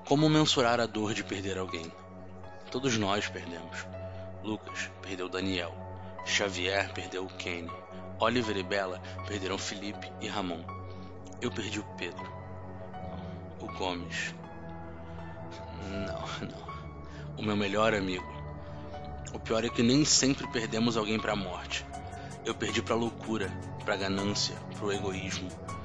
Como mensurar a dor de perder alguém? Todos nós perdemos. Lucas perdeu Daniel. Xavier perdeu Kenny. Oliver e Bella perderam Felipe e Ramon. Eu perdi o Pedro. O Gomes. Não. O meu melhor amigo. O pior é que nem sempre perdemos alguém pra morte. Eu perdi pra loucura, pra ganância, pro egoísmo.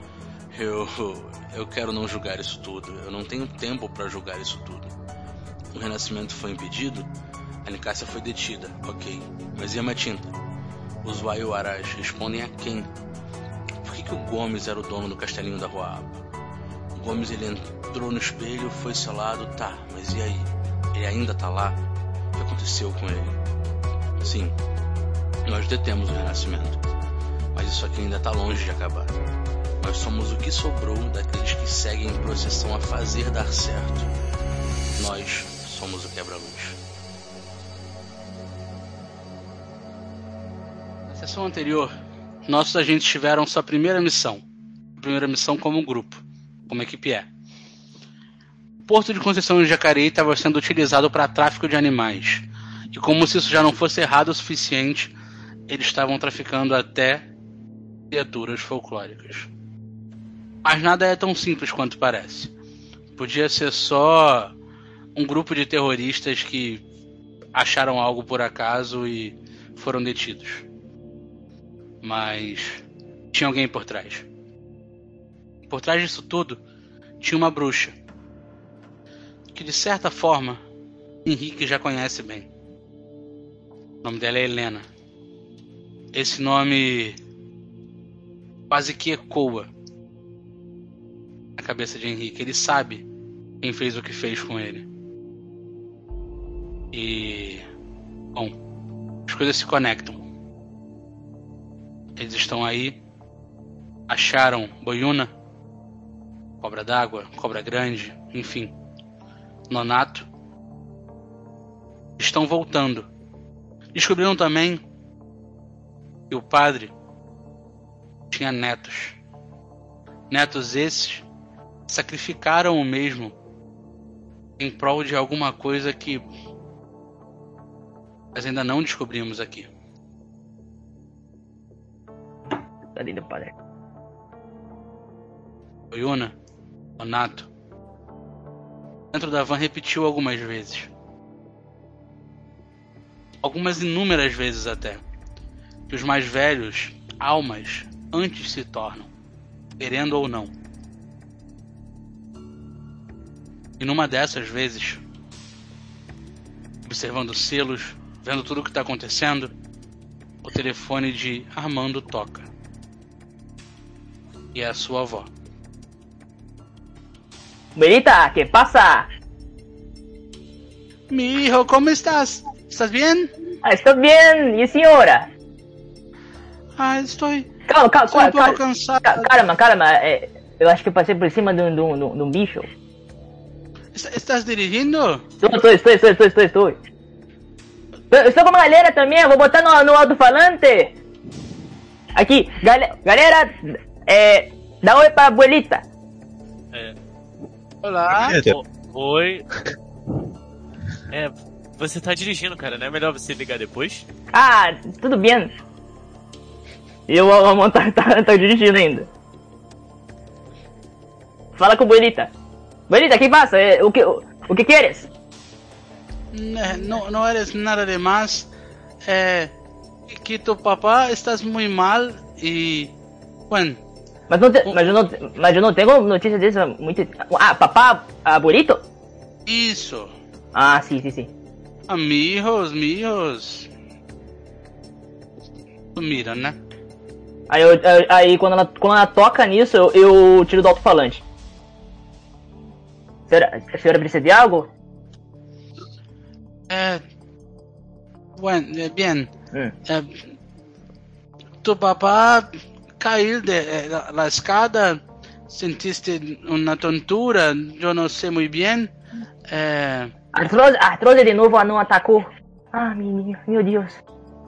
Eu quero não julgar isso tudo. Eu não tenho tempo pra julgar isso tudo. O renascimento foi impedido? A Nicásia foi detida, ok. Mas e a Matinta? Os Waioarás respondem a quem? Por que o Gomes era o dono do castelinho da Rua Aba? O Gomes, ele entrou no espelho, foi selado, tá, mas e aí? Ele ainda tá lá? O que aconteceu com ele? Sim, nós detemos o renascimento, mas isso aqui ainda tá longe de acabar. Nós somos o que sobrou daqueles que seguem em procissão a fazer dar certo. Nós somos o quebra-luz. Na sessão anterior, nossos agentes tiveram sua primeira missão. A primeira missão como grupo, como equipe E. O Porto de Conceição de Jacareí estava sendo utilizado para tráfico de animais. E como se isso já não fosse errado o suficiente, eles estavam traficando até criaturas folclóricas. Mas nada é tão simples quanto parece. Podia ser só um grupo de terroristas que acharam algo por acaso e foram detidos. Mas tinha alguém por trás. Por trás disso tudo, tinha uma bruxa, que de certa forma, Henrique já conhece bem. O nome dela é Helena. Esse nome quase que ecoa na cabeça de Henrique. Ele sabe quem fez o que fez com ele. E... bom, as coisas se conectam. Eles estão aí, acharam Boiuna, Cobra d'Água, Cobra Grande, enfim, Nonato. Estão voltando. Descobriram também que o padre tinha netos. Netos esses sacrificaram o mesmo em prol de alguma coisa que nós ainda não descobrimos aqui. Tadinho do padre. Boiuna, Nonato, dentro da van repetiu algumas vezes. Algumas inúmeras vezes até. Que os mais velhos, almas, antes se tornam, querendo ou não. E numa dessas vezes, observando selos, vendo tudo o que está acontecendo, o telefone de Armando toca. E é a sua avó. Abuelita, ¿qué pasa? Mi hijo, ¿cómo estás? ¿Estás bien? Estou bem, e a senhora? Estoy Calma, un poco cansado. calma. Eu acho que eu passei por cima de um bicho. ¿Estás dirigindo? Estou. Estou com uma galera também, vou botar no alto-falante. Aqui, galera, dá oi pra abuelita. Olá. Oi. Você tá dirigindo, cara, não é melhor você ligar depois? Ah, tudo bem. Eu vou montar, tá dirigindo ainda. Fala com a abuelita. Abuelita, ¿qué pasa? ¿O qué quieres? No eres nada de más. Que tu papá estás muy mal y... bueno... Mas eu não tenho notícia disso muito... Ah, papá, abuelito? Isso. Ah, sim. Mijos. Tu mira, né? Aí quando ela toca nisso, eu tiro do alto-falante. A senhora precisa de algo? Bueno, bien. Tu papá caiu de la escada, sentiste una tontura, yo no sé muy bien. Artrose de novo não atacou. Ah, meu Deus.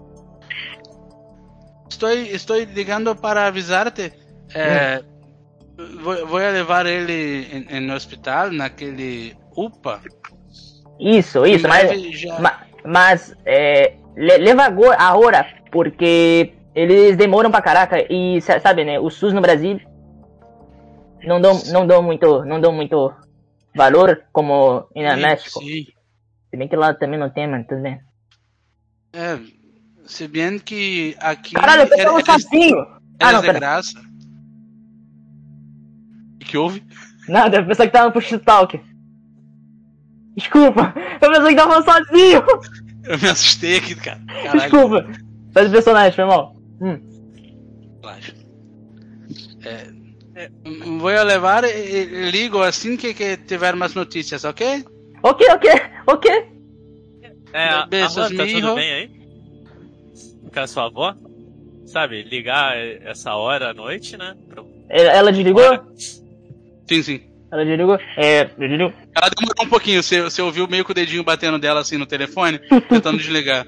Estoy ligando para avisarte. Vou levar ele no hospital, naquele UPA. Isso, Em breve mas leva agora, porque eles demoram pra caraca e sabe, né? O SUS no Brasil não dão muito valor como no México. Sim. Se bem que lá também não tem, mano, tudo bem. Se bem que aqui Caralho, eu tô sozinho! Não, pera. graça. O que houve? Nada, eu pensei que tava no push talk. Desculpa, eu pensei que tava sozinho! Eu me assustei aqui, cara. Caralho. Desculpa, tá de personagem, foi mal. Relaxa. Vou levar e ligo assim que tiver mais notícias, ok? Ok. Beijos, Arlan, tá mijo. tudo bem aí? Com a sua avó? Sabe, ligar essa hora à noite, né? Ela desligou? Sim. Ela desligou? Desligou. Ela demorou um pouquinho, você ouviu meio que o dedinho batendo dela assim no telefone, tentando desligar.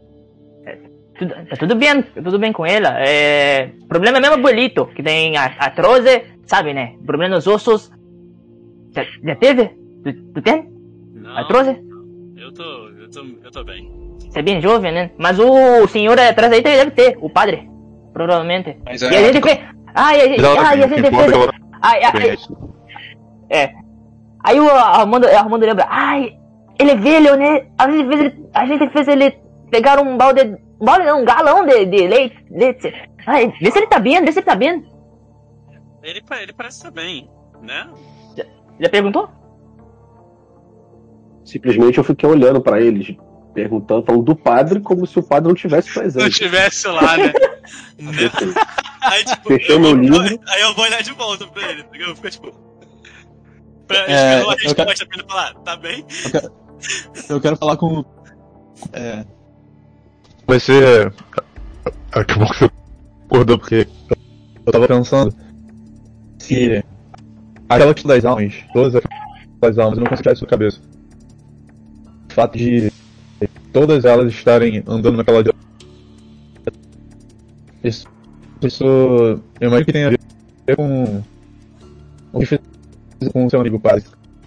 Tá tudo bem com ela. O problema é mesmo abuelito, que tem artrose, sabe, né? Problema nos ossos. Já teve? Tu tem? Não, Artrose? eu tô bem. Você é bem jovem, né? Mas o senhor atrás aí deve ter, o padre. Provavelmente. Mas E a gente fez. A gente fez. Aí o Armando lembra. Ele é velho, né? A gente fez ele pegar um balde não, um galão de leite. Vê se ele tá bem, Ele parece estar bem, né? Já perguntou? Simplesmente eu fiquei olhando pra eles, perguntando, falando do padre, como se o padre não tivesse presente. Não estivesse lá, né? Aí, tipo, Fechei meu livro. Aí eu vou olhar de volta pra ele, entendeu? Eu fico tipo. Esperando uma resposta pra ele falar, tá bem? Eu quero falar com. Vai ser. Que bom que você acordou, porque eu tava pensando se aquela questão das almas, todas as almas, eu não consigo tirar isso da cabeça. O fato de todas elas estarem andando naquela direção. Isso eu imagino que tem a ver com o que fez com o seu amigo padre.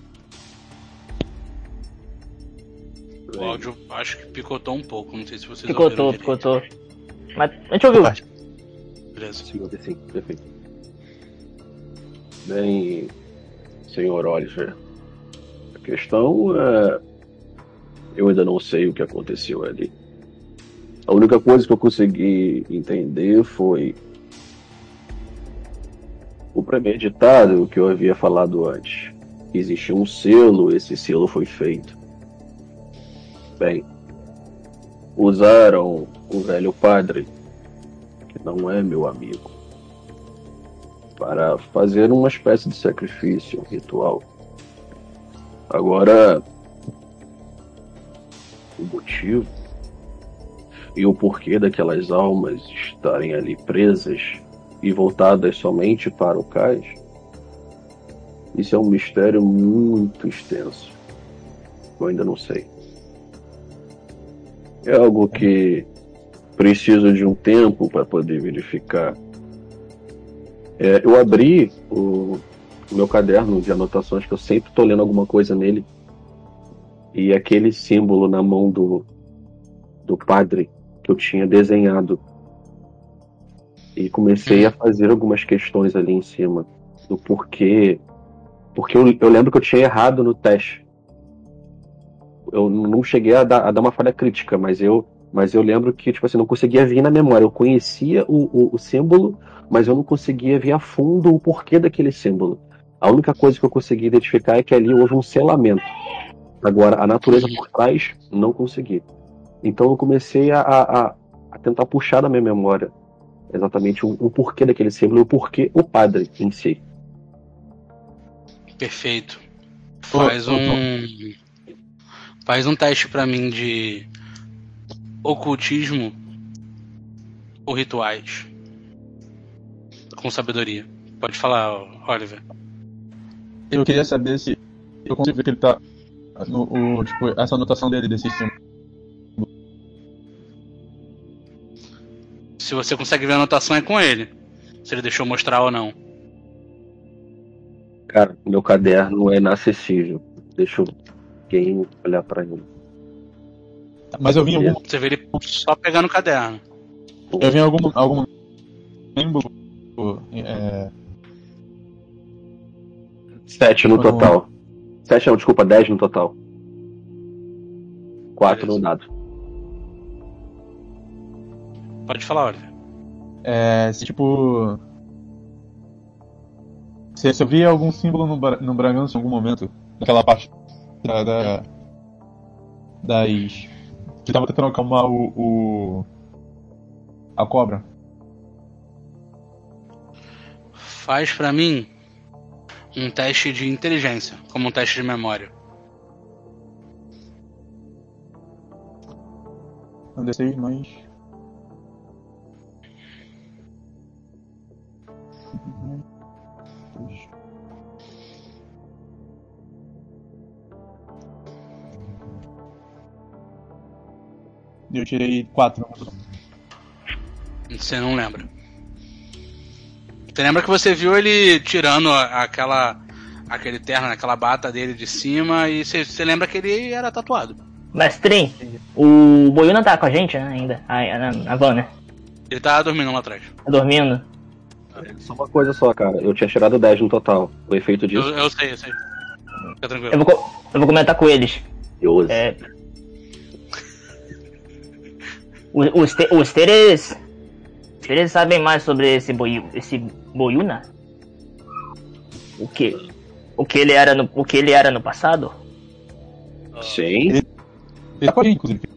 O áudio acho que picotou um pouco, não sei se vocês Picotou. ouviram. Mas a gente ouviu. Beleza. Sim, perfeito. Bem, senhor Oliver, a questão é... Eu ainda não sei o que aconteceu ali. A única coisa que eu consegui entender foi o premeditado que eu havia falado antes. Existia um selo, esse selo foi feito. Bem, usaram o velho padre, que não é meu amigo, para fazer uma espécie de sacrifício, um ritual. Agora, o motivo e o porquê daquelas almas estarem ali presas e voltadas somente para o cais, isso é um mistério muito extenso. Eu ainda não sei. É algo que preciso de um tempo para poder verificar. Eu abri o meu caderno de anotações, que eu sempre estou lendo alguma coisa nele, e aquele símbolo na mão do padre que eu tinha desenhado. E comecei a fazer algumas questões ali em cima do porquê. Porque eu lembro que eu tinha errado no teste. Eu não cheguei a dar uma falha crítica, mas eu lembro que, tipo assim, não conseguia vir na memória. Eu conhecia o símbolo, mas eu não conseguia ver a fundo o porquê daquele símbolo. A única coisa que eu consegui identificar é que ali houve um selamento. Agora, a natureza por trás, não consegui. Então eu comecei a tentar puxar da minha memória exatamente o porquê daquele símbolo e o porquê o padre em si. Perfeito. Faz um teste pra mim de ocultismo ou rituais com sabedoria. Pode falar, Oliver. Eu queria saber se eu consigo ver que ele tá tipo, essa anotação dele desse símbolo. Se você consegue ver a anotação, é com ele. Se ele deixou mostrar ou não. Cara, meu caderno é inacessível. Deixa alguém olhar pra ele. Mas eu vi algum. Você vê ele só pegando o caderno. Eu vi algum símbolo. 7 no total. 7 não, desculpa, 10 no total. 4 no dado. Pode falar, Oliver. Tipo. Você via algum símbolo no Bragança em algum momento? Naquela parte das. Que tava tentando acalmar a cobra. Faz pra mim um teste de inteligência, como um teste de memória. Um D6 mais. Eu tirei 4. Você não lembra. Você lembra que você viu ele tirando aquele terno, aquela bata dele de cima, e você lembra que ele era tatuado. Mestrinho, o Boiuna tá com a gente, né, ainda, a van, né? Ele tá dormindo lá atrás. Tá dormindo. Só uma coisa só, cara. Eu tinha tirado 10 no total. O efeito disso. Eu sei. Fica tranquilo. Eu vou comentar com eles. Os Teres sabem mais sobre esse Boiuna? O que ele era no passado? Sim. Ele tá com a gente, inclusive.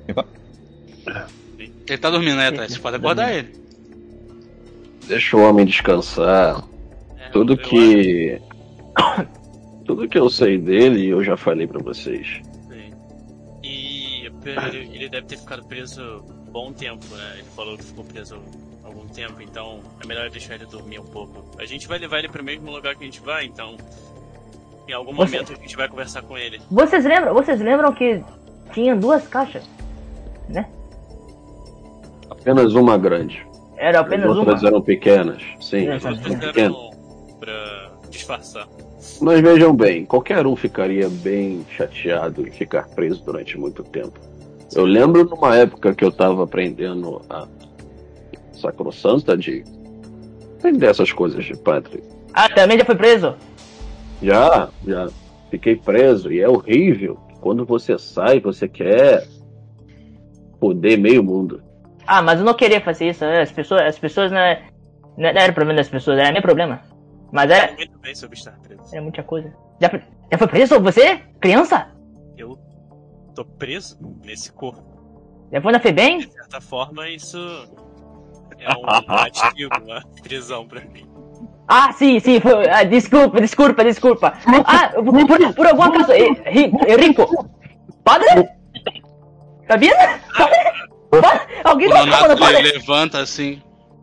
Ele tá dormindo aí atrás, você pode acordar ele. Deixa o homem descansar. Tudo que eu sei dele, eu já falei pra vocês. E ele deve ter ficado preso um bom tempo, né? Ele falou que ficou preso algum tempo, então é melhor deixar ele dormir um pouco. A gente vai levar ele pro mesmo lugar que a gente vai, então em algum momento a gente vai conversar com ele. Vocês lembram que tinha 2 caixas, né? Apenas uma grande. Era apenas As outras uma? eram pequenas. Sim, As as outras outras Eram pequenas. pra disfarçar. Mas vejam bem, qualquer um ficaria bem chateado em ficar preso durante muito tempo. Eu lembro numa época que eu tava aprendendo a sacrossanta de aprender essas coisas de pátria. Ah, também já foi preso? Já fiquei preso e é horrível. Quando você sai, você quer foder meio mundo. Ah, mas eu não queria fazer isso. As pessoas não era problema das pessoas, era meu problema. Mas era Muito bem sobre estar preso. muita coisa. Já foi preso você? Criança? Eu tô preso nesse corpo. Já foi na FEBEM? De certa forma, isso é um ativo, uma prisão pra mim. Ah, sim, foi, desculpa. Ah, por algum acaso, Rico, padre? Tá vendo? Alguém O tá falando, Nonato padre? levanta assim.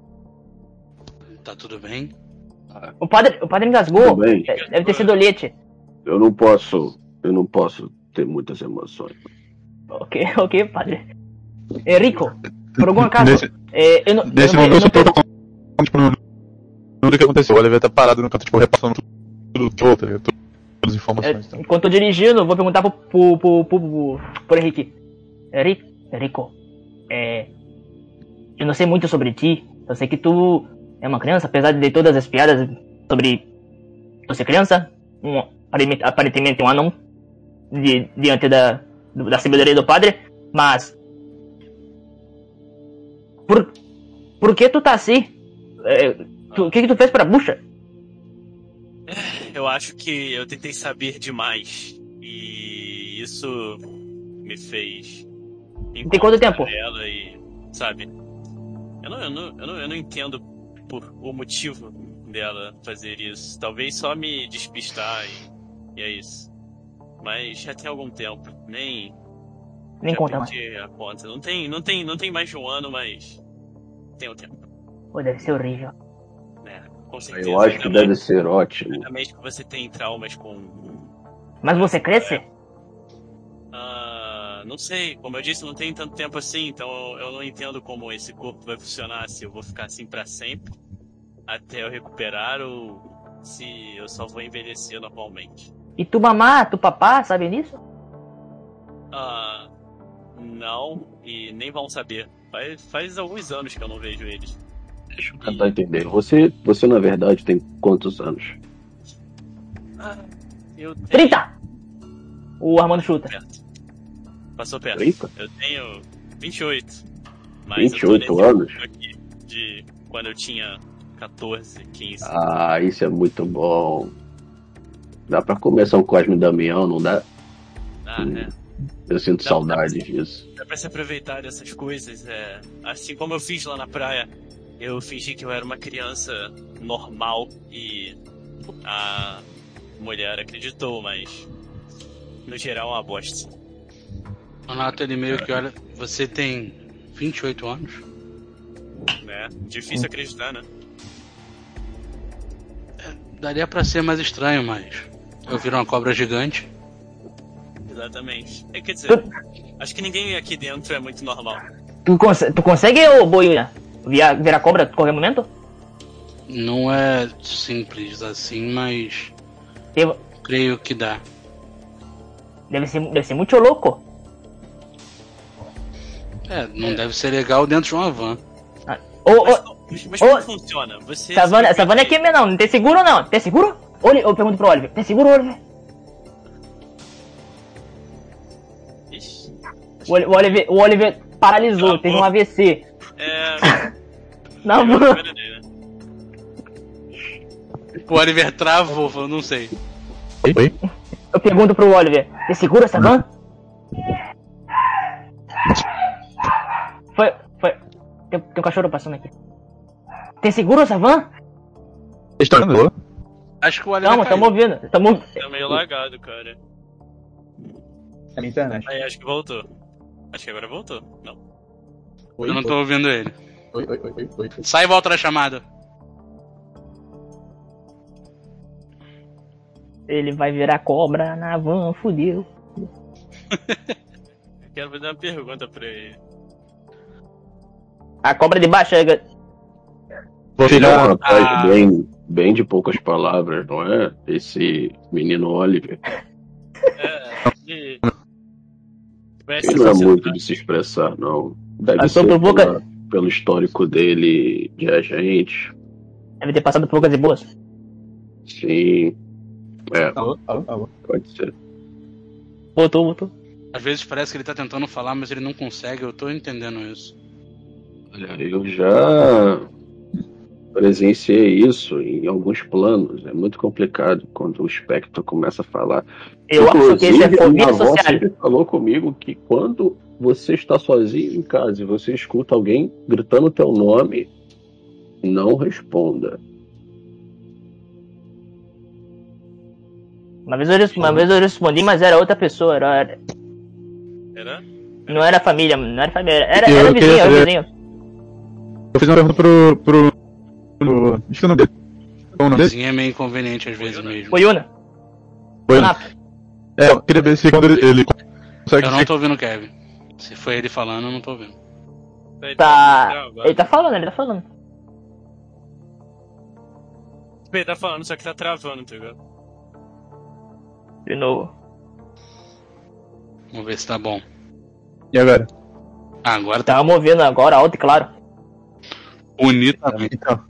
Tá tudo bem? O padre engasgou. Tudo bem. Deve ter sido o leite. Eu não posso ter muitas emoções. Ok, padre. Rico, por algum acaso, Nesse momento eu tô tipo, tudo que aconteceu. O Oliver tá parado no canto, tipo, repassando tudo que eu todas as informações. Então. Enquanto eu tô dirigindo, eu vou perguntar pro Henrique. Rico, eu não sei muito sobre ti. Eu sei que tu é uma criança, apesar de todas as piadas sobre tu ser criança. Aparentemente um anão diante da sabedoria do padre. Mas por que tu tá assim? O que tu fez pra bucha? Eu acho que eu tentei saber demais. E isso me fez. Tem quanto tempo? Ela e, sabe? Eu não entendo o motivo dela fazer isso. Talvez só me despistar e é isso. Mas já tem algum tempo. Nem conta mais. A conta. Não tem mais de um ano, mas tem um tempo. Pô, deve ser horrível. Com certeza. Eu acho que deve ser ótimo. Exatamente que você tem traumas com. Mas você cresce? Não sei, como eu disse, não tem tanto tempo assim, então eu não entendo como esse corpo vai funcionar, se eu vou ficar assim pra sempre, até eu recuperar, ou se eu só vou envelhecer normalmente. E tu mamá, tu papá, sabe nisso? Não, e nem vão saber. Faz alguns anos que eu não vejo eles. Deixa eu tentar entender. Você na verdade tem quantos anos? Eu tenho... 30! O Armando chuta. Passou perto. 30? Eu tenho 28. Mas 28 eu tô nesse anos? aqui de quando eu tinha 14, 15. Ah, isso é muito bom. Dá pra começar um Cosme e Damião, não dá? É. Eu sinto Dá saudade pra- disso. Dá pra se aproveitar dessas coisas. Assim como eu fiz lá na praia, eu fingi que eu era uma criança normal e a mulher acreditou, mas no geral é uma bosta. Nonato, ele meio que olha. Você tem 28 anos? Né? Difícil acreditar, né? Daria pra ser mais estranho, mas. Eu viro uma cobra gigante. Exatamente. Quer dizer, acho que ninguém aqui dentro é muito normal. Tu consegue, ô Boiúna, virar cobra a qualquer momento? Não é simples assim, mas. Eu- Creio que dá. Deve ser muito louco. Não deve ser legal dentro de uma van. Mas como funciona? Você Essa van é aqui mesmo, não tem seguro não? Tem seguro? Eu pergunto pro Oliver, tem seguro, Oliver? Ixi, O Oliver paralisou, Tá teve bom. um AVC. Na eu van. envenenei, né? O Oliver travou, falou, não sei. Oi? Eu pergunto pro Oliver, tem seguro essa van? Foi. Tem um cachorro passando aqui. Tem seguro essa van? Vocês estão vendo? Acho que o Oliver Calma, caiu. tamo ouvindo. Tá meio lagado, cara. É na internet. Aí acho que voltou. Acho que agora voltou. Não. Oi, Eu não tô ouvindo ele. oi. Sai e volta da chamada. Ele vai virar cobra na van, fudeu. Eu quero fazer uma pergunta pra ele. A cobra de baixo é... Você Ele é um já. rapaz bem de poucas palavras, não é? Esse menino Oliver. Ele Ele não é muito de se expressar, não. Deve Passou ser por boca- pelo histórico dele de agente. Deve ter passado por poucas e boas. Sim. Alô? Pode ser. Voltou. Às vezes parece que ele tá tentando falar, mas ele não consegue. Eu tô entendendo isso. Olha, eu já presenciei isso em alguns planos. É muito complicado quando o espectro começa a falar. Eu acho que isso é Inclusive, fobia minha avó social. sempre falou comigo que quando você está sozinho em casa e você escuta alguém gritando teu nome, não responda. Uma vez eu respondi, mas era outra pessoa. Era? Não era família, Era Eu vizinho, queria era saber- vizinho. Eu fiz uma pergunta pro. Esqueci o nome dele. Qual é o nome dele? Assim é meio inconveniente às vezes mesmo. Boiúna. Foi ele. Renato. Eu queria ver se quando ele consegue. Eu não tô ouvindo o Kevin. Se foi ele falando, eu não tô ouvindo. Ele tá falando. Ele tá falando, só que tá travando, tá ligado? De novo. Vamos ver se tá bom. E agora? Ah, agora tá Tava ouvindo agora, alto e claro. bonitamente. Então.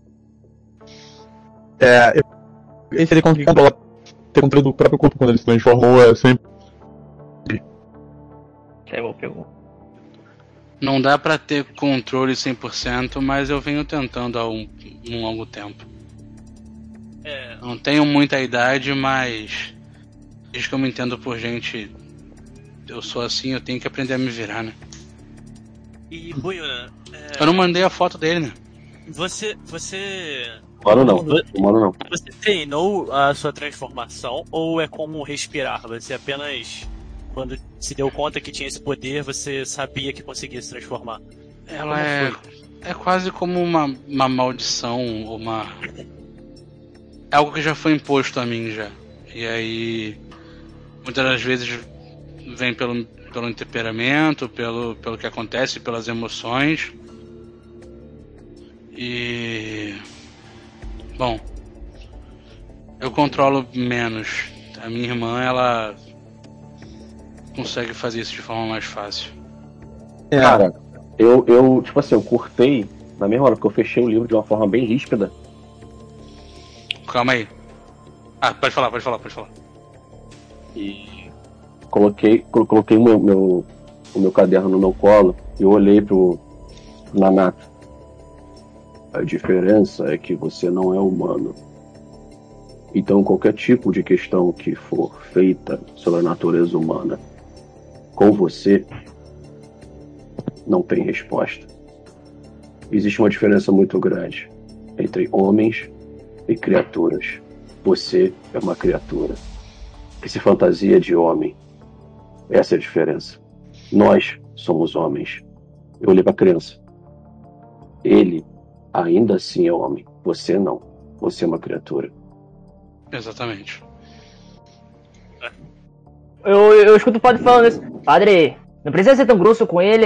Esse ele consegue ter controle do próprio corpo quando ele se transforma ou é sempre. Pegou. Não dá pra ter controle 100%, mas eu venho tentando há um longo tempo. Não tenho muita idade, mas desde que eu me entendo por gente, eu sou assim, eu tenho que aprender a me virar, né? E, Boiúna, Eu não mandei a foto dele, né? você Mano, não. Você treinou a sua transformação ou é como respirar? Você apenas, quando se deu conta que tinha esse poder, você sabia que conseguia se transformar? Ela Como é quase como uma maldição, uma... É algo que já foi imposto a mim já. E aí, muitas das vezes vem pelo temperamento, pelo que acontece, pelas emoções. E... Bom, Eu controlo menos. A minha irmã, ela consegue fazer isso de forma mais fácil. Cara, eu tipo assim, eu cortei na mesma hora, porque eu fechei o livro de uma forma bem ríspida. Calma aí. Ah, pode falar. E coloquei o meu caderno no meu colo e eu olhei pro Nanato. A diferença é que você não é humano. Então qualquer tipo de questão que for feita sobre a natureza humana com você não tem resposta. Existe uma diferença muito grande entre homens e criaturas. Você é uma criatura que se fantasia de homem. Essa é a diferença. Nós somos homens. Eu olhei para a criança. Ele ainda assim é homem. Você não. Você é uma criatura. Exatamente. Eu escuto o padre falando isso. Padre, não precisa ser tão grosso com ele.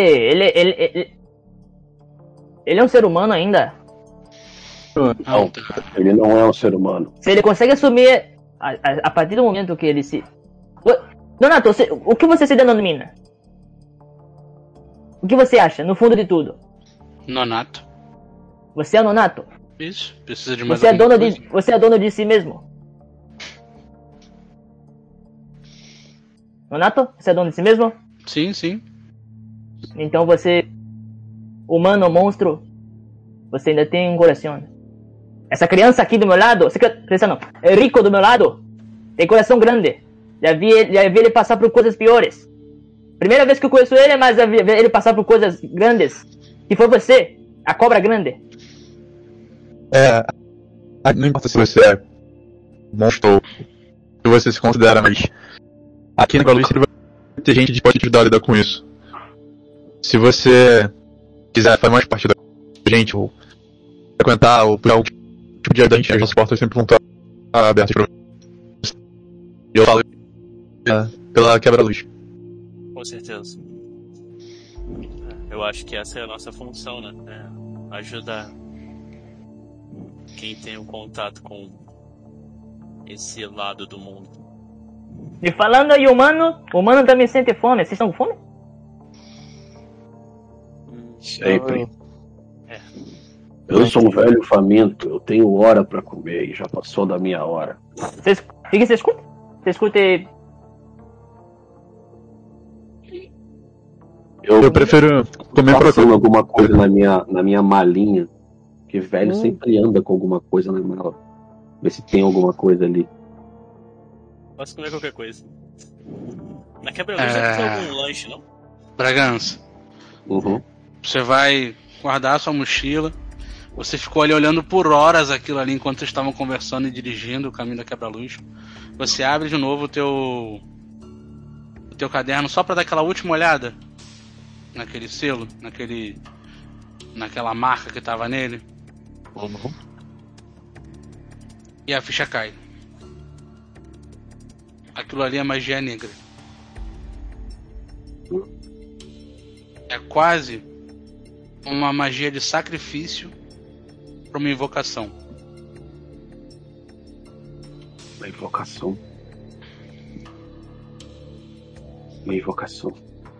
Ele é um ser humano ainda. Não, ele não é um ser humano. Se ele consegue assumir a partir do momento que ele se... Donato, o que você se denomina? O que você acha, no fundo de tudo? Nonato. Você é nonato? Isso. Precisa de mais Você é alguma dono coisa? você é dono de si mesmo? Nonato? Você é dono de si mesmo? Sim. Então você... Humano, monstro... Você ainda tem um coração. Essa criança aqui do meu lado... Criança não. É rico do meu lado. Tem coração grande. Já vi ele passar por coisas piores. Primeira vez que eu conheço ele, mas já vi ele passar por coisas grandes. Que foi você. A cobra grande. Não importa se você é monstro ou se você se considera, mas aqui na Galuice vai ter gente que pode te ajudar a lidar com isso. Se você quiser fazer mais parte da gente, ou frequentar, ou pegar algum tipo de ajuda, as nossas portas sempre vão estar abertas para você. E eu falo pela quebra-luz. Com certeza. Eu acho que essa é a nossa função, né? Ajudar quem tem um contato com esse lado do mundo. E falando aí, humano também sente fome. Vocês estão com fome? Sempre. Eu sou um velho faminto. Eu tenho hora pra comer e já passou da minha hora. O que você escuta? Você escuta... Eu prefiro comer pra passando alguma coisa na minha malinha. Que velho sempre anda com alguma coisa na mala. Ver se tem alguma coisa ali. Posso comer qualquer coisa. Na quebra-luz deve ter algum lanche, não? Bragança. Uhum. Você vai guardar a sua mochila. Você ficou ali olhando por horas aquilo ali enquanto vocês estavam conversando e dirigindo o caminho da quebra-luz. Você abre de novo o teu caderno só pra dar aquela última olhada naquele selo, naquela marca que tava nele. Uhum. E a ficha cai. Aquilo ali é magia negra. É quase uma magia de sacrifício para uma invocação. Uma invocação. Uma invocação.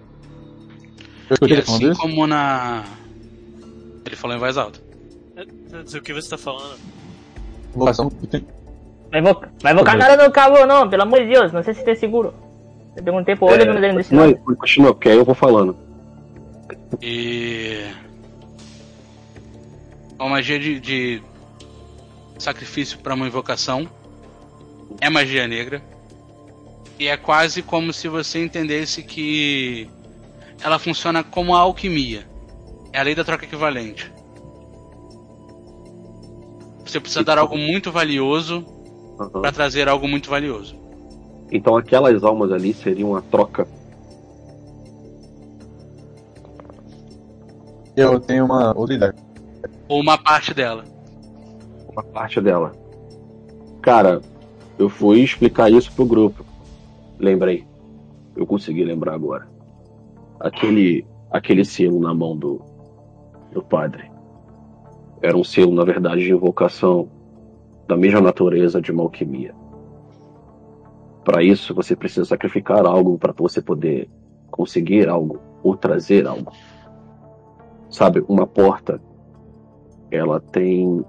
E assim como na... Ele falou em voz alta. O que você tá falando? Invocação que tem. Vai invocar nada no cabo, não, pelo amor de Deus, não sei se tem seguro. Eu perguntei pro olho, mas ele não disse nada. Continua, porque aí eu vou falando. E... uma magia de sacrifício para uma invocação. É magia negra. E é quase como se você entendesse que ela funciona como a alquimia. É a lei da troca equivalente. Você precisa dar algo muito valioso para trazer algo muito valioso. Então aquelas almas ali seriam a troca. Eu tenho uma outra ideia. Ou uma parte dela. Uma parte dela. Cara, eu fui explicar isso pro grupo. Lembrei. Eu consegui lembrar agora. Aquele selo na mão do padre. Era um selo, na verdade, de invocação da mesma natureza de uma alquimia. Para isso, você precisa sacrificar algo para você poder conseguir algo ou trazer algo. Sabe, uma porta, ela tem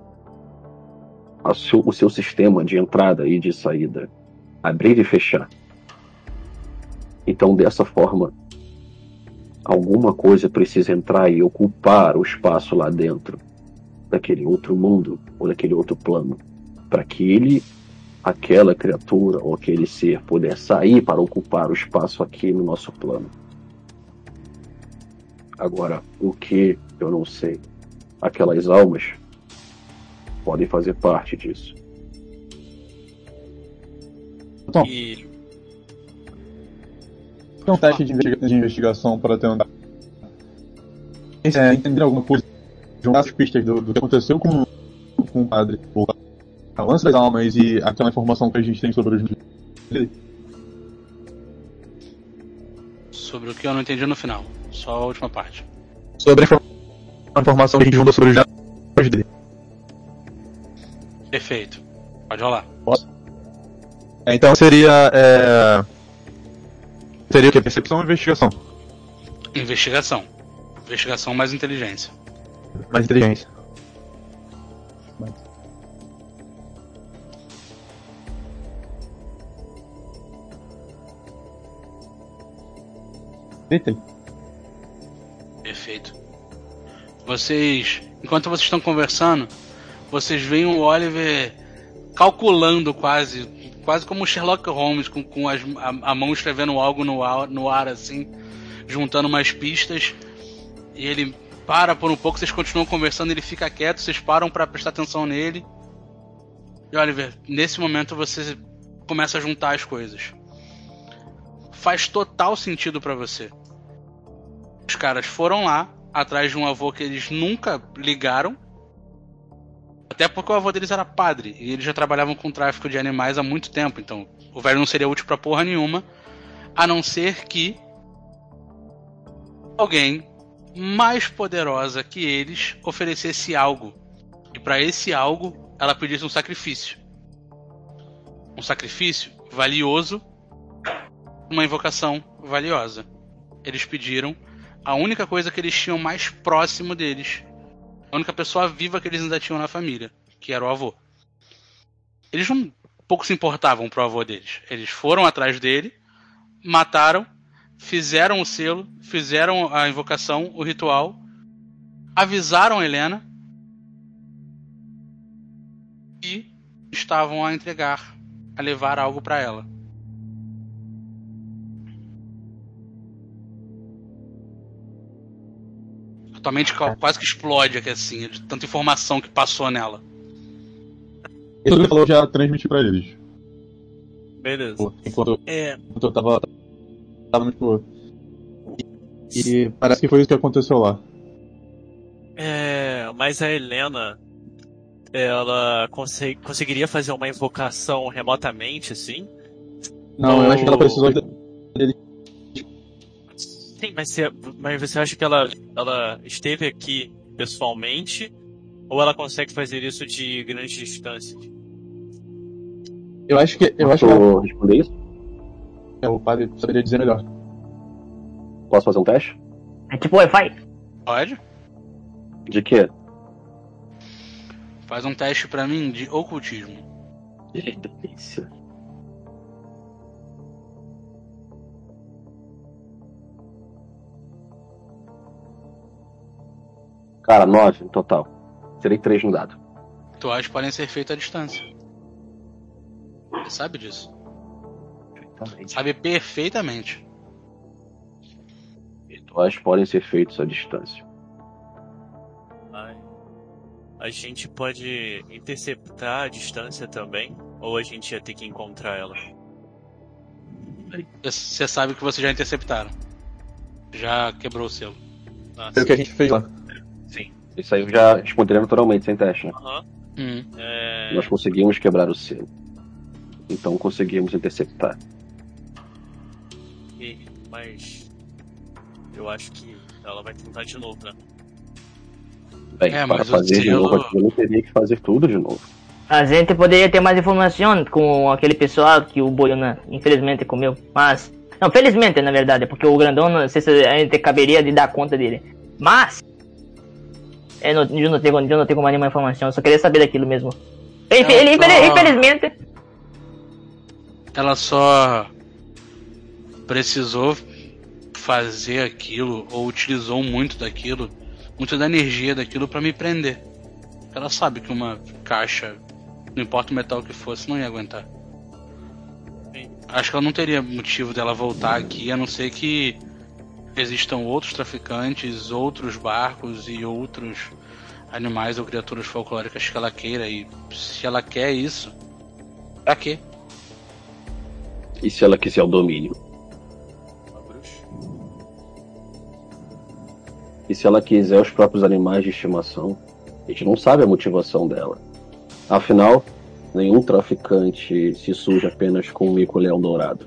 o seu sistema de entrada e de saída, abrir e fechar. Então, dessa forma, alguma coisa precisa entrar e ocupar o espaço lá dentro daquele outro mundo ou daquele outro plano, para que aquela criatura ou aquele ser puder sair para ocupar o espaço aqui no nosso plano. Agora, o que eu não sei, aquelas almas podem fazer parte disso. Então, E um teste de investigação para tentar entender alguma coisa, juntar as pistas do que aconteceu com o padre, o lance das almas e aquela informação que a gente tem sobre os. Sobre o que eu não entendi no final. Só a última parte. Sobre a informação que a gente juntou sobre os dados dele. Perfeito. Pode rolar. Posso? Então seria. Seria o quê? Percepção ou investigação? Investigação. Investigação mais inteligência. Mais inteligência. Eita. Perfeito. Enquanto vocês estão conversando, vocês veem o Oliver calculando quase como o Sherlock Holmes, com a mão escrevendo algo no ar assim, juntando umas pistas, e ele para por um pouco, vocês continuam conversando, ele fica quieto, vocês param para prestar atenção nele. E Oliver, nesse momento você começa a juntar as coisas. Faz total sentido para você. Os caras foram lá, atrás de um avô que eles nunca ligaram, até porque o avô deles era padre, e eles já trabalhavam com tráfico de animais há muito tempo, então o velho não seria útil pra porra nenhuma, a não ser que alguém mais poderosa que eles oferecesse algo, e para esse algo ela pedisse um sacrifício. Um sacrifício valioso, uma invocação valiosa. Eles pediram a única coisa que eles tinham mais próximo deles, a única pessoa viva que eles ainda tinham na família, que era o avô. Eles não pouco se importavam pro avô deles. Eles foram atrás dele, mataram, fizeram o selo, fizeram a invocação, o ritual, avisaram a Helena e estavam a entregar, a levar algo para ela. Tua mente quase que explode aqui assim, de tanta informação que passou nela. Isso que ele falou, eu já transmiti pra eles. beleza. Enquanto eu tava no tipo. E parece que foi isso que aconteceu lá. Mas a Helena, ela conseguiria fazer uma invocação remotamente, assim? Não, eu acho que ela precisou dele. Sim, mas você acha que ela esteve aqui pessoalmente? Ou ela consegue fazer isso de grande distância? Eu acho que Posso responder isso? o padre saberia dizer melhor. Posso fazer um teste? É tipo Wi-Fi. Pode? De quê? Faz um teste pra mim de ocultismo. Que delícia. Cara, 9 no total. Terei 3 no dado. Rituais podem ser feitos à distância. Você sabe disso. Sabe perfeitamente. Rituais podem ser feitos à distância. A gente pode interceptar a distância também? Ou a gente ia ter que encontrar ela? Você sabe que vocês já interceptaram. Já quebrou o selo. Foi o que a gente fez lá. Sim. Isso aí eu já responderia naturalmente, sem teste, né? Nós conseguimos quebrar o selo. Então conseguimos interceptar. Mas eu acho que ela vai tentar de novo, né? Bem, para fazer de novo aquilo, eu teria que fazer tudo de novo. A gente poderia ter mais informação com aquele pessoal que o Boiuna infelizmente comeu. Mas, não, felizmente na verdade, porque o grandão não sei se a gente caberia de dar conta dele. Mas, eu não tenho mais nenhuma informação, eu só queria saber daquilo mesmo. Infelizmente. Ela só precisou fazer aquilo, ou utilizou muito daquilo, muito da energia daquilo pra me prender. Ela sabe que uma caixa, não importa o metal que fosse, não ia aguentar. Acho que ela não teria motivo dela voltar aqui, a não ser que existam outros traficantes, outros barcos e outros animais ou criaturas folclóricas que ela queira. E se ela quer isso, pra quê? E se ela quiser o domínio? E se ela quiser os próprios animais de estimação? A gente não sabe a motivação dela. Afinal, nenhum traficante se suja apenas com um mico-leão dourado.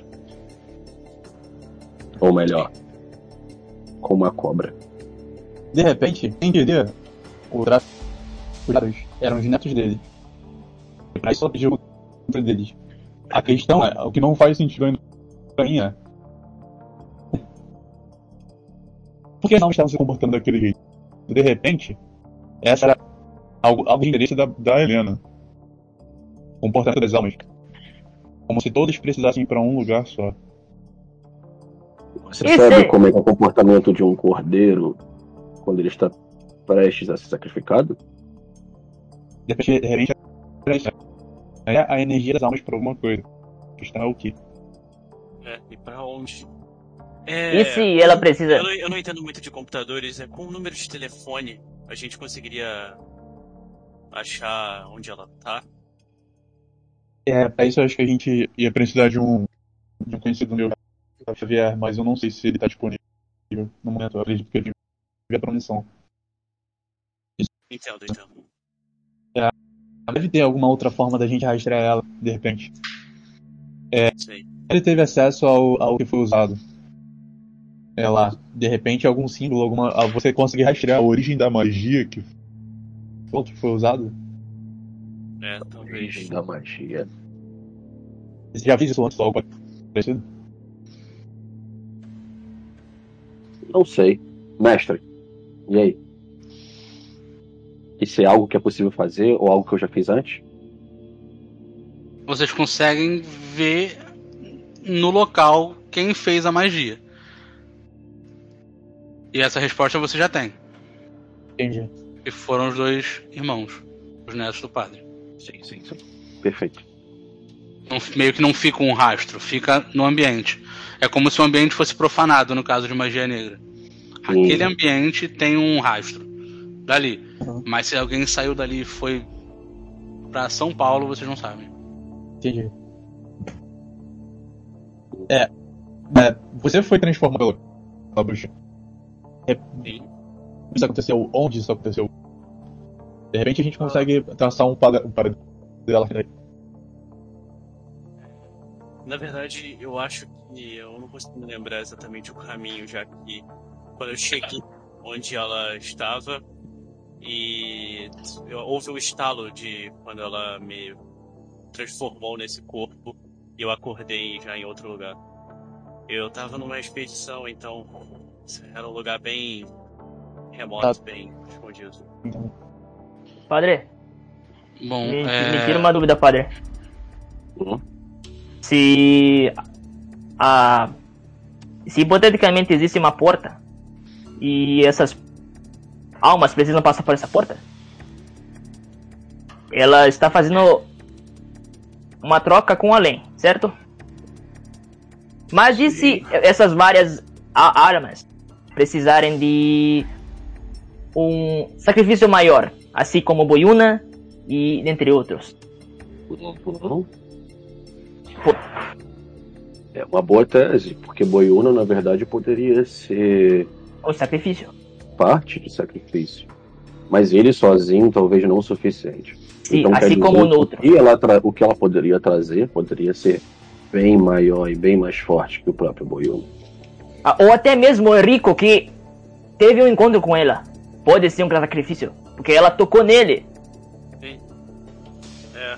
Ou melhor, com uma cobra. De repente, quem diria, os eram os netos dele. E pra isso ela pediu o deles. A questão é, o que não faz sentido ainda pra mim é, por que não estavam se comportando daquele jeito? De repente, essa era algo de interesse da Helena. O comportamento das almas. Como se todos precisassem ir pra um lugar só. Você sabe como é o comportamento de um cordeiro quando ele está prestes a ser sacrificado? De repente, é a energia das almas pra alguma coisa. A questão é o que? E pra onde? E se ela precisa... Eu não entendo muito de computadores. Com o número de telefone, a gente conseguiria achar onde ela tá? Pra isso eu acho que a gente ia precisar de um conhecido meu, Xavier, mas eu não sei se ele tá disponível no momento. Eu acredito que ele devia pra missão. Entendo. Deve ter alguma outra forma da gente rastrear ela, de repente. Sei. Ele teve acesso ao que foi usado. Lá, de repente, algum símbolo, você conseguir rastrear a origem da magia que foi usado? Talvez. Origem da magia. Você já fez isso antes ou algo parecido? Não sei. Mestre, e aí? Isso é algo que é possível fazer ou algo que eu já fiz antes? Vocês conseguem ver no local quem fez a magia. E essa resposta você já tem. Entendi. E foram os dois irmãos, os netos do padre. Sim. Perfeito. Meio que não fica um rastro, fica no ambiente. É como se o ambiente fosse profanado, no caso de magia negra. Aquele ambiente tem um rastro dali. Mas se alguém saiu dali e foi pra São Paulo, vocês não sabem. Entendi. Você foi transformado pela bruxa. Sim. Isso aconteceu? Onde isso aconteceu? De repente a gente consegue traçar um padrão dela. Na verdade, eu acho que eu não consigo me lembrar exatamente o caminho, já que quando eu cheguei onde ela estava e houve um estalo de quando ela me transformou nesse corpo e eu acordei já em outro lugar. Eu estava numa expedição, então era um lugar bem remoto, bem escondido. Padre, Bom, me tira uma dúvida, padre. Se hipoteticamente existe uma porta e essas almas precisam passar por essa porta, ela está fazendo uma troca com o além, certo? Mas e se essas várias almas precisarem de um sacrifício maior, assim como Boiuna e dentre outros? É uma boa tese, porque Boiuna, na verdade, poderia ser O sacrifício. parte do sacrifício. Mas ele sozinho talvez não o suficiente. Sim, Então, assim como no outro. O que ela poderia trazer poderia ser bem maior e bem mais forte que o próprio Boiuna. Ou até mesmo o Enrico, que teve um encontro com ela. Pode ser um sacrifício, porque ela tocou nele. Sim.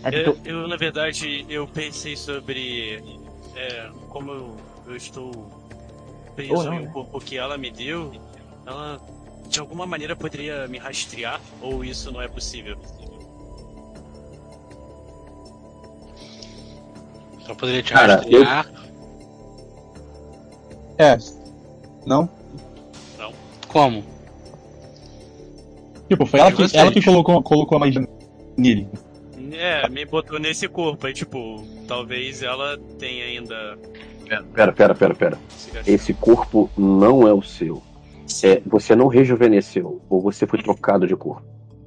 Na verdade, eu pensei sobre como eu estou preso em um corpo que ela me deu. Ela, de alguma maneira, poderia me rastrear? Ou isso não é possível? Ela poderia te rastrear? Não? Não. Como? Tipo, foi ela que colocou a magia nele. Me botou nesse corpo. Aí, tipo, talvez ela tenha ainda... Pera. Esse corpo não é o seu. Você não rejuvenesceu, ou você foi trocado de corpo.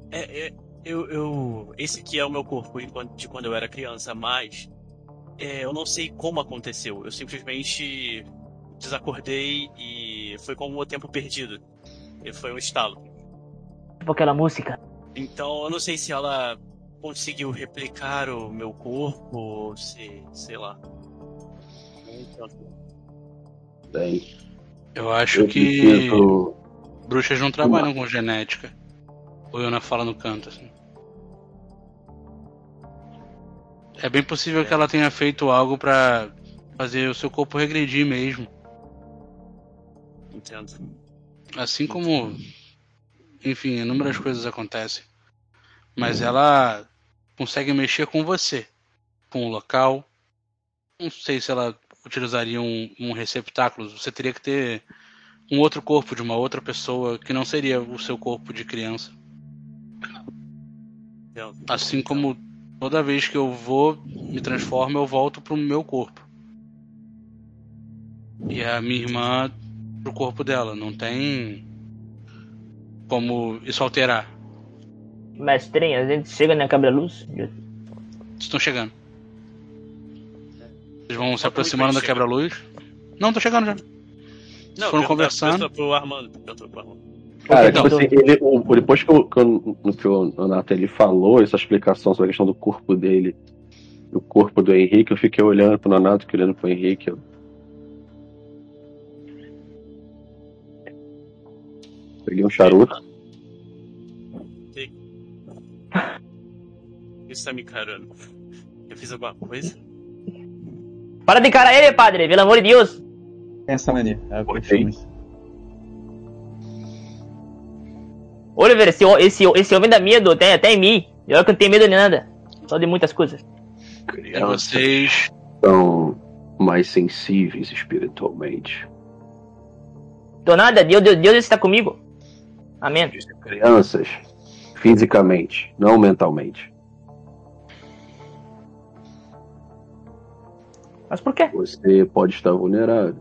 Esse aqui é o meu corpo de quando eu era criança, mas eu não sei como aconteceu. Eu simplesmente desacordei e foi como o tempo perdido. E foi um estalo. Tipo aquela música. Então eu não sei se ela conseguiu replicar o meu corpo, ou se, sei lá. Bem, eu acho que bruxas não trabalham com genética. Ou Yona fala no canto, assim. É bem possível que ela tenha feito algo pra fazer o seu corpo regredir mesmo. Entendo. Assim como, enfim, inúmeras coisas acontecem. Mas ela consegue mexer com você, com o local. Não sei se ela utilizaria um receptáculo. Você teria que ter um outro corpo de uma outra pessoa que não seria o seu corpo de criança. Assim como toda vez que eu vou me transformo, eu volto pro meu corpo. E a minha irmã pro corpo dela. Não tem como isso alterar. Mestrinho, a gente chega na quebra-luz? Estão chegando. Vocês vão se aproximando da quebra-luz? Não, tô chegando já. Não, foram conversando. Eu tô pro Armando. Cara, então, tipo assim, depois que o Nonato ele falou essa explicação sobre a questão do corpo dele, do corpo do Henrique, eu fiquei olhando pro Nonato, olhando pro Henrique. Peguei um charuto. Isso tá me encarando. Eu fiz alguma coisa? Para de encarar ele, padre, pelo amor de Deus. Essa mania. Oliver, esse homem dá medo, tem até em mim. Eu que não tenho medo de nada. Só de muitas coisas. E vocês são mais sensíveis espiritualmente. Tô nada, Deus está comigo. Amém. Crianças, fisicamente, não mentalmente. Mas por quê? Você pode estar vulnerável.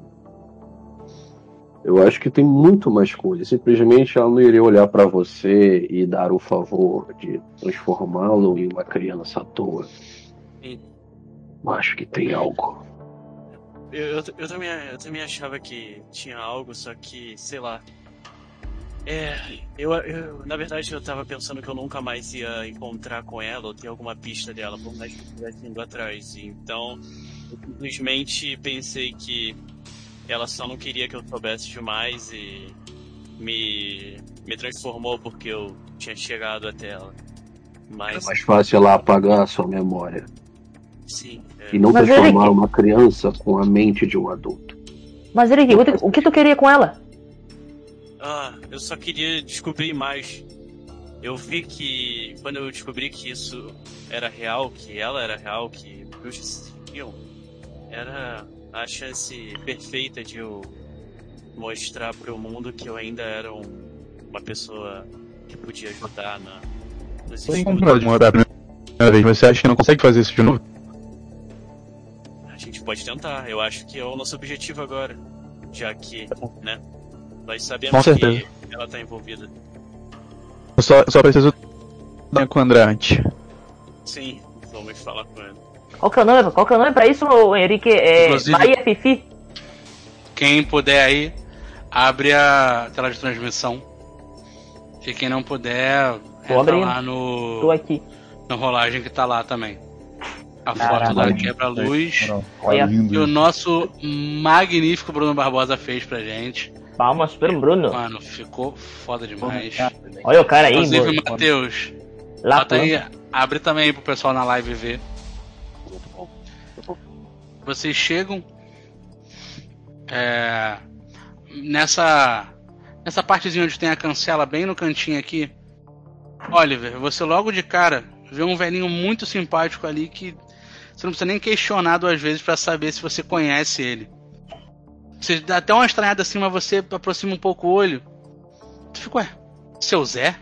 Eu acho que tem muito mais coisa. Simplesmente ela não iria olhar pra você e dar o favor de transformá-lo em uma criança à toa. Eu acho que tem algo. Eu também achava que tinha algo, só que, sei lá. Na verdade eu tava pensando que eu nunca mais ia encontrar com ela ou ter alguma pista dela, por mais que eu estivesse indo atrás. Então, eu simplesmente pensei que ela só não queria que eu soubesse demais e me transformou porque eu tinha chegado até ela. Mas... É mais fácil ela apagar a sua memória. Sim. E não transformar uma criança com a mente de um adulto. Mas Eric, o que tu queria com ela? Eu só queria descobrir mais. Eu vi que quando eu descobri que isso era real, que ela era real, que bruxas existiam, era a chance perfeita de eu mostrar pro mundo que eu ainda era uma pessoa que podia ajudar nos Você encontrou de morar a primeira vez, mas você acha que não consegue fazer isso de novo? A gente pode tentar, eu acho que é o nosso objetivo agora, já que, né, nós sabemos que ela tá envolvida. Eu só preciso dar com o André antes. Sim, vamos falar com ela. Qual que é o nome pra isso, Henrique? Maria Fifi? Quem puder aí, abre a tela de transmissão. E quem não puder, entra lá Tô aqui. na rolagem que tá lá também. A foto da quebra-luz Olha. que o nosso magnífico Bruno Barbosa fez pra gente. Palmas pro Bruno. Mano, ficou foda demais. Olha o cara aí, Inclusive, Matheus, bota aí Abre também aí pro pessoal na live ver. Vocês chegam nessa partezinha onde tem a cancela bem no cantinho aqui. Oliver, você logo de cara vê um velhinho muito simpático ali que você não precisa nem questionar 2 vezes pra saber se você conhece ele. Você dá até uma estranhada assim, mas você aproxima um pouco o olho. Tu fica, ué, seu Zé?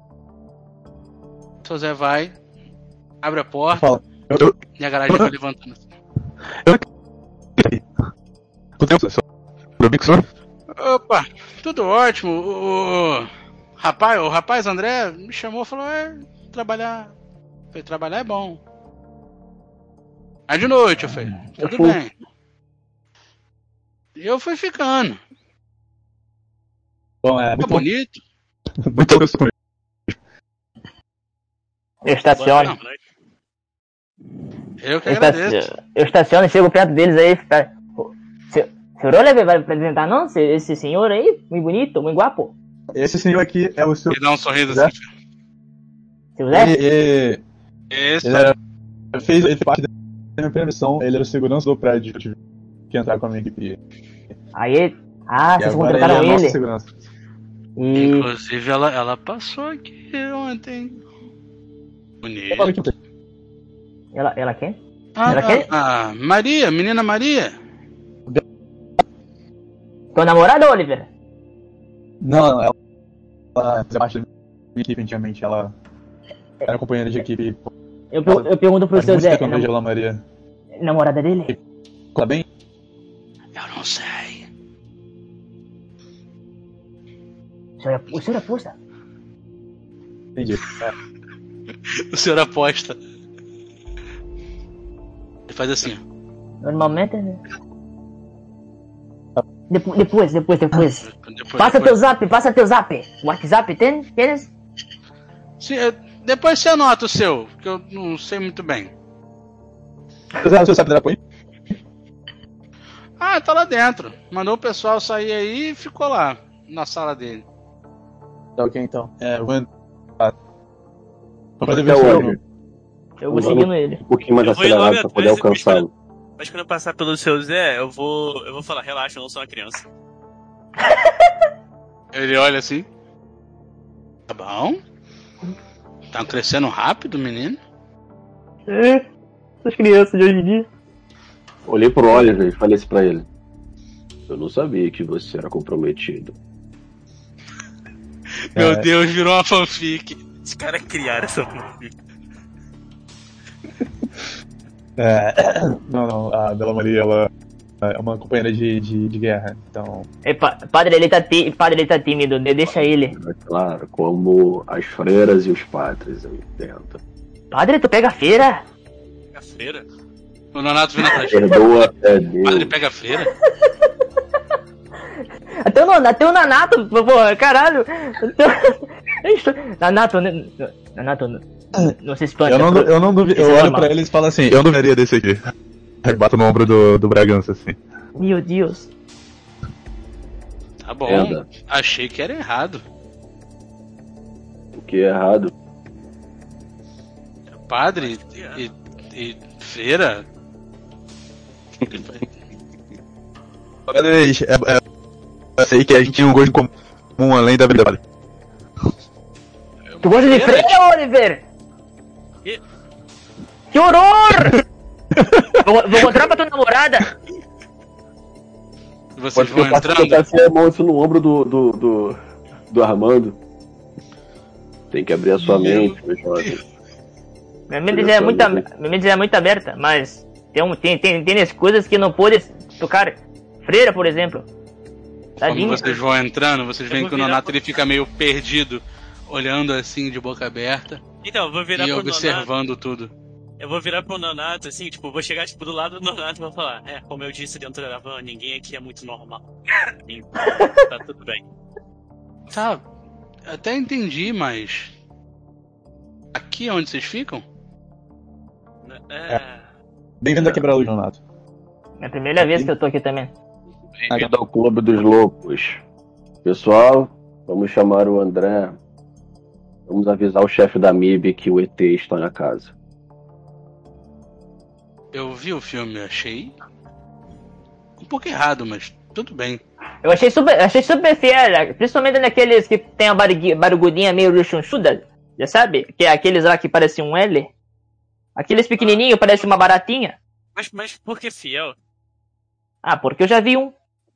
Seu Zé vai, abre a porta e a garagem vai levantando. Opa, tudo ótimo. O rapaz André me chamou e falou: trabalhar é bom. Aí de noite, eu falei: tudo bem. E eu fui ficando. Bom, Tá bonito. Muito bom. Eu estaciono. Eu que agradeço. Eu estaciono e chego perto deles aí. Senhor Oliver vai apresentar, não? Esse senhor aí, muito bonito, muito guapo. Esse senhor aqui é o seu. Ele dá um sorriso Zé? assim. Seu Zé? Esse. Ele fez parte da minha primeira missão. Ele era o segurança do prédio que eu tive que entrar com a minha equipe. Aí, vocês agora contrataram ele é nosso ele. segurança. E Inclusive, ela passou aqui ontem. Eu falo Bonito. aqui. ela quem? Ela quem? Maria, menina Maria. Tua namorada, Oliver? Não, ela fazia parte da minha equipe antigamente. Ela era companheira de equipe. Eu pergunto pro seu Zé. Quando eu vejo ela, Maria. Namorada dele? Tá bem? Eu não sei. O senhor aposta? Entendi. O senhor aposta. Ele faz assim. Normalmente, né? Depois. Depois. Passa teu zap. WhatsApp, tens? Sim, depois você anota o seu, que eu não sei muito bem. Você sabe da apoio? Tá lá dentro. Mandou o pessoal sair aí e ficou lá, na sala dele. Tá ok, então. Eu vou entrar. Até hoje. Eu vou seguindo ele. Um pouquinho mais Eu vou ir logo acelerado pra poder atrás, alcançá-lo. Mas quando eu passar pelo seu Zé, eu vou falar, relaxa, eu não sou uma criança. Ele olha assim. Tá bom. Tá crescendo rápido, menino. Essas crianças de hoje em dia. Olhei pro Oliver e falei assim pra ele: eu não sabia que você era comprometido. Meu Deus, virou uma fanfic. Os caras criaram essa fanfic. Não, a Bela Maria, ela é uma companheira de guerra, então... Padre, ele tá tímido, deixa ele. É claro, como as freiras e os padres, eu entendo. Padre, tu pega a feira? A feira? O Nonato vindo atrás. Perdoa até Deus. Padre pega a freira? Até o Nanato, porra, caralho. Nanato, não se espanta. Eu não duvido, eu olho pra eles e falo assim, eu não duvidaria desse aqui. Aí bato no ombro do Bragança, assim. Meu Deus. Tá bom, Anda. achei que era errado. O que é errado? Padre e freira? Olha aí, eu sei que a gente tem um gosto comum além da vida. Tu gosta de freira, Oliver? Que horror! Vou mostrar pra tua namorada. Vocês Pode vão que eu faça entrando? botar assim a mão assim no ombro do Armando. Tem que abrir a sua mente, meu jovem. Minha mente já é muito aberta, mas tem as coisas que não pode tocar. Freira, por exemplo. Quando Tadinho. vocês vão entrando, vocês veem vou que o virar Nonato pro- ele fica meio perdido, olhando assim de boca aberta Então, eu vou virar e pro Nonato. observando tudo. Eu vou virar pro Nonato, assim, tipo, vou chegar tipo, do lado do Nonato e vou falar, como eu disse dentro da van, ninguém aqui é muito normal. Então, tá tudo bem. Tá, até entendi, mas aqui é onde vocês ficam? Bem-vindo a quebrar o Jonato. É a primeira vez que eu tô aqui também. Bem-vindo ao Clube dos Loucos. Pessoal, vamos chamar o André. Vamos avisar o chefe da MIB que o ET está na casa. Eu vi o filme, achei um pouco errado, mas tudo bem. Eu achei super fiel, principalmente naqueles que tem a barrigudinha meio rechonchuda, já sabe? Que é aqueles lá que parecem um L. Aqueles pequenininhos, parecem uma baratinha. Mas por que fiel? Ah, porque eu já vi um.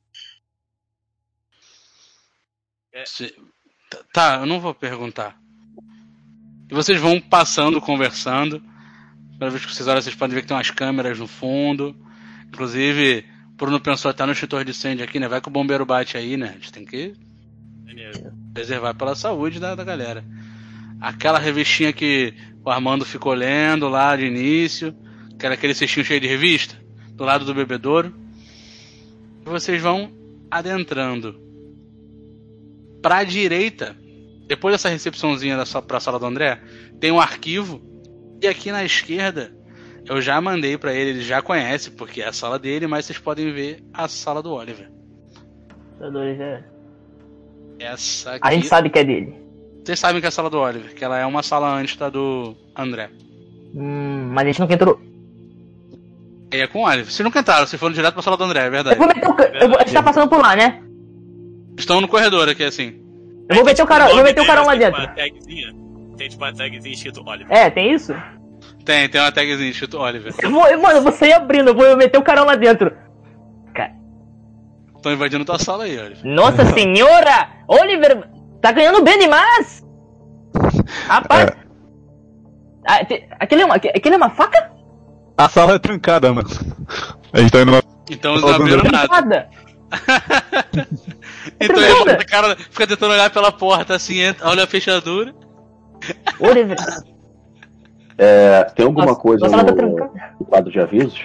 Tá, eu não vou perguntar. E vocês vão passando, conversando. Cada vez que vocês olham, vocês podem ver que tem umas câmeras no fundo. Inclusive, o Bruno pensou até no extintor de incêndio aqui, né? Vai que o bombeiro bate aí, né? A gente tem que preservar pela saúde da galera. Aquela revistinha que o Armando ficou lendo lá de início, que era aquele cestinho cheio de revista, do lado do bebedouro. E vocês vão adentrando. Pra direita, depois dessa recepçãozinha pra sala do André, tem um arquivo. E aqui na esquerda, eu já mandei pra ele já conhece, porque é a sala dele, mas vocês podem ver a sala do Oliver. Essa aqui... A gente sabe que é dele. Vocês sabem que é a sala do Oliver, que ela é uma sala antes da do André. Mas a gente nunca entrou. E é com o Oliver. Vocês nunca entraram, vocês foram direto pra sala do André, é verdade. A gente tá passando por lá, né? Estão no corredor aqui, assim. Eu vou meter o carão lá dentro. Tem tipo uma tagzinha escrito Oliver. É, tem isso? Tem uma tagzinha escrito Oliver. Eu vou sair abrindo, eu vou meter o carão lá dentro. Estão invadindo tua sala aí, Oliver. Nossa senhora! Oliver, tá ganhando bem demais! Rapaz! Aquele é uma faca? A sala é trancada, mano. A gente tá indo Então eles não abriram nada. Então ele fica tentando olhar pela porta assim, olha a fechadura. Oliver. Tem alguma coisa no quadro de avisos?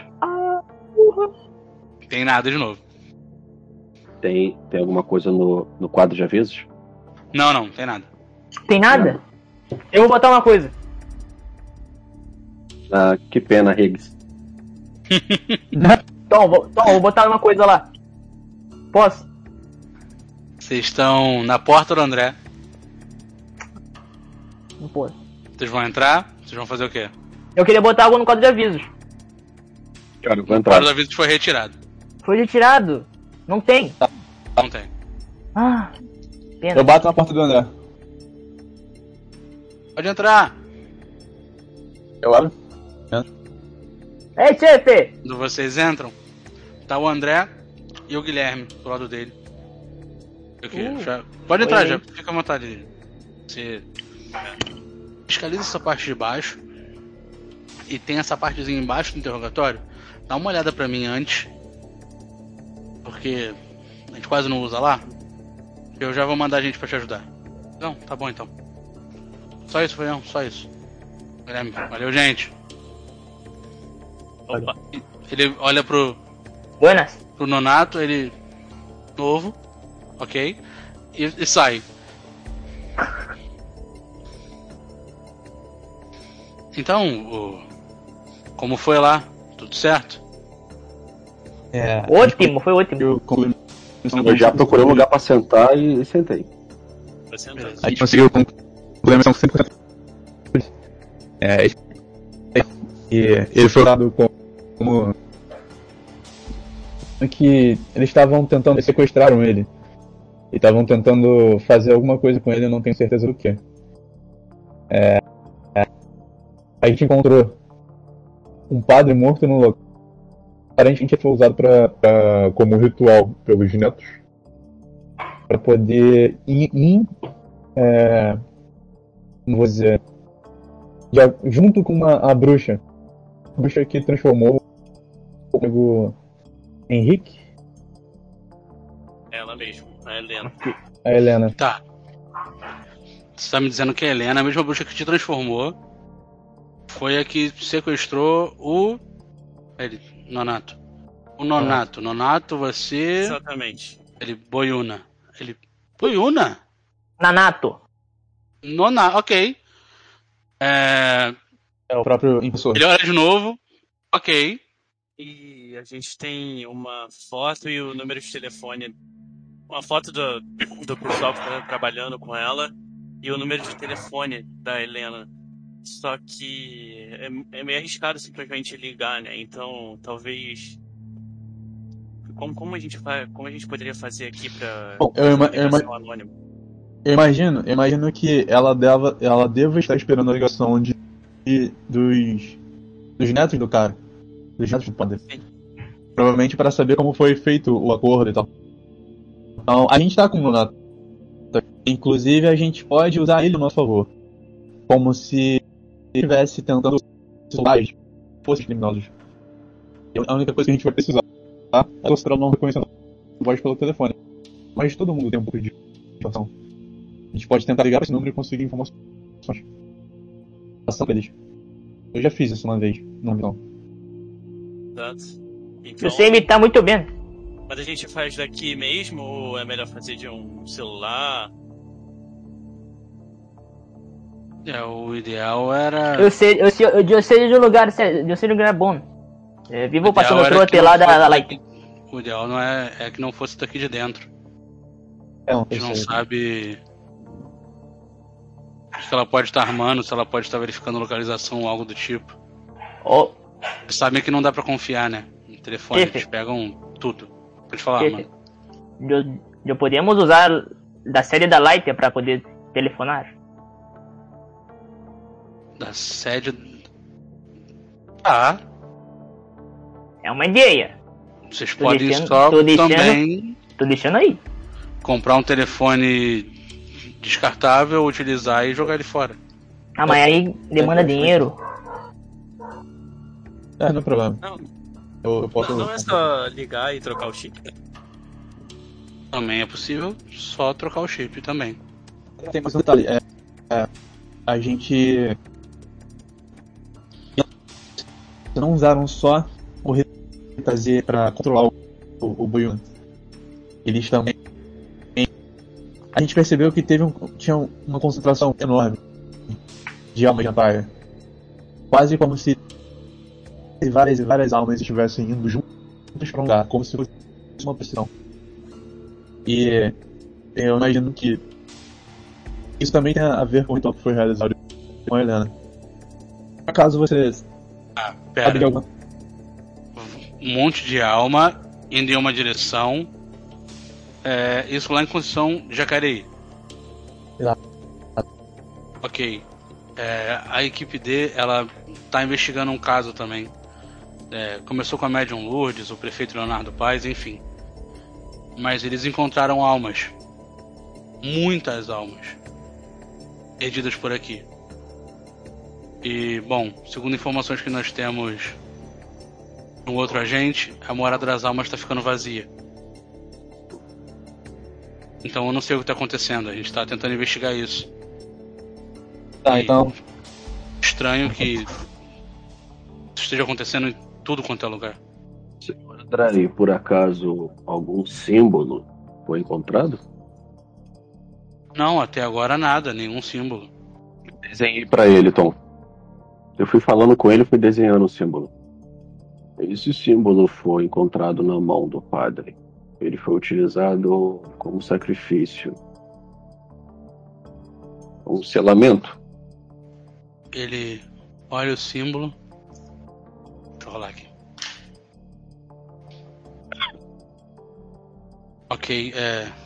Tem nada de novo. Tem alguma coisa no quadro de avisos? Não, tem nada. Tem nada? Eu vou botar uma coisa. Que pena, Higgs. Tom, vou botar uma coisa lá. Posso? Vocês estão na porta do André. Não posso. Vocês vão entrar? Vocês vão fazer o quê? Eu queria botar algo no quadro de avisos. Cara, eu vou O entrar. quadro de avisos foi retirado. Foi retirado. Não tem. Não tem. Pena. Eu bato na porta do André. Pode entrar. Eu abro. Ei, chefe! Quando vocês entram, tá o André e o Guilherme do lado dele. Pode entrar, já. Fica à vontade. Você fiscaliza essa parte de baixo. E tem essa partezinha embaixo do interrogatório. Dá uma olhada pra mim antes. Porque a gente quase não usa lá. Eu já vou mandar a gente pra te ajudar. Não, tá bom então. Só isso, Feião, só isso. Guilherme, valeu, gente. Opa. Ele olha pro Buenas. Nonato, ele... Novo. Ok. E sai. Então, como foi lá? Tudo certo? Ótimo, foi ótimo. Eu já procurei um lugar pra sentar e sentei. A gente conseguiu complementação 100%. E ele foi dado como que eles estavam tentando, sequestraram ele. E estavam tentando fazer alguma coisa com ele, eu não tenho certeza do que. A gente encontrou um padre morto no local. Aparentemente foi usado como ritual pelos netos. Para poder como vou dizer, junto com a bruxa. A bruxa que transformou o Henrique. Ela mesmo, a Helena. A Helena. Tá. Você tá me dizendo que a Helena, a mesma bruxa que te transformou, foi a que sequestrou o Nonato. O Nonato. Nonato, você... Exatamente. Ele... Boiuna. Ele... Boiuna? Nanato. Ok. É o próprio impressor. Ele olha de novo. Ok. E a gente tem uma foto e o número de telefone. Uma foto do pessoal que está trabalhando com ela. e o número de telefone da Helena. Só que é meio arriscado simplesmente ligar, né? Então, talvez... Como a gente poderia fazer aqui pra Bom, fazer uma ligação anônima? eu imagino que ela deva estar esperando a ligação dos netos do cara. Dos netos do padre. Sim. Provavelmente para saber como foi feito o acordo e tal. Então, a gente tá com o Nonato. Inclusive, a gente pode usar ele a nosso favor. Como se ele estivesse tentando salvar eles, fossem criminosos. A única coisa que a gente vai precisar é mostrar o não reconhecendo a voz pelo telefone. Mas todo mundo tem um pouco de informação. A gente pode tentar ligar para esse número e conseguir informações. Passando pra eles. Eu já fiz isso uma vez, não. Exato. Então, Você imitar muito bem. mas a gente faz daqui mesmo ou é melhor fazer de um celular? O ideal era. Eu sei de um lugar bom. Vivo O passando ideal era trote que não lá da fosse Light. daqui- O ideal não é que não fosse daqui de dentro. Não, A gente não sabe o que ela pode estar armando, se ela pode estar verificando localização ou algo do tipo. Oh, Vocês sabem que não dá pra confiar, né? No telefone, Chefe. eles pegam tudo. Pode falar, chefe, mano. eu podemos usar da série da Light para poder telefonar. Da sede. Ah, É uma ideia. vocês Tô podem deixando- só tô deixando- também Tô deixando aí. comprar um telefone descartável, utilizar e jogar ele fora. Ah, mas aí demanda dinheiro. não é problema. Não, Eu posso. não é só ligar e trocar o chip. Também é possível, só trocar o chip também. Tem mais um detalhe. A gente. Não usaram só o Retazer pra controlar o Buyun. Eles também. A gente percebeu que tinha uma concentração enorme de almas na praia. Quase como se várias e várias almas estivessem indo juntas para um lugar, como se fosse uma pressão. E eu imagino que isso também tem a ver com o ritual que foi realizado com a Helena. Acaso você Ah, sabe de pera. alguma... Um monte de alma indo em uma direção. Isso lá em Conceição de Jacareí. Exato. Ok. A equipe D, ela tá investigando um caso também. Começou com a Médium Lourdes, o prefeito Leonardo Paes, enfim. Mas eles encontraram almas. Muitas almas. Perdidas por aqui. E, bom, segundo informações que nós temos de um outro agente, a morada das almas está ficando vazia. Então eu não sei o que está acontecendo, a gente está tentando investigar isso. Tá, então... Estranho que isso esteja acontecendo em tudo quanto é lugar. Senhora Drari, por acaso algum símbolo foi encontrado? Não, até agora nada, nenhum símbolo. Desenhei pra ele, Tom. Eu fui falando com ele e fui desenhando o símbolo. Esse símbolo foi encontrado na mão do padre. Ele foi utilizado como sacrifício. Um selamento. Ele olha o símbolo. Deixa eu rolar aqui. Ok,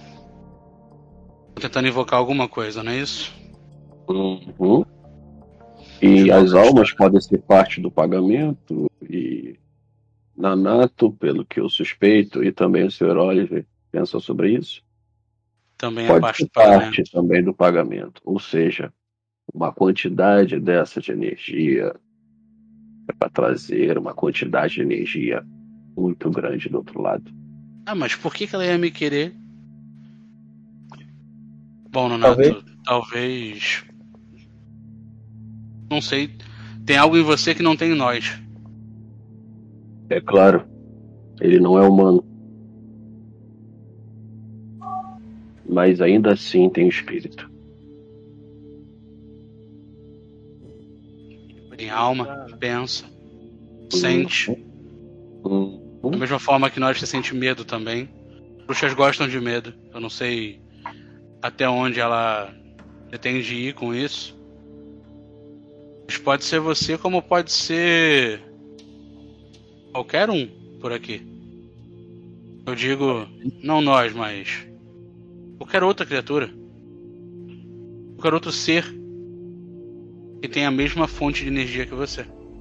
tô tentando invocar alguma coisa, não é isso? Uhum. E as almas podem ser parte do pagamento. E Nanato, pelo que eu suspeito, e também o Sr. Oliver pensa sobre isso, Também é pode parte ser do pagamento. parte também do pagamento. Ou seja, uma quantidade dessa de energia é para trazer uma quantidade de energia muito grande do outro lado. Ah, mas por que ela ia me querer? Bom, Nonato, talvez... Não sei. Tem algo em você que não tem em nós. É claro, ele não é humano. Mas ainda assim tem espírito. Tem alma, pensa, sente. Uhum. Da mesma forma que nós, você sente medo também. Bruxas gostam de medo. Eu não sei até onde ela pretende ir com isso. Mas pode ser você, como pode ser qualquer um por aqui. Eu digo, não nós, mas qualquer outra criatura. Qualquer outro ser que tem a mesma fonte de energia que você.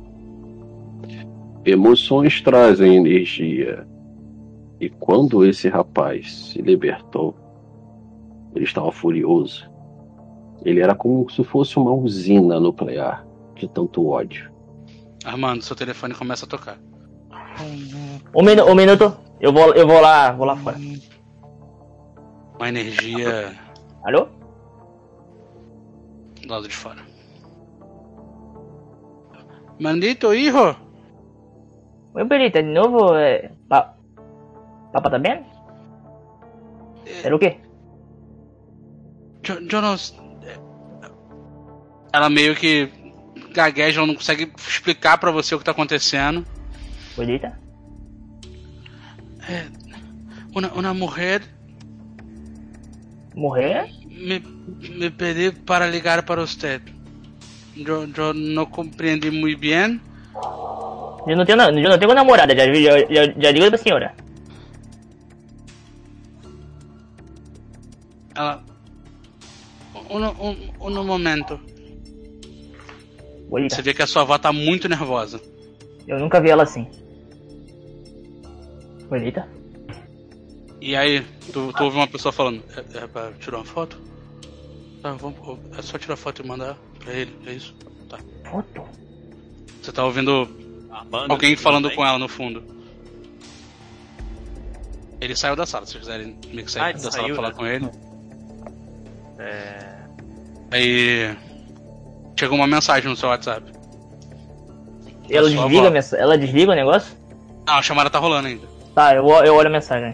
Emoções trazem energia. E quando esse rapaz se libertou, ele estava furioso. Ele era como se fosse uma usina nuclear de tanto ódio. Armando, seu telefone começa a tocar. Um minuto. Eu vou lá fora. Uma energia Alô? do lado de fora. Maldito hijo. Oi, Belita, de novo. Papá tá bem? Era o quê? Eu não... Ela meio que gagueja, ela não consegue explicar pra você o que tá acontecendo. Belita? Uma mulher Morrer? me pediu para ligar para você. Eu não compreendi muito bem. Eu não tenho namorada, já digo pra senhora. Ela... Um momento. Belita, Você vê que a sua avó tá muito nervosa. eu nunca vi ela assim. Belita? E aí, tu ouve uma pessoa falando, é pra tirar uma foto? Tá, é só tirar foto e mandar pra ele, é isso? Tá. Foto? Você tá ouvindo Armando, alguém tudo falando bem? com ela no fundo. Ele saiu da sala, se vocês quiserem meio que sair ele da sala saiu, pra falar né? com ele. É... Aí chegou uma mensagem no seu WhatsApp. Ela sua desliga, avó. ela desliga o negócio? Não, a chamada tá rolando ainda. Tá, eu olho a mensagem.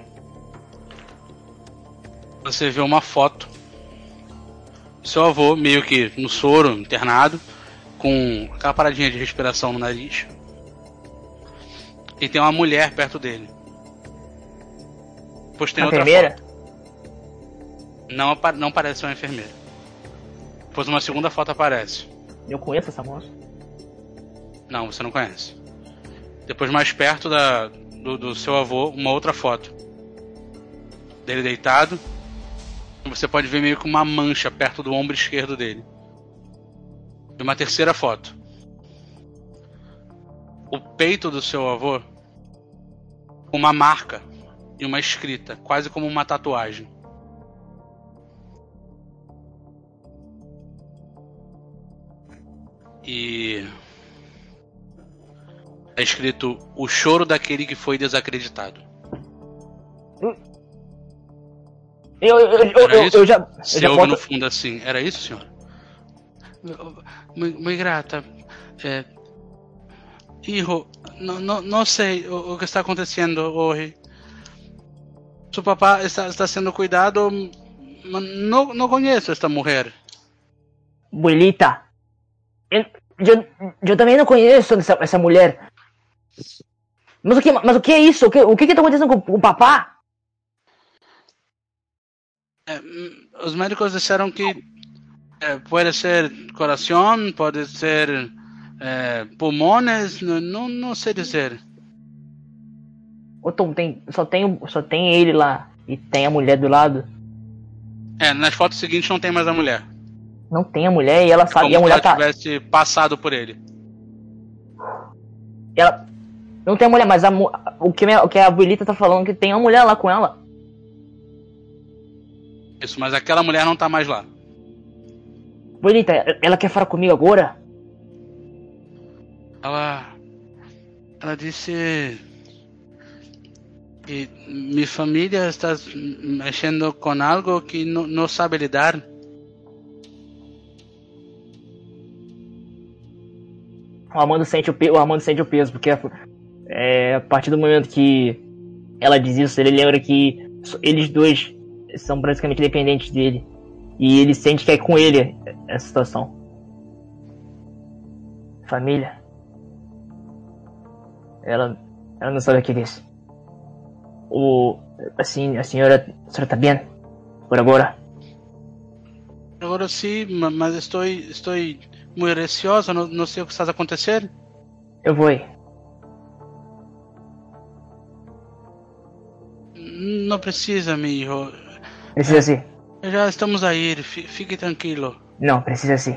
Você vê uma foto do seu avô, meio que no soro, internado, com aquela paradinha de respiração no nariz. E tem uma mulher perto dele. Depois tem A outra enfermeira? foto. Não parece uma enfermeira. Depois uma segunda foto aparece. Eu conheço essa moça. Não, você não conhece. Depois mais perto do seu avô, uma outra foto. Dele deitado. E você pode ver meio que uma mancha perto do ombro esquerdo dele. E uma terceira foto. O peito do seu avô com uma marca e uma escrita, quase como uma tatuagem. E é escrito o choro daquele que foi desacreditado. Era isso? Eu já Você ouve posso... no fundo assim, era isso, senhor? Muito grata. Hijo, não sei o que está acontecendo hoje. Seu papá está sendo cuidado, mas não conheço esta mulher. Abuelita, eu também não conheço essa mulher. Mas o que é isso? O que tá acontecendo com o papá? Os médicos disseram que pode ser coração, pode ser pulmões, não sei dizer. Ô Tom, só tem ele lá e tem a mulher do lado. Nas fotos seguintes não tem mais a mulher. Não tem a mulher e ela sabe. Como E a se mulher ela tá. tivesse passado por ele. Ela. Não tem a mulher, mas o que a abuelita tá falando que tem uma mulher lá com ela. Isso, mas aquela mulher não tá mais lá. Abuelita, ela quer falar comigo agora? Ela disse que minha família está mexendo com algo que não sabe lidar. O Armando sente o peso, porque a partir do momento que ela diz isso, ele lembra que eles dois são praticamente dependentes dele. E ele sente que é com ele essa situação. Família. Ela não sabe o que é isso. A senhora tá bem? Por agora? Agora Claro, sí, mas estou muito receoso, não sei o que está acontecendo. Eu vou. Não precisa, meu hijo. Precisa sim. Já estamos a ir, fique tranquilo. Não, precisa sim.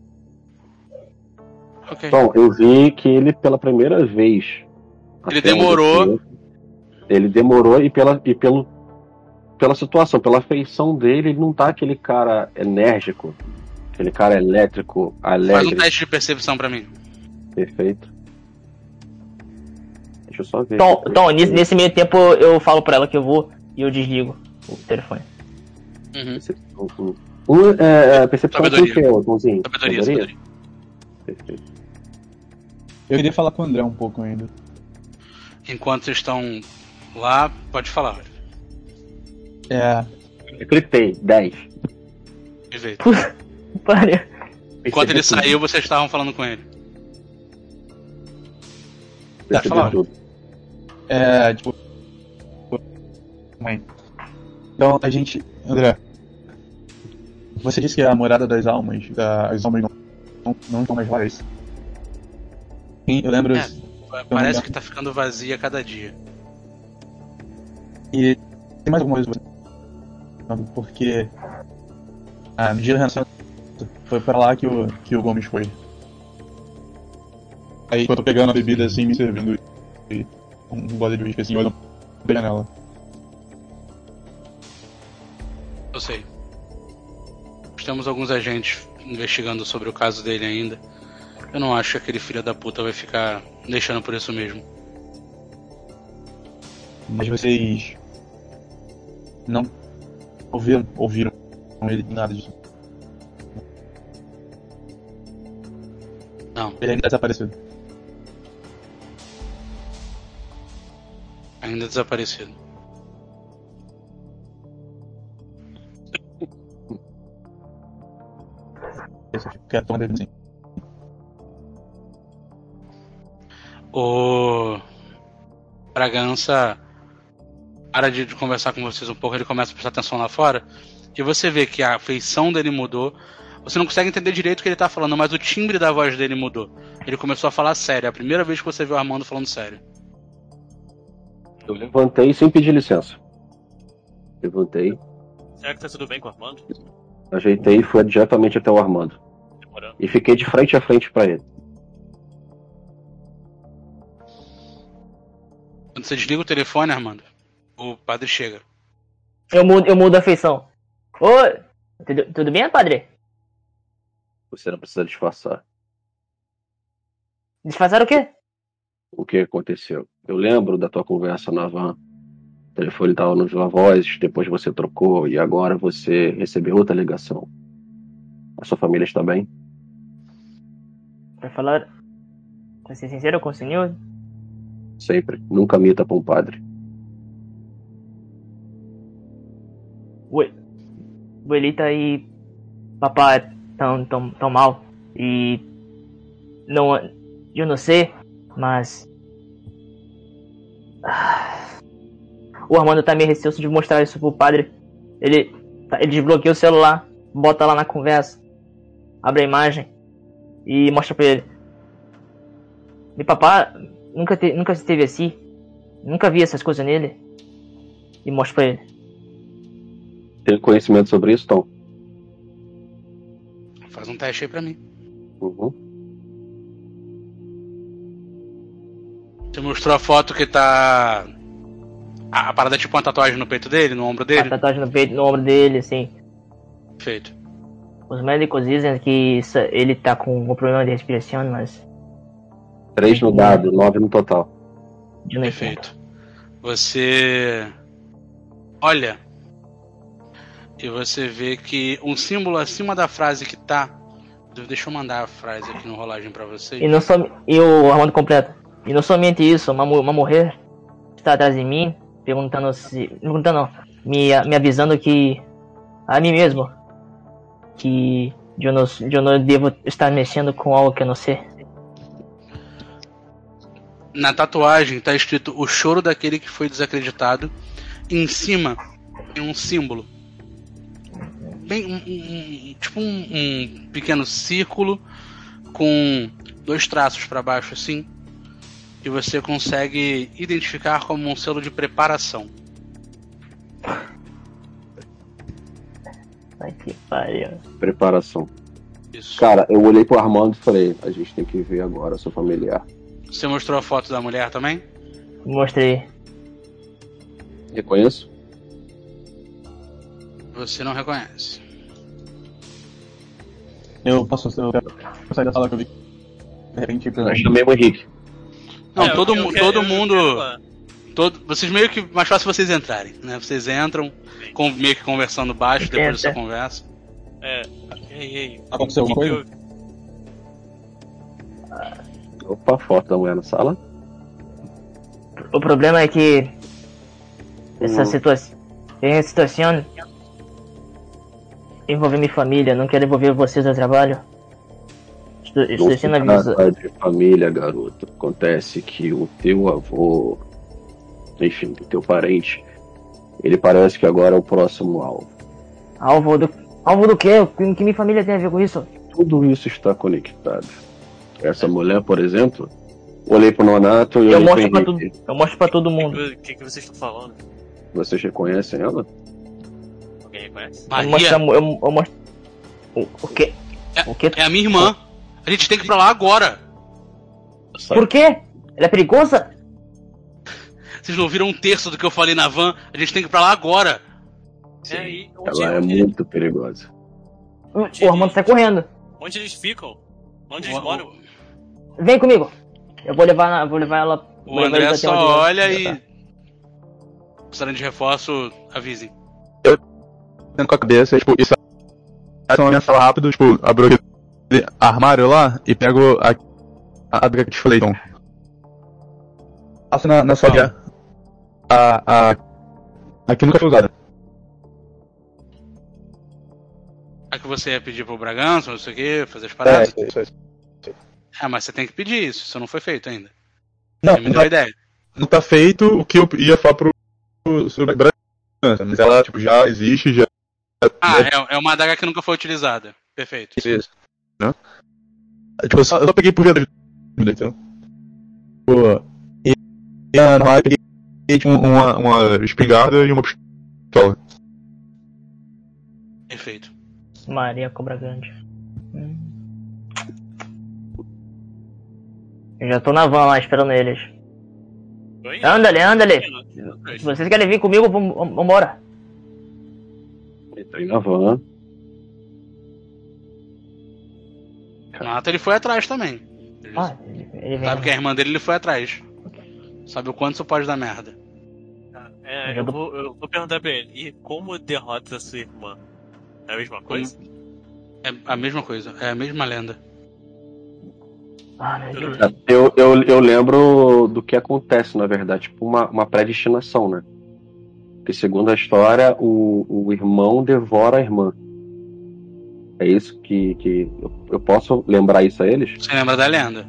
Ok. Bom, eu vi que ele pela primeira vez. Ele até onde eu demorou. sei, ele demorou e pela situação, pela feição dele, ele não tá aquele cara enérgico, aquele cara elétrico, Faz alegre. um teste de percepção pra mim. Perfeito. Deixa eu só ver. Tom, nesse meio tempo eu falo pra ela que eu vou e eu desligo o telefone. Uhum. Percepção com o Sabedoria. que, Tomzinho? Sabedoria. Perfeito. Eu queria falar com o André um pouco ainda. Enquanto vocês estão lá, pode falar. Eu cliquei, 10. Perfeito. Pare. Enquanto ele saiu, vocês estavam falando com ele. Percebi fala. tudo. Tipo. Mãe. Então a gente. André. Você disse que a morada das almas. As almas não estão mais lá, é isso? Sim, eu lembro. Parece que tá ficando vazia a cada dia. E tem mais alguma coisa pra você? Porque. No dia do renascimento foi pra lá que o Gomes foi. Aí eu tô pegando a bebida assim, me servindo e um gole de uísque assim, olhando pra janela. Eu sei. Temos alguns agentes investigando sobre o caso dele ainda. Eu não acho que aquele filho da puta vai ficar deixando por isso mesmo. Mas vocês não ouviram ele nada disso? Não, Ele ainda tá desaparecido. ainda desaparecido. Eu só quero tomar bebida assim. O Bragança para de conversar com vocês um pouco, ele começa a prestar atenção lá fora e você vê que a feição dele mudou. Você não consegue entender direito o que ele tá falando, mas o timbre da voz dele mudou. Ele começou a falar sério, é a primeira vez que você viu o Armando falando sério. Eu levantei sem pedir licença. Levantei, Será que tá tudo bem com o Armando? ajeitei e fui diretamente até o Armando. Demorando. E fiquei de frente a frente pra ele. Quando você desliga o telefone, Armando, o padre chega. Eu mudo a feição. Oi! Tudo bem, padre? Você não precisa disfarçar. Disfarçar o quê? O que aconteceu? Eu lembro da tua conversa na van. O telefone estava no Viva Voz, depois você trocou e agora você recebeu outra ligação. A sua família está bem? Pra ser sincero com o senhor, Sempre. Nunca minta para um padre. abuelita e papai tão mal. E não, eu não sei, mas o Armando tá meio receoso de mostrar isso pro padre. Ele desbloqueia o celular, bota lá na conversa, abre a imagem e mostra pra ele. Meu papai nunca esteve assim, nunca vi essas coisas nele. E mostra pra ele. Tem conhecimento sobre isso, Tom? Faz um teste aí pra mim. Uhum. Você mostrou a foto que tá... A parada é tipo uma tatuagem no peito dele, no ombro A dele? tatuagem no peito, no ombro dele, assim. Feito. Os médicos dizem que ele tá com um problema de respiração, mas 3 no dado, 9 no total. de não entendo. Perfeito. Você olha e você vê que um símbolo acima da frase que tá. Deixa eu mandar a frase aqui no rolagem pra vocês. E o Armando completa. E não somente isso, uma mulher está atrás de mim, me avisando que a mim mesmo que eu não devo estar mexendo com algo que eu não sei. Na tatuagem tá escrito o choro daquele que foi desacreditado. Em cima tem um símbolo tipo um pequeno círculo com 2 traços para baixo assim, que você consegue identificar como um selo de preparação. Ai, que pariu. Preparação. Isso. Cara, eu olhei pro Armando e falei, a gente tem que ver agora seu familiar. Você mostrou a foto da mulher também? Mostrei. Reconheço? Você não reconhece. Eu posso sair da sala que eu vi. De repente, Eu chamei o Henrique. Não, todo eu mundo. quero lá. Vocês meio que. Mais fácil vocês entrarem, né? Vocês entram, meio que conversando baixo depois dessa conversa. Ei. Aconteceu alguma coisa? Opa, foto da mulher na sala. O problema é que essa situação envolve minha família, não quero envolver vocês no trabalho. Estou Não sendo se avisado. trata de família, garoto. Acontece que o teu avô, enfim, o teu parente, ele parece que agora é o próximo alvo. Alvo do quê? O que minha família tem a ver com isso? Tudo isso está conectado. Essa mulher, por exemplo, olhei pro Nonato e Eu olhei mostro pro pra Henrique. Eu mostro pra todo mundo. O que vocês estão falando? Vocês reconhecem ela? Alguém reconhece? Eu mostro, eu mostro. O quê? O quê? É a minha irmã. A gente tem que ir pra lá agora. Por quê? Ela é perigosa? Vocês não ouviram um terço do que eu falei na van? A gente tem que ir pra lá agora. E Ela é muito perigosa. O Armando sai correndo. Onde eles ficam? Onde eles moram? Vem comigo. Eu vou levar ela. O vou levar André eles até só onde- olha e. Precisando de reforço, avisem. Com a cabeça, tipo, isso é uma sala rápido, tipo, abro aquele armário lá e pego a droga que te falei, então. Passo na sala. A que nunca foi usada. A que você ia pedir pro Bragança, não sei o que, fazer as paradas. Isso. Mas você tem que pedir isso não foi feito ainda. Não, Ele me deu a ideia. não tá feito o que eu ia falar sobre a Bragança, mas ela, tipo, já existe, já... É uma adaga que nunca foi utilizada. Perfeito. Isso. Né? Tipo, eu só peguei por via da vida, então. Tipo, e na hora eu peguei tipo, uma espingarda e uma pistola. Perfeito. Maria Cobra Grande. Eu já tô na van lá esperando eles. Oi? Andale. Se vocês querem vir comigo, vambora. Entrei na van. Nata ele foi atrás também. Ele vem. Sabe que a irmã dele ele foi atrás. Sabe o quanto isso pode dar merda. Eu vou perguntar pra ele. E como derrota a sua irmã? É a mesma coisa? É a mesma coisa, é a mesma lenda. Meu Deus. Eu lembro do que acontece, na verdade, tipo uma predestinação, né? Porque segundo a história, o irmão devora a irmã. É isso que eu posso lembrar isso a eles? Você lembra da lenda?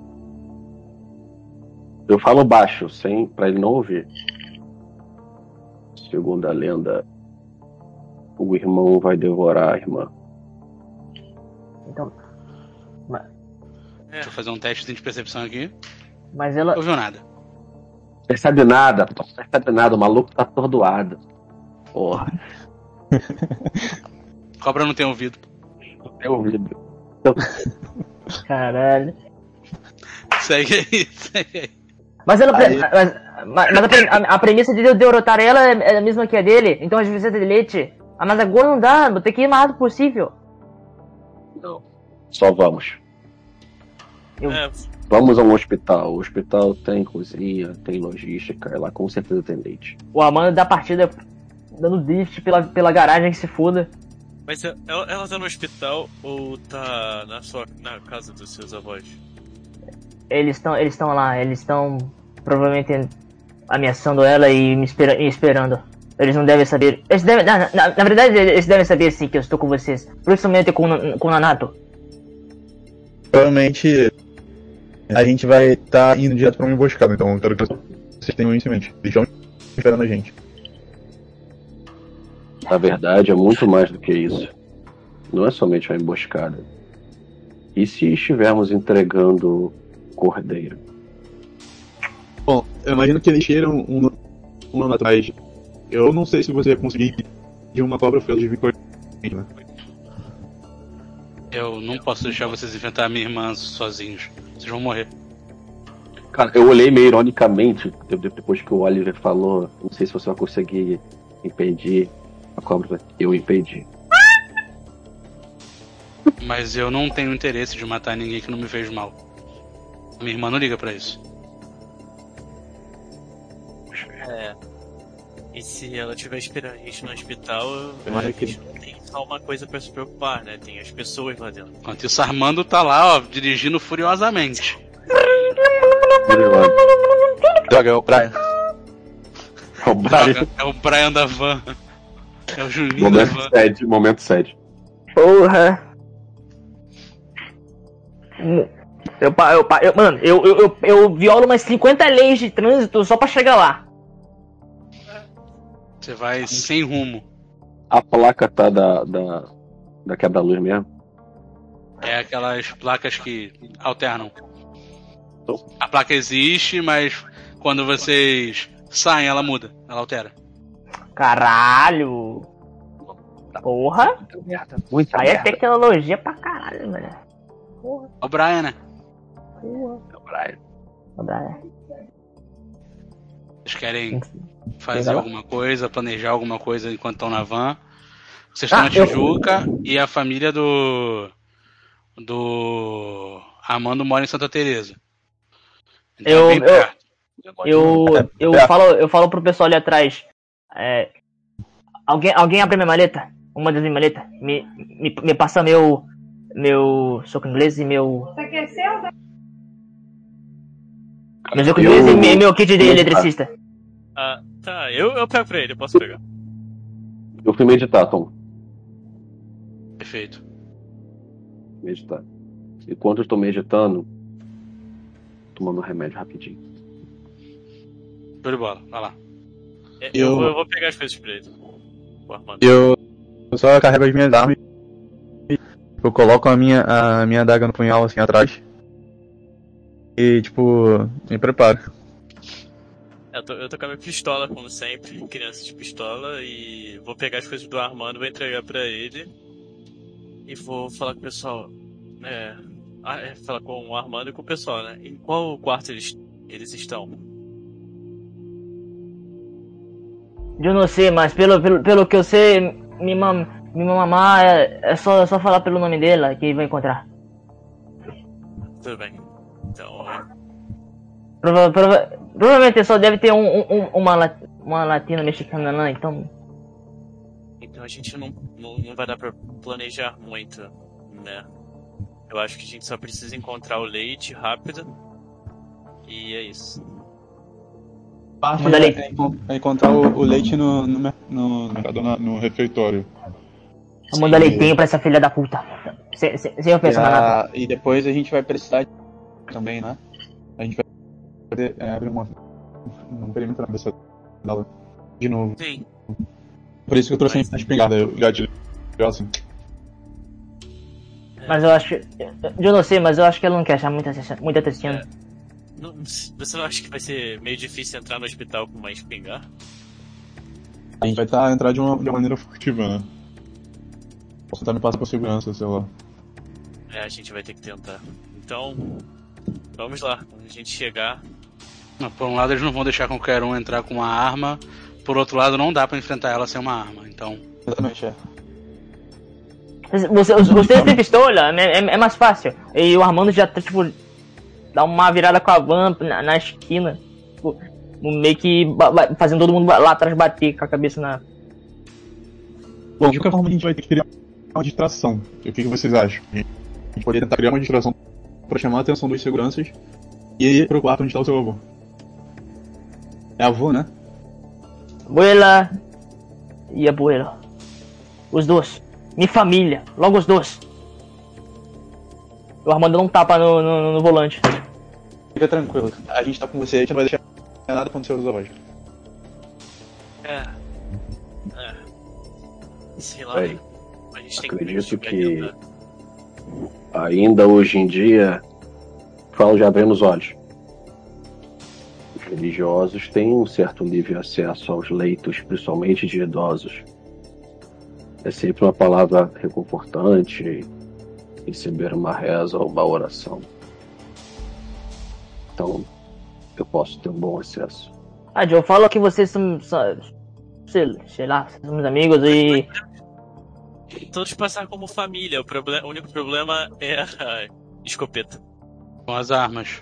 Eu falo baixo, pra ele não ouvir. Segundo a lenda, o irmão vai devorar a irmã. Então. Deixa eu fazer um teste de percepção aqui. Mas ela. Não ouviu nada. Percebe nada, o maluco tá atordoado. Porra, Cobra não tem ouvido. não tem ouvido. Caralho. Segue aí. Mas ela. Mas a premissa de derrotar ela é a mesma que a dele. Então a justiça de leite. Mas agora não dá, vou ter que ir o mais rápido possível. Não, só vamos. É, Vamos a um hospital. O hospital tem cozinha, tem logística, lá com certeza tem leite. O Amanda dá partida dando drift pela garagem que se foda. mas ela tá no hospital ou tá na casa dos seus avós? Eles estão lá, eles estão provavelmente ameaçando ela e me esperando. Eles não devem saber. Na verdade, eles devem saber sim que eu estou com vocês. Principalmente com o Nanato. Provavelmente a gente vai estar indo direto pra uma emboscada, então eu quero que vocês tenham isso em mente. Eles estão esperando a gente. Na verdade, é muito mais do que isso. Não é somente uma emboscada. E se estivermos entregando o cordeiro? Bom, eu imagino que eles cheiram um ano atrás. Eu não sei se você vai conseguir pedir uma cobra feroz de Victor, né? Eu não posso deixar vocês enfrentar a minha irmã sozinhos. Vocês vão morrer. Cara, eu olhei meio ironicamente depois que o Oliver falou. Não sei se você vai conseguir impedir a cobra. Eu impedi. Mas eu não tenho interesse de matar ninguém que não me fez mal. Minha irmã não liga pra isso. E se ela estiver esperando a gente no hospital, Eu acho a que- gente não tem só uma coisa pra se preocupar, né? Tem as pessoas lá dentro. Enquanto isso, Armando tá lá, ó, dirigindo furiosamente. Droga, é o Brian. É o Brian. É o Brian da van. É o Juninho da van. Momento 7. Porra. Mano, eu violo umas 50 leis de trânsito só pra chegar lá. Você vai sem rumo. A placa tá da quebra-luz mesmo. É aquelas placas que alternam. A placa existe, mas quando vocês saem, ela muda. Ela altera. Caralho. Porra. Muita Aí é merda. tecnologia pra caralho, mano. É o Brian, né? É o Brian. Vocês querem fazer alguma coisa, planejar alguma coisa enquanto estão na van. Vocês estão na eu- Tijuca e a família do Armando mora em Santa Teresa. Então Eu- é bem perto. Eu falo pro pessoal ali atrás. Alguém abre minha maleta? Uma das minhas maletas? Me passa meu soco inglês e meu. Meu soco inglês e meu kit de eletricista. Ah, tá. Eu pego pra ele, eu posso pegar. Eu fui meditar, Tom. Perfeito. Meditar. Enquanto eu estou meditando, tomando um remédio rapidinho. Show de bola, vai lá. Eu vou pegar as coisas pra ele. O Armando. Eu só carrego as minhas armas. Eu coloco a minha adaga no punhal assim atrás. E tipo, me preparo. Eu tô com a minha pistola, como sempre, criança de pistola, e vou pegar as coisas do Armando, vou entregar pra ele. E vou falar com o pessoal. Falar com o Armando e com o pessoal, né? Em qual quarto eles estão? Eu não sei, mas pelo que eu sei, minha mamá é só falar pelo nome dela que vai encontrar. Tudo bem. Então, Provavelmente só deve ter uma latina mexicana lá, então. então a gente não vai dar pra planejar muito, né? Eu acho que a gente só precisa encontrar o leite rápido. E é isso. Manda leite. É encontrar o leite no refeitório. Vou mandar leitinho pra essa filha da puta. Sem ofensa, nada. E depois a gente vai precisar também, né? A gente vai poder abrir um perímetro dessa dela de novo. Sim. Por isso que eu trouxe a espingarda, eu gatilho assim. Mas eu acho. Eu não sei, mas eu acho que ela não quer chamar muita atenção. Você não acha que vai ser meio difícil entrar no hospital com uma espingarda? A gente vai entrar de uma maneira furtiva, né? Posso tentar me passar por segurança, sei lá. A gente vai ter que tentar. Então, vamos lá. Quando a gente chegar. Por um lado, eles não vão deixar qualquer um entrar com uma arma. Por outro lado, não dá pra enfrentar ela sem uma arma. Então, Exatamente, Vocês têm pistola, é mais fácil. E o Armando já tá, tipo, dá uma virada com a van na esquina. Tipo, meio que fazendo todo mundo lá atrás bater com a cabeça na. Bom, de qualquer forma a gente vai ter que criar uma distração. E o que vocês acham? A gente poderia tentar criar uma distração pra chamar a atenção dos seguranças e ir pro quarto onde tá o seu avô. É avô, né? Abuela e abuelo. Os dois. Minha família. Logo os dois. O Armando não tapa no volante. Fica tranquilo. A gente tá com você, a gente não vai deixar nada acontecer aos avós. Sei lá. Bem, A gente tem acredito que que ainda hoje em dia falo já bem nos olhos. Os religiosos têm um certo livre acesso aos leitos, principalmente de idosos. É sempre uma palavra reconfortante receber uma reza ou uma oração. Então, eu posso ter um bom acesso. Joe, fala que vocês são sei lá, somos amigos e... todos passaram como família. O único problema é a escopeta. Com as armas.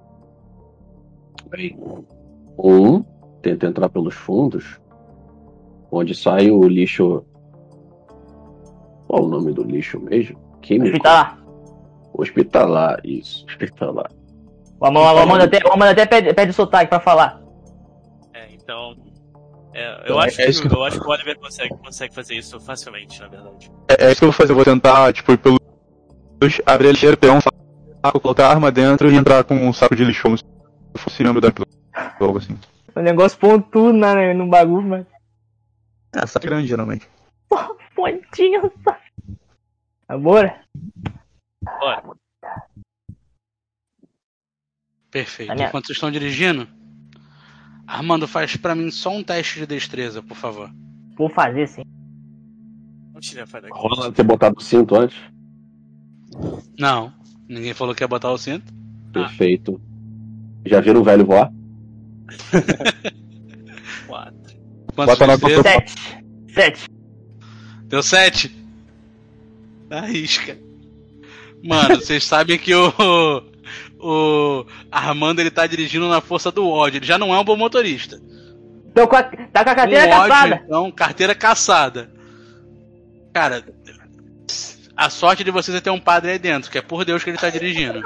Bem, um tenta entrar pelos fundos, onde sai o lixo. Qual o nome do lixo mesmo? Químico? Hospitalar, isso, hospitalar. O Amanda até pede sotaque pra falar. Então. Eu acho que o Oliver consegue fazer isso facilmente, na verdade. É isso que eu vou fazer, eu vou tentar, tipo, ir pelo. Abrir a lixeira, pegar um saco, colocar a arma dentro e entrar com um saco de lixo, como se fosse membro da algo assim. O negócio pontudo no bagulho, mano. Saco grande, geralmente. Pontinho, amor. Bora. Perfeito. Tá minha- Enquanto vocês estão dirigindo, Armando, faz pra mim só um teste de destreza, por favor. Vou fazer sim. Vamos tirar a daqui. Rola ter botado o cinto antes. Não, ninguém falou que ia botar o cinto. Perfeito. Já viram o velho voar? 4. Quantos Bota na de destreza? 7. Deu 7? Arrisca. Mano, vocês sabem que o Armando ele tá dirigindo na força do ódio. Ele já não é um bom motorista. Tá com a carteira Com ódio, caçada. então, carteira caçada. Cara, a sorte de vocês é ter um padre aí dentro, que é por Deus que ele tá dirigindo.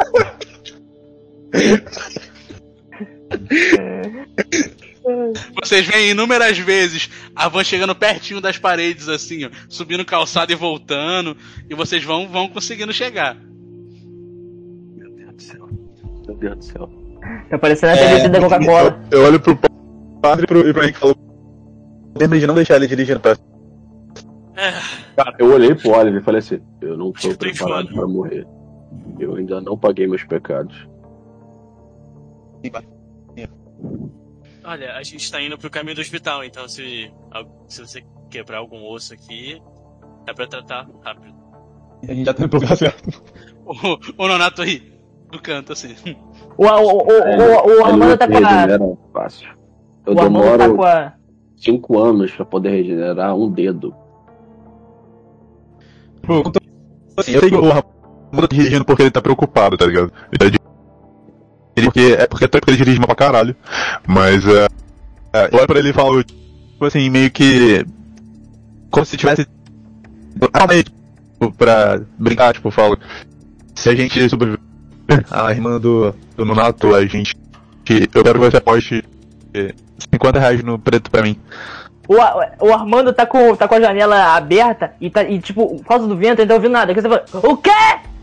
Vocês veem inúmeras vezes a van chegando pertinho das paredes, assim, ó, subindo calçada e voltando, e vocês vão conseguindo chegar. Meu Deus do céu. Meu Deus do céu. Tá parecendo a TVC da Coca-Cola. Eu olho pro padre e pro Henrique e falo. Lembra de não deixar ele dirigindo pra. Cara, eu olhei pro Oliver e falei assim: eu não tô Eu tô preparado enjoado. pra morrer. Eu ainda não paguei meus pecados. Olha, a gente tá indo pro caminho do hospital, então se você quebrar algum osso aqui, dá pra tratar rápido. A gente já tá no lugar certo. O Nonato ri do canto, assim. O Armando tá com a... Regenera fácil. Eu O Armando tá demoro com a... 5 anos pra poder regenerar um dedo. Pô, assim, eu sei que o Ramon tá dirigindo porque ele tá preocupado, tá ligado? Ele tá dirigindo porque ele dirige mal pra caralho. Mas eu olho pra ele e falo, tipo assim, meio que. Como se tivesse. Pra brincar, tipo, eu falo. Se a gente sobreviver a irmã do Nonato, a gente. Eu quero que você aposte R$50 no preto pra mim. O Armando tá com a janela aberta e tipo, por causa do vento, ele não tá ouvindo nada. Aí você fala, o quê?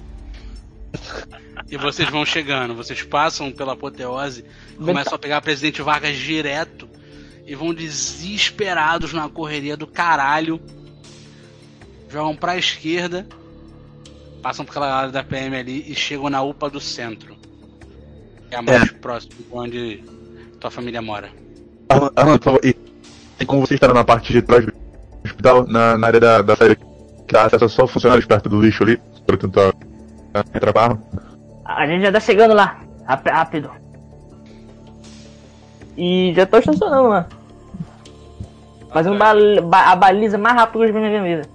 E vocês vão chegando, vocês passam pela apoteose, começam a pegar Presidente Vargas direto e vão desesperados na correria do caralho. Jogam pra esquerda, passam por aquela área da PM ali e chegam na UPA do centro. Que é a mais próxima de onde tua família mora. Armando, por favor, e tem como você estar na parte de trás do hospital, na área da saída que dá acesso a só funcionários perto do lixo ali, pra tentar entrar pra arma? A gente já tá chegando lá. Rápido. E já tô estacionando lá. Fazendo a baliza mais rápido que eu já vi na minha vida.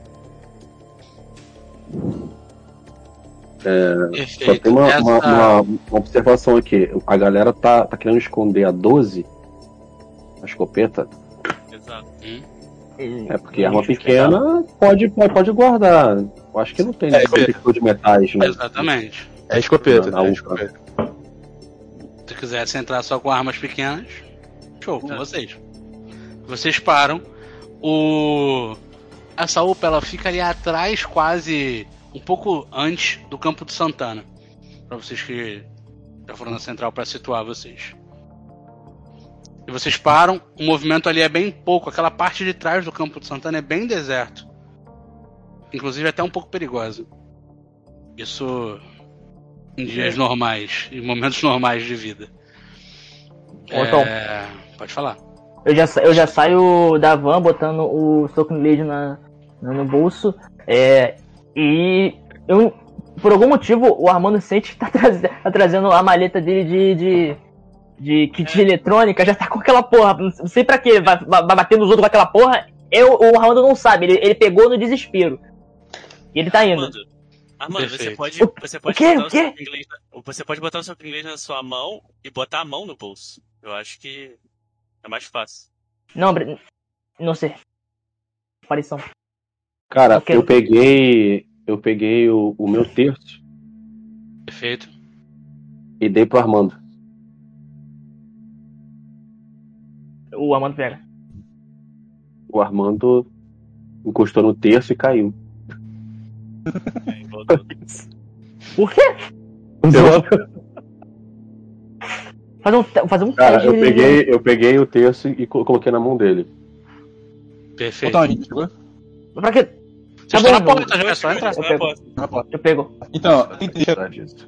Só tem uma observação aqui. A galera tá querendo esconder a 12, a escopeta. Exato. É porque arma pequena pode guardar. Eu acho que não tem detector de metais, né? Exatamente. É escopeta, Na é UPA. escopeta. Se quisesse entrar só com armas pequenas, show, com vocês. Vocês param. Essa UPA ela fica ali atrás, quase um pouco antes do Campo de Santana. Pra vocês que já foram na central pra situar vocês. E vocês param, o movimento ali é bem pouco. Aquela parte de trás do Campo de Santana é bem deserto. Inclusive até um pouco perigosa. Isso em dias normais, em momentos normais de vida. Então, pode falar. eu já saio da van botando o soco no lead no bolso. E eu, por algum motivo, o Armando sente que tá trazendo a maleta dele de kit eletrônica, já tá com aquela porra. Não sei pra quê, vai bater nos outros com aquela porra. O Armando não sabe, ele pegou no desespero. E ele tá indo. Armando, Perfeito. você pode botar o seu inglês na sua mão e botar a mão no bolso. Eu acho que é mais fácil. Não sei. Aparição. Cara, eu peguei o meu terço Perfeito. e dei pro Armando. O Armando pega. O Armando encostou no terço e caiu. Por quê? Fazer um Cara, teste. eu peguei o terço e coloquei na mão dele. Perfeito. Então, a gente chegou? Pra quê? Vocês Tá estão bom, na porta, já é só entrar. Eu pego. Então, tem que deixar. Tá disso.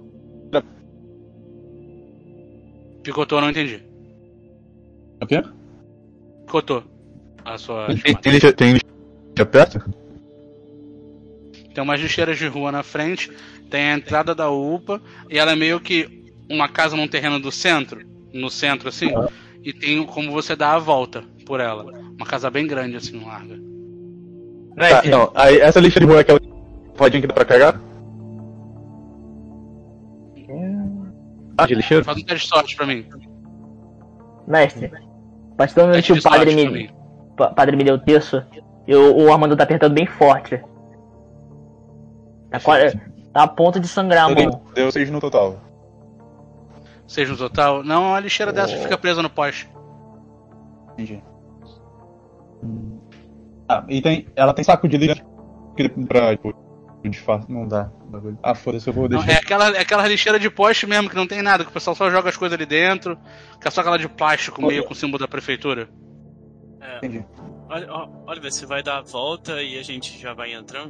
Picotou, não entendi. O quê? Picotou. A sua Tem lixeira perto? Tem umas lixeiras de rua na frente, tem a entrada da UPA, e ela é meio que uma casa num terreno do centro, no centro assim, e tem como você dar a volta por ela. Uma casa bem grande assim, larga. Tá, então, aí essa lixeira de rua é aquela rodinha que dá pra carregar? De lixeira? Faz um teste de sorte pra mim. Mestre, bastante Teste que de o padre sorte pra me, mim. padre me deu o terço, o Armando tá apertando bem forte. Tá, tá a ponto de sangrar a mão. Deu 6 no total. 6 no total? Não, a lixeira dessa fica presa no poste. Entendi. E ela tem saco de lixo pra, tipo, disfarce. Não dá. Ah, foda-se, eu vou Não, deixar. é aquela lixeira de poste mesmo, que não tem nada, que o pessoal só joga as coisas ali dentro, que é só aquela de plástico meio com o símbolo da prefeitura. Entendi. Olha, você vai dar a volta e a gente já vai entrando?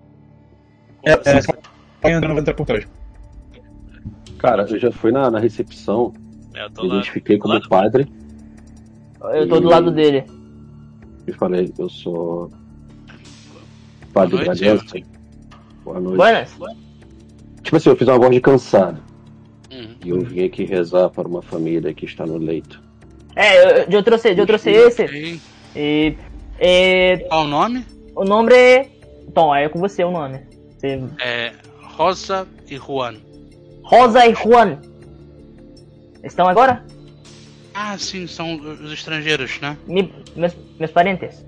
Vai entrando, vai entrar por trás. Cara, eu já fui na recepção, Eu tô me lá. identifiquei como lado. padre Eu tô do lado dele. e falei, eu sou Padre Boa noite, Bragança. Boa noite. Buenas. Tipo assim, eu fiz uma voz de cansado. Uhum. E eu vim aqui rezar para uma família que está no leito. Eu trouxe esse. Ok. Qual Qual o nome? o nome é... Tom, é com você o nome. É Rosa e Juan. Rosa e Juan. Estão agora? Ah, sim, são os estrangeiros, né? Meus parentes.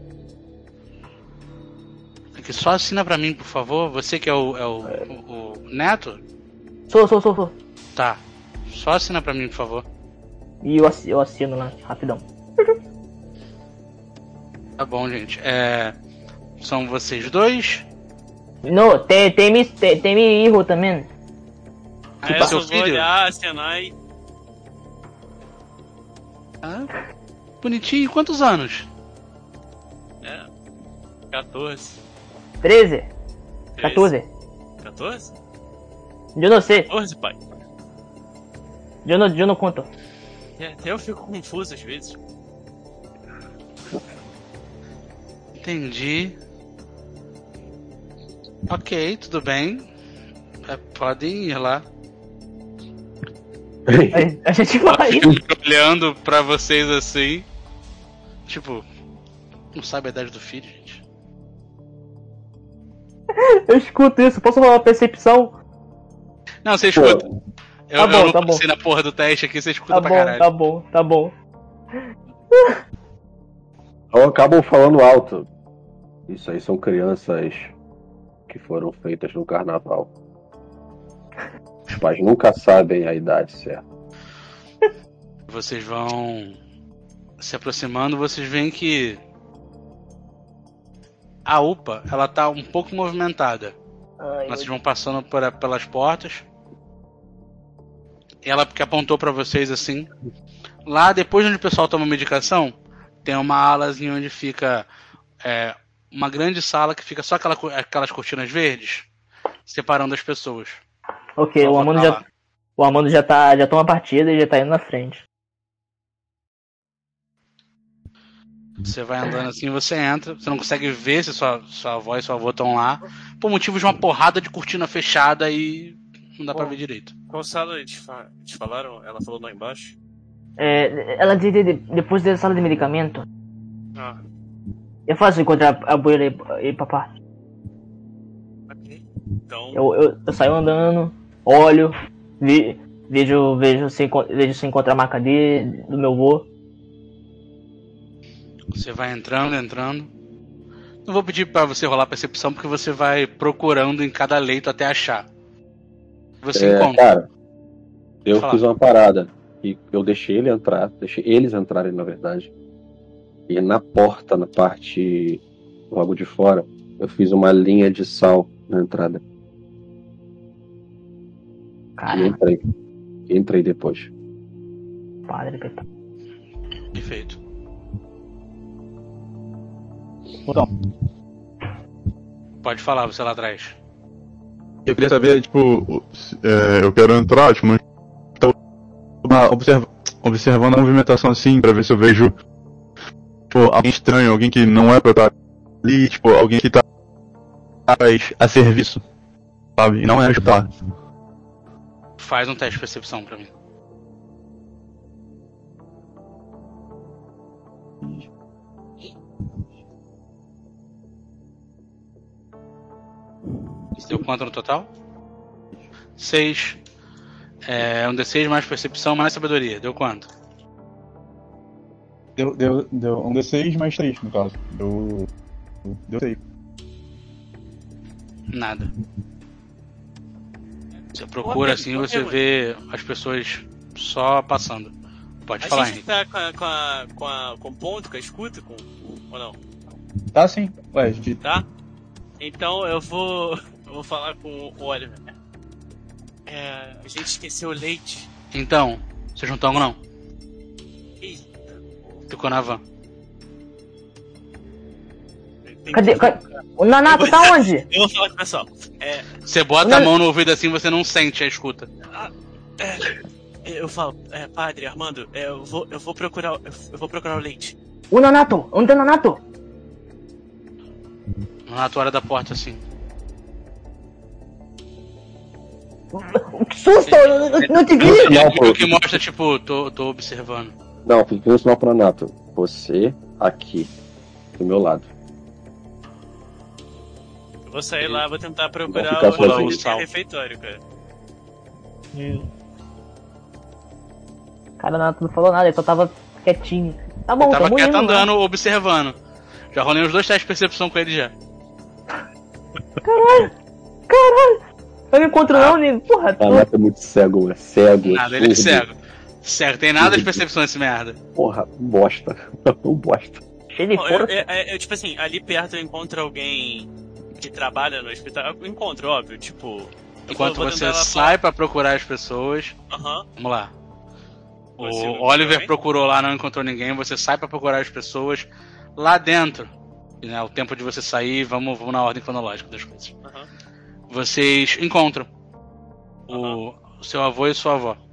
Aqui, só assina pra mim, por favor. Você que é o neto? Sou. Tá. Só assina pra mim, por favor. E eu assino lá, rapidão. Tá bom, gente. São vocês dois? Não, tem meu hijo também. Aí Tipo, eu seu só vou filho? olhar, acenar e... Ah, bonitinho. Quantos anos? 14. 13, 14. 14? Eu não sei, 14, pai. eu não conto. Até eu fico confuso às vezes. Entendi. Ok, tudo bem. Podem ir lá. A gente vai. Olhando pra vocês assim. Tipo, não sabe a idade do filho, gente. Eu escuto isso, posso rolar uma percepção? Não, você escuta. Eu não tá bom. passei na porra do teste aqui, você escuta Tá pra bom, caralho. tá bom. Então acabam falando alto. Isso aí são crianças que foram feitas no carnaval. Os pais nunca sabem a idade certa. Vocês vão se aproximando, vocês veem que a UPA, ela tá um pouco movimentada. Vocês vão passando pelas portas. E ela que apontou pra vocês assim, Lá, depois onde o pessoal toma medicação, tem uma alazinha onde fica uma grande sala que fica só aquelas cortinas verdes, separando as pessoas. Ok, Só o vou Amando pra já, lá. o Amando já toma partida e já tá indo na frente. Você vai andando assim, você entra, você não consegue ver se sua avó e sua avó estão lá, por motivo de uma porrada de cortina fechada e não dá pra ver direito. Qual sala eles falaram? Ela falou lá embaixo? Ela diz depois da sala de medicamento. Ah, É fácil encontrar a Abuela e papá. ok. Então, Eu saio andando, olho, vejo se encontra a marca do meu vô. Você vai entrando. Não vou pedir pra você rolar percepção, porque você vai procurando em cada leito até achar. Você encontra. Cara, eu Fala. fiz uma parada. E eu deixei eles entrarem, na verdade. E na porta, na parte logo de fora, eu fiz uma linha de sal na entrada. Cara, E entrei depois. padre, Petão. Perfeito. Então, Pode falar, você lá atrás. eu queria saber, tipo, eu quero entrar, tipo, observando a movimentação assim, pra ver se eu vejo, tipo, alguém estranho, alguém que não é pra estar ali, tipo, alguém que tá a serviço, sabe? E não é ajudar. Faz um teste de percepção pra mim. Isso deu quanto no total? 6. Um D6 mais percepção mais sabedoria. Deu quanto? Deu um D6 mais 3, no caso. Deu 6. Nada. Você procura assim, você vê as pessoas só passando. Pode falar, a gente Henrique. tá com ponto, com a escuta, ou não? Tá sim. Ué, a gente... Tá? Então eu vou falar com o Oliver. A gente esqueceu o leite. Então, vocês não estão não? Eita. Ficou na van. Cadê? O Nanato tá onde? Eu vou falar com o pessoal. Você bota a mão no ouvido assim, você não sente a escuta. Eu falo, padre Armando, eu vou procurar o leite. O Nanato! Onde tá o Nanato? Na toalha da porta assim. Que susto! Eu não te vi! O que mostra, tipo, tô observando. Não, fiz um sinal pro Nato. Você aqui, do meu lado. Eu vou sair lá, vou tentar Vou procurar ficar sozinho. o refeitório, cara. Cara, o Nanato não falou nada, ele só tava quietinho. Tá bom, Tava tamo quieto indo, andando, observando. Já rolei uns 2 testes de percepção com ele já. Caralho! Eu não encontro não, nem. Porra, O Nato é muito cego, é cego. Nada, ele é surdo. cego. Cego, tem nada de percepção nesse merda. Porra, bosta. Um bosta. cheio de Bom, força. eu, tipo assim, ali perto eu encontro alguém que trabalha no hospital. Eu encontro, óbvio, tipo. eu Enquanto vou você tentar ela sai pra procurar as pessoas. Aham. Vamos lá. Você O não Oliver viu, hein? procurou lá, não encontrou ninguém. Você sai pra procurar as pessoas lá dentro. E, né, o tempo de você sair, vamos na ordem cronológica das coisas. Aham. Vocês encontram o seu avô e sua avó.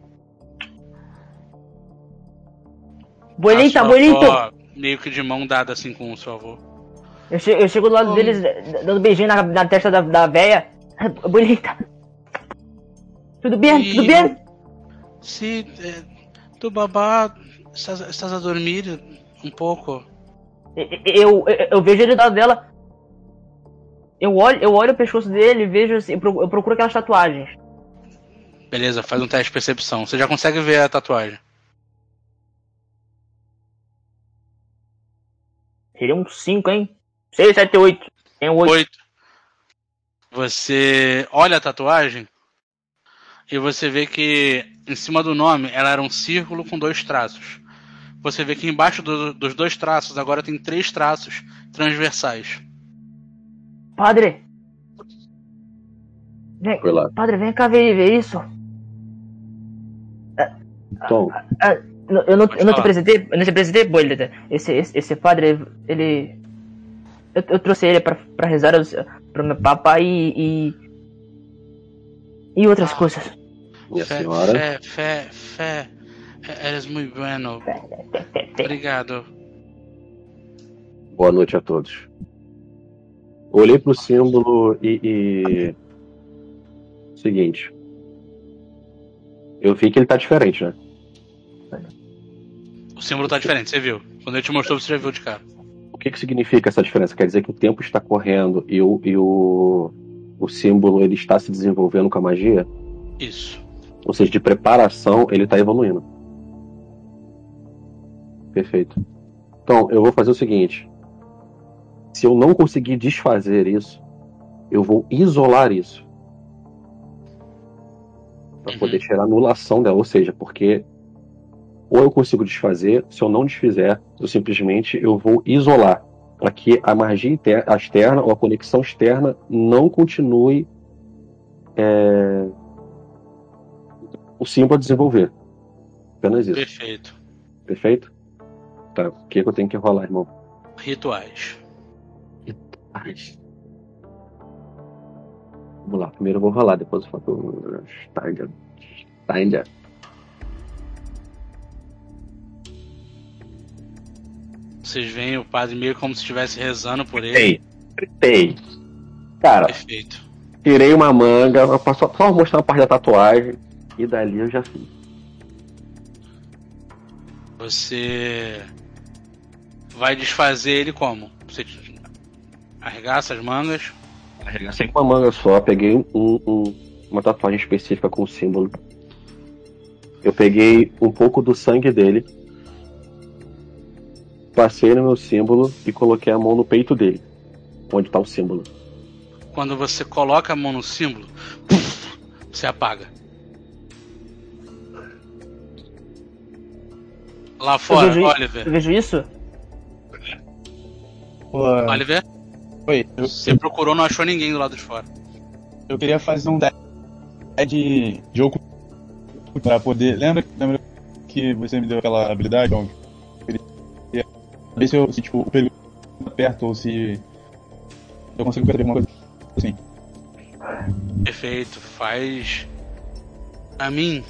Boelita, A sua boelito! avó meio que de mão dada assim com o seu avô. Eu chego do lado deles, dando beijinho na testa da véia. Boelita! Tudo bem? Tudo bem? Se tu babá, estás a dormir um pouco. Eu vejo ele do lado dela. Eu olho o pescoço dele e vejo assim, eu procuro aquelas tatuagens. Beleza, faz um teste de percepção. Você já consegue ver a tatuagem. Seria um 5, hein? 6, 7, 8. Tem um 8. 8. Você olha a tatuagem e você vê que em cima do nome ela era um círculo com 2 traços. Você vê que embaixo dos 2 traços agora tem 3 traços transversais. Padre! Foi lá. Padre, vem cá ver isso. Tom, Eu não Pode te apresentei, Bolida. Esse padre, ele. Eu trouxe ele pra rezar pro meu papai e outras coisas. Minha senhora. Fé. Eres muito bueno. Obrigado. Boa noite a todos. Olhei pro símbolo e. Seguinte. Eu vi que ele tá diferente, né? O símbolo tá diferente, você viu. Quando ele te mostrou, você já viu de cara. O que significa essa diferença? Quer dizer que o tempo está correndo e o símbolo ele está se desenvolvendo com a magia? Isso. Ou seja, de preparação ele está evoluindo. Perfeito. Então, eu vou fazer o seguinte. Se eu não conseguir desfazer isso, eu vou isolar isso. Para poder tirar a anulação dela. Ou seja, porque ou eu consigo desfazer, se eu não desfizer, eu vou isolar. Para que a magia externa ou a conexão externa não continue o símbolo a desenvolver. Apenas isso. Perfeito. Perfeito? Tá. O que eu tenho que rolar, irmão? Rituais. Vamos lá. Primeiro eu vou rolar, depois eu falo Steiner. Vocês veem o padre meio como se estivesse rezando por ele. Gritei. Cara, Perfeito. tirei uma manga, só mostrar uma parte da tatuagem e dali eu já fiz. Você vai desfazer ele como? Você arregaça as mangas. Arregacei com uma manga só, peguei uma tatuagem específica com o símbolo. Eu peguei um pouco do sangue dele, passei no meu símbolo e coloquei a mão no peito dele, onde está o símbolo. Quando você coloca a mão no símbolo, você apaga. Lá fora, Oliver. Eu vejo isso? Oliver? Oi. Você procurou, não achou ninguém do lado de fora. Eu queria fazer um teste de oculto pra poder... Lembra que você me deu aquela habilidade? Eu queria saber se tipo, o perigo tá perto ou se eu consigo perceber alguma coisa assim. Perfeito, faz... A mim...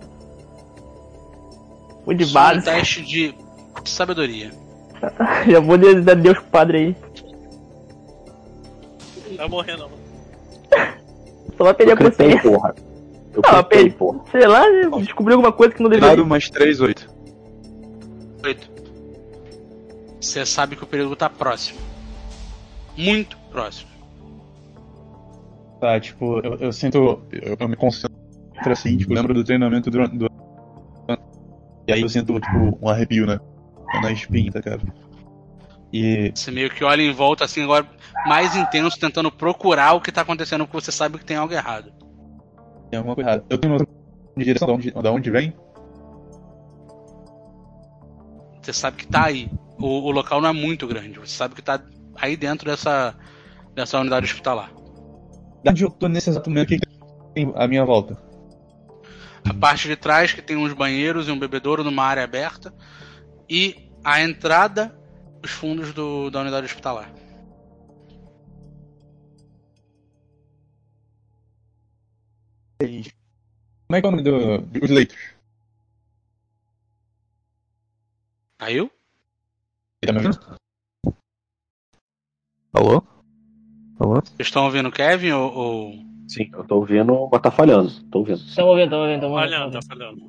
O de só um base. teste de sabedoria. Já vou dar Deus pro padre aí. Tá morrendo, mano. Só vai perder a critei, consciência. porra. Eu Não, critei, porra. sei lá, descobriu alguma coisa que não deveria. Dado mais 3, 8. 8. Você sabe que o perigo tá próximo. Muito próximo. Tá, tipo, eu sinto... Eu me concentro assim, tipo, lembro do treinamento do... E aí eu sinto, tipo, um arrepio, né? Na espinha, tá, cara? E... Você meio que olha em volta assim, agora mais intenso, tentando procurar o que tá acontecendo, porque você sabe que tem algo errado. Tem alguma coisa errada. Eu tenho noção de direção da onde vem? Você sabe que tá aí. O local não é muito grande. Você sabe que tá aí dentro dessa unidade hospitalar. Da onde eu tô nesse exato momento, o que tem à minha volta? A parte de trás, que tem uns banheiros e um bebedouro numa área aberta. E a entrada, os fundos da unidade hospitalar. Como é que é o nome dos leitos? Caiu? Tá me ouvindo? Alô? Alô? Vocês estão ouvindo o Kevin ou... Sim, eu tô ouvindo, mas tá falhando. Tô ouvindo. Tamo ouvindo. Falhando, tá falhando.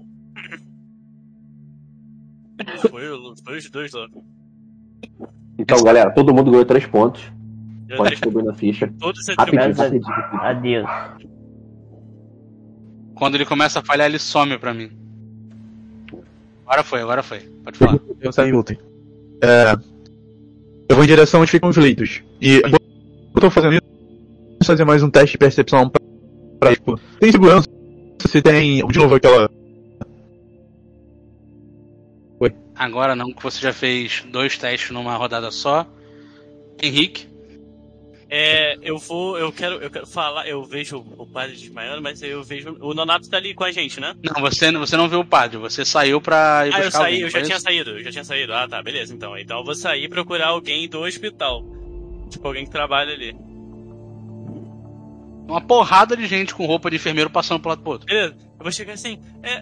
Foi os dois lá. Então, galera, todo mundo ganhou 3 pontos. Eu Pode dei subir na ficha. todos os Rapidinho, atributos. rapidinho. Adeus. Quando ele começa a falhar, ele some pra mim. Agora foi. Pode falar. Eu saí ontem. Eu vou em direção onde ficam os leitos. E enquanto eu tô fazendo isso, vou fazer mais um teste de percepção pra tipo, tem segurança? Se tem, de novo, aquela... Agora não, que você já fez 2 testes numa rodada só. Henrique, Eu quero falar, eu vejo o padre desmaiando, mas eu vejo. O Nonato tá ali com a gente, né? Não, você não viu o padre, você saiu pra ir buscar eu saí, alguém, eu já tinha saído. Ah, tá, beleza, então. Então eu vou sair e procurar alguém do hospital. Tipo, alguém que trabalha ali. Uma porrada de gente com roupa de enfermeiro passando pro lado pro outro. Beleza, eu vou chegar assim.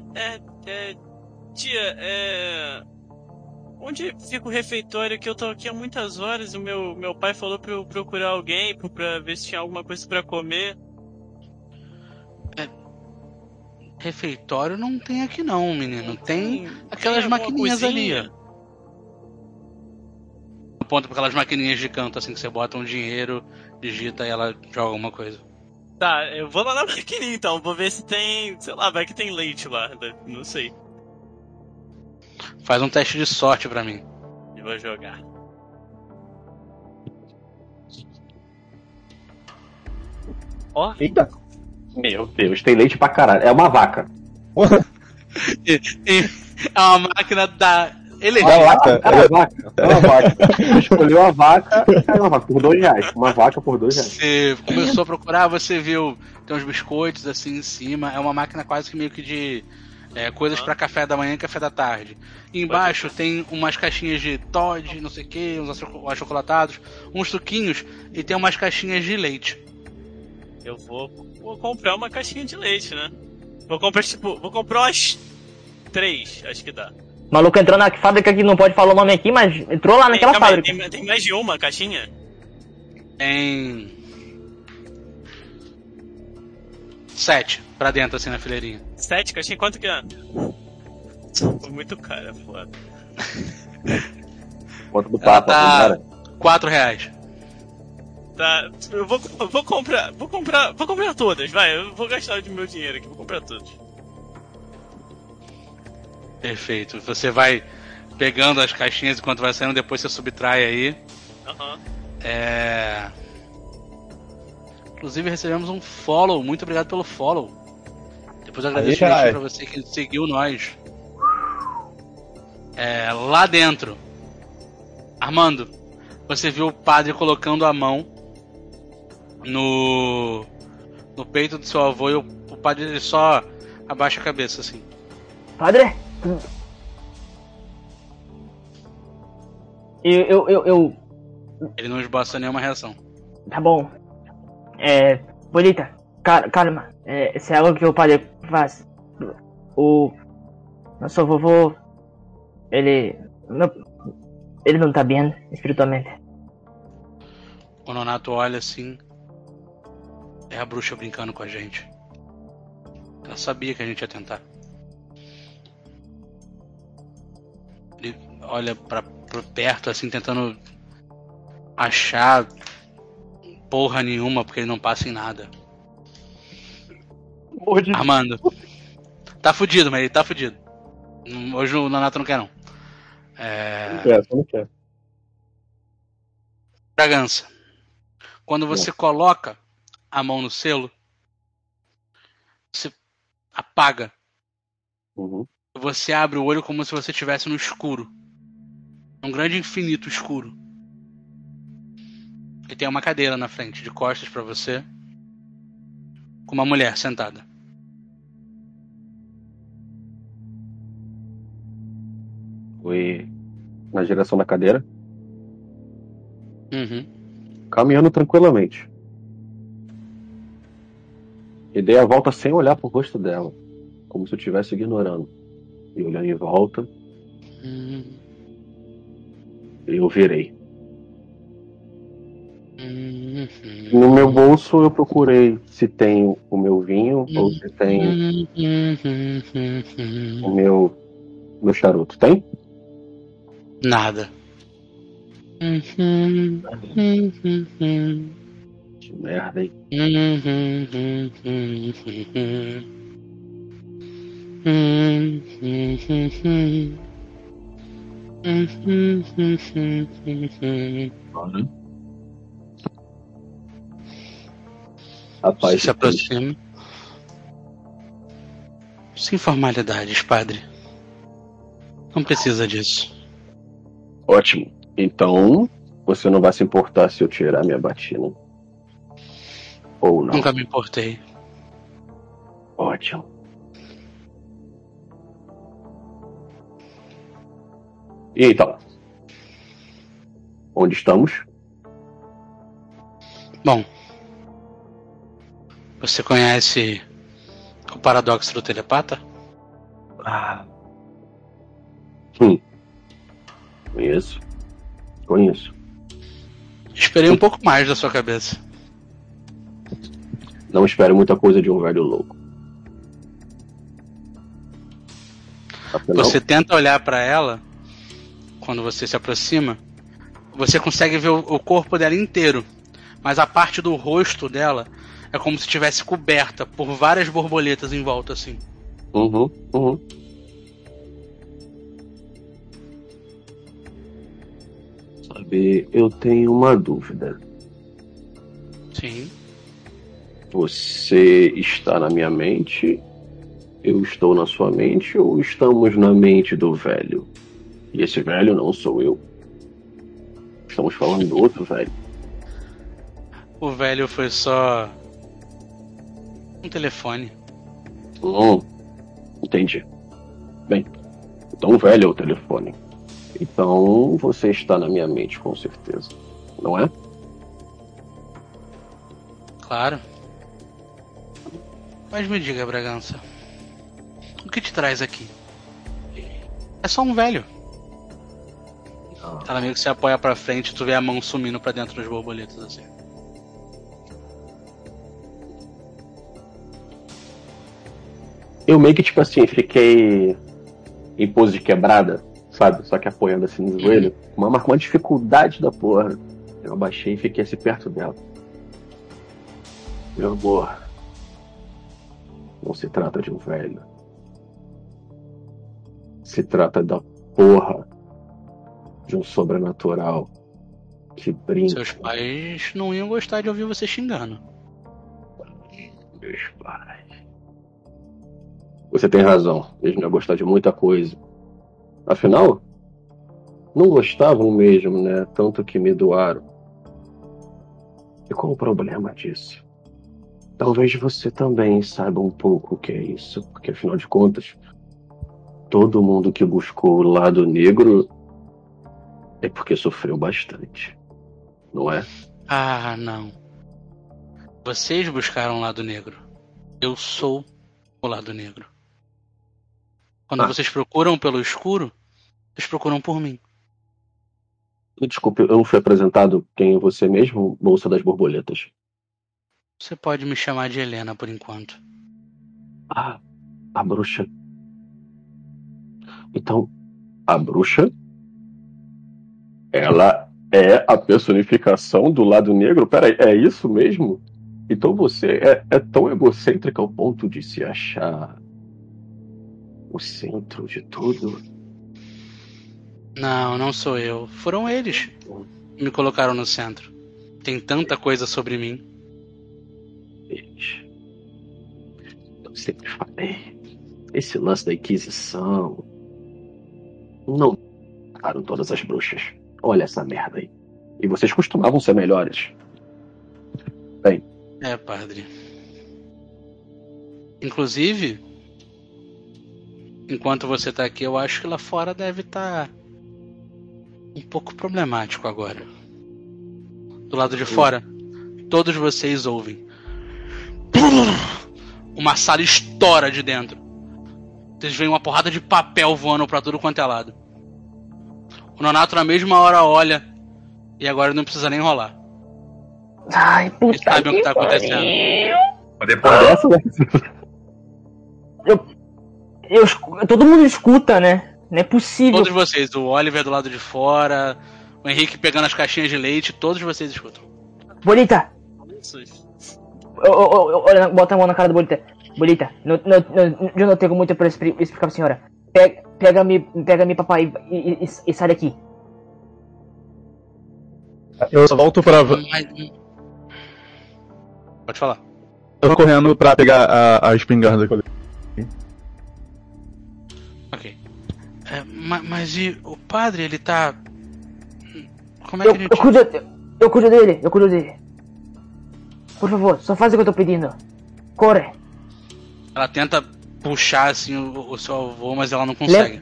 Tia, onde fica o refeitório? Que eu tô aqui há muitas horas. O meu pai falou pra eu procurar alguém pra ver se tinha alguma coisa pra comer. Refeitório não tem aqui não, menino. Tem aquelas maquininhas ali, ó. Aponta pra aquelas maquininhas de canto, assim, que você bota um dinheiro, digita e ela joga alguma coisa. Tá, eu vou lá na maquininha então. Vou ver se tem, sei lá, vai que tem leite lá. Não sei. Faz um teste de sorte pra mim. Eu vou jogar. Ó. Eita! Meu Deus, tem leite pra caralho. É uma vaca. É uma máquina da É uma vaca. Escolheu a vaca. É uma vaca por R$2. Uma vaca por R$2. Você começou a procurar, você viu, tem uns biscoitos assim em cima. É uma máquina quase que meio que de coisas pra café da manhã e café da tarde. E embaixo tem umas caixinhas de Todd, não sei o que, uns achocolatados, uns suquinhos e tem umas caixinhas de leite. Eu vou comprar uma caixinha de leite, né? Vou comprar umas 3, acho que dá. O maluco entrou na fábrica que não pode falar o nome aqui, mas entrou lá naquela fábrica. Tem mais de uma caixinha? Tem 7 pra dentro, assim, na fileirinha. 7 caixinhas? Quanto que é? Muito caro, é foda. Quanto do papo, tá R$4. Tá, eu vou comprar todas, vai, eu vou gastar o meu dinheiro aqui, vou comprar todas. Perfeito, você vai pegando as caixinhas enquanto vai saindo, depois você subtrai aí. Inclusive recebemos um follow, muito obrigado pelo follow. Depois eu agradeço pra você que seguiu nós. Lá dentro, Armando, você viu o padre colocando a mão no peito do seu avô e o padre ele só abaixa a cabeça assim. Padre? Eu... Ele não esboça nenhuma reação. Tá bom. Bonita, calma. Isso é algo que o padre faz. O nosso vovô, ele não tá bem espiritualmente. O Nonato olha assim. É a bruxa brincando com a gente. Ela sabia que a gente ia tentar. Ele olha pra perto assim, tentando achar porra nenhuma, porque ele não passa em nada. Armando. Tá fudido, mas ele tá fudido. Hoje o Nonato não quer não. Não quer. Bragança. Quando você coloca a mão no selo, você apaga. Uhum. Você abre o olho como se você estivesse no escuro. Um grande infinito escuro. E tem uma cadeira na frente, de costas pra você, com uma mulher sentada. Foi na direção da cadeira. Uhum. Caminhando tranquilamente. E dei a volta sem olhar pro rosto dela, como se eu estivesse ignorando. E olhando em volta, eu virei. No meu bolso eu procurei se tem o meu vinho ou se tem o meu charuto. Tem? Nada. Que merda, hein? Rapaz, se aproxima. Sem formalidades, padre. Não precisa disso. Ótimo. Então, você não vai se importar se eu tirar minha batina. Ou não? Nunca me importei. Ótimo. E então? Onde estamos? Bom, você conhece o paradoxo do telepata? Conheço. Esperei um pouco mais da sua cabeça. Não espere muita coisa de um velho louco. Afinal, Você tenta olhar pra ela, quando você se aproxima, você consegue ver o corpo dela inteiro, mas a parte do rosto dela é como se estivesse coberta por várias borboletas em volta, assim. Uhum. Sabe, eu tenho uma dúvida. Sim. Você está na minha mente? Eu estou na sua mente? Ou estamos na mente do velho? E esse velho não sou eu. Estamos falando do outro velho. O velho foi só um telefone. Entendi. Bem, então o velho é o telefone. Então você está na minha mente, com certeza. Não é? Claro. Mas me diga, Bragança, o que te traz aqui? É só um velho. Ela meio que se apoia pra frente e tu vê a mão sumindo pra dentro das borboletas, assim. Eu meio que, tipo assim, fiquei em pose de quebrada, sabe? Só que apoiando assim no joelho. Uma dificuldade da porra. Eu abaixei e fiquei assim perto dela. Meu amor, não se trata de um velho. Se trata da porra de um sobrenatural que brinca. Seus pais não iam gostar de ouvir você xingando. Meus pais. Você tem razão. Eles não iam gostar de muita coisa. Afinal, não gostavam mesmo, né? Tanto que me doaram. E qual o problema disso? Talvez você também saiba um pouco o que é isso. Porque, afinal de contas, todo mundo que buscou o lado negro é porque sofreu bastante. Não é? Ah, não. Vocês buscaram o lado negro. Eu sou o lado negro. Quando vocês procuram pelo escuro, vocês procuram por mim. Desculpe, eu não fui apresentado quem é você mesmo, Bolsa das Borboletas. Você pode me chamar de Helena por enquanto. Ah, a bruxa. Então, a bruxa, ela é a personificação do lado negro? Peraí, é isso mesmo? Então você é tão egocêntrica ao ponto de se achar o centro de tudo? Não, não sou eu. Foram eles que me colocaram no centro. Tem tanta coisa sobre mim. Eles. Eu sempre falei. Esse lance da Inquisição. Não mataram todas as bruxas. Olha essa merda aí. E vocês costumavam ser melhores. Bem. É, padre. Inclusive, enquanto você tá aqui, eu acho que lá fora deve estar um pouco problemático agora. Do lado de fora, todos vocês ouvem. Uma sala estoura de dentro. Vocês veem uma porrada de papel voando pra tudo quanto é lado. O Nonato na mesma hora olha e agora não precisa nem rolar. Ai, puta Eles sabem o que tá acontecendo. Depois dessa, Todo mundo escuta, né? Não é possível. Todos vocês, o Oliver do lado de fora, o Henrique pegando as caixinhas de leite, todos vocês escutam. Bonita! Olha, bota a mão na cara do Bonita. Bonita, eu não tenho muito pra explicar pra senhora. Pega-me, papai, e sai daqui. eu só volto pra. Pode falar. Eu tô correndo pra pegar a espingarda que eu dei. Ok. Mas e o padre, ele tá... Como é que ele... Eu cuido dele. Por favor, só faz o que eu tô pedindo. Corre. Ela tenta puxar assim o seu avô, mas ela não consegue.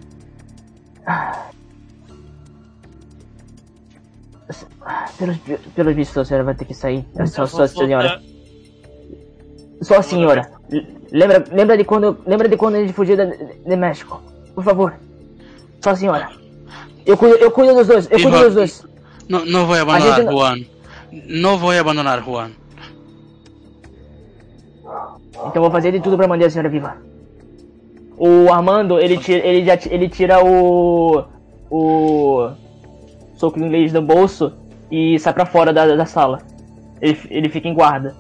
Pelos vistos, a senhora vai ter que sair. Só a senhora. Só a senhora. Lembra de quando a gente fugiu de México? Por favor. Só a senhora. Eu cuido dos dois. Não vou abandonar Juan. Não vou abandonar Juan. Então vou fazer de tudo pra manter a senhora viva. O Armando, ele tira o soco inglês do bolso e sai pra fora da sala. Ele fica em guarda.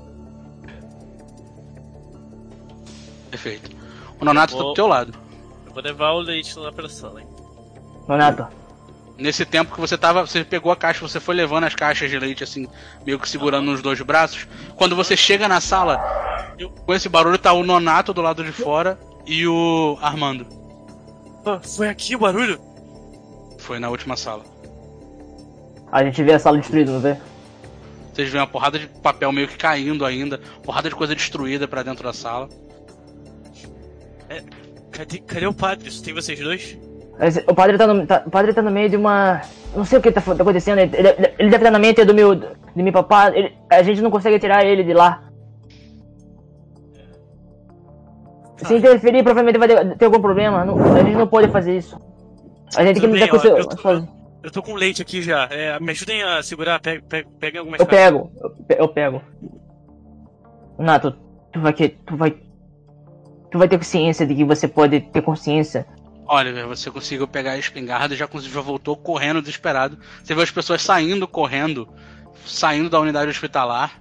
Perfeito. O Nonato tá do teu lado. Eu vou levar o leite lá pra sala, hein? Nonato. Nesse tempo que você pegou a caixa, você foi levando as caixas de leite assim, meio que segurando nos dois braços. Quando você chega na sala, com esse barulho tá o Nonato do lado de fora e o Armando. Foi aqui o barulho? Foi na última sala. A gente vê a sala destruída, não vê? Vocês veem uma porrada de papel meio que caindo ainda, porrada de coisa destruída pra dentro da sala. Cadê o padre? Só tem vocês dois? O padre tá no meio de uma... Não sei o que tá acontecendo. Ele deve estar na mente de meu papá. A gente não consegue tirar ele de lá. Se interferir, provavelmente vai ter algum problema. A gente não pode fazer isso. A gente tem que lidar com isso. Eu tô com leite aqui já. Me ajudem a segurar. Pega algumas caixas. Eu pego. Nato, tu vai ter consciência de que você pode ter consciência. Oliver, você conseguiu pegar a espingarda e já voltou correndo desesperado. Você vê as pessoas saindo da unidade hospitalar.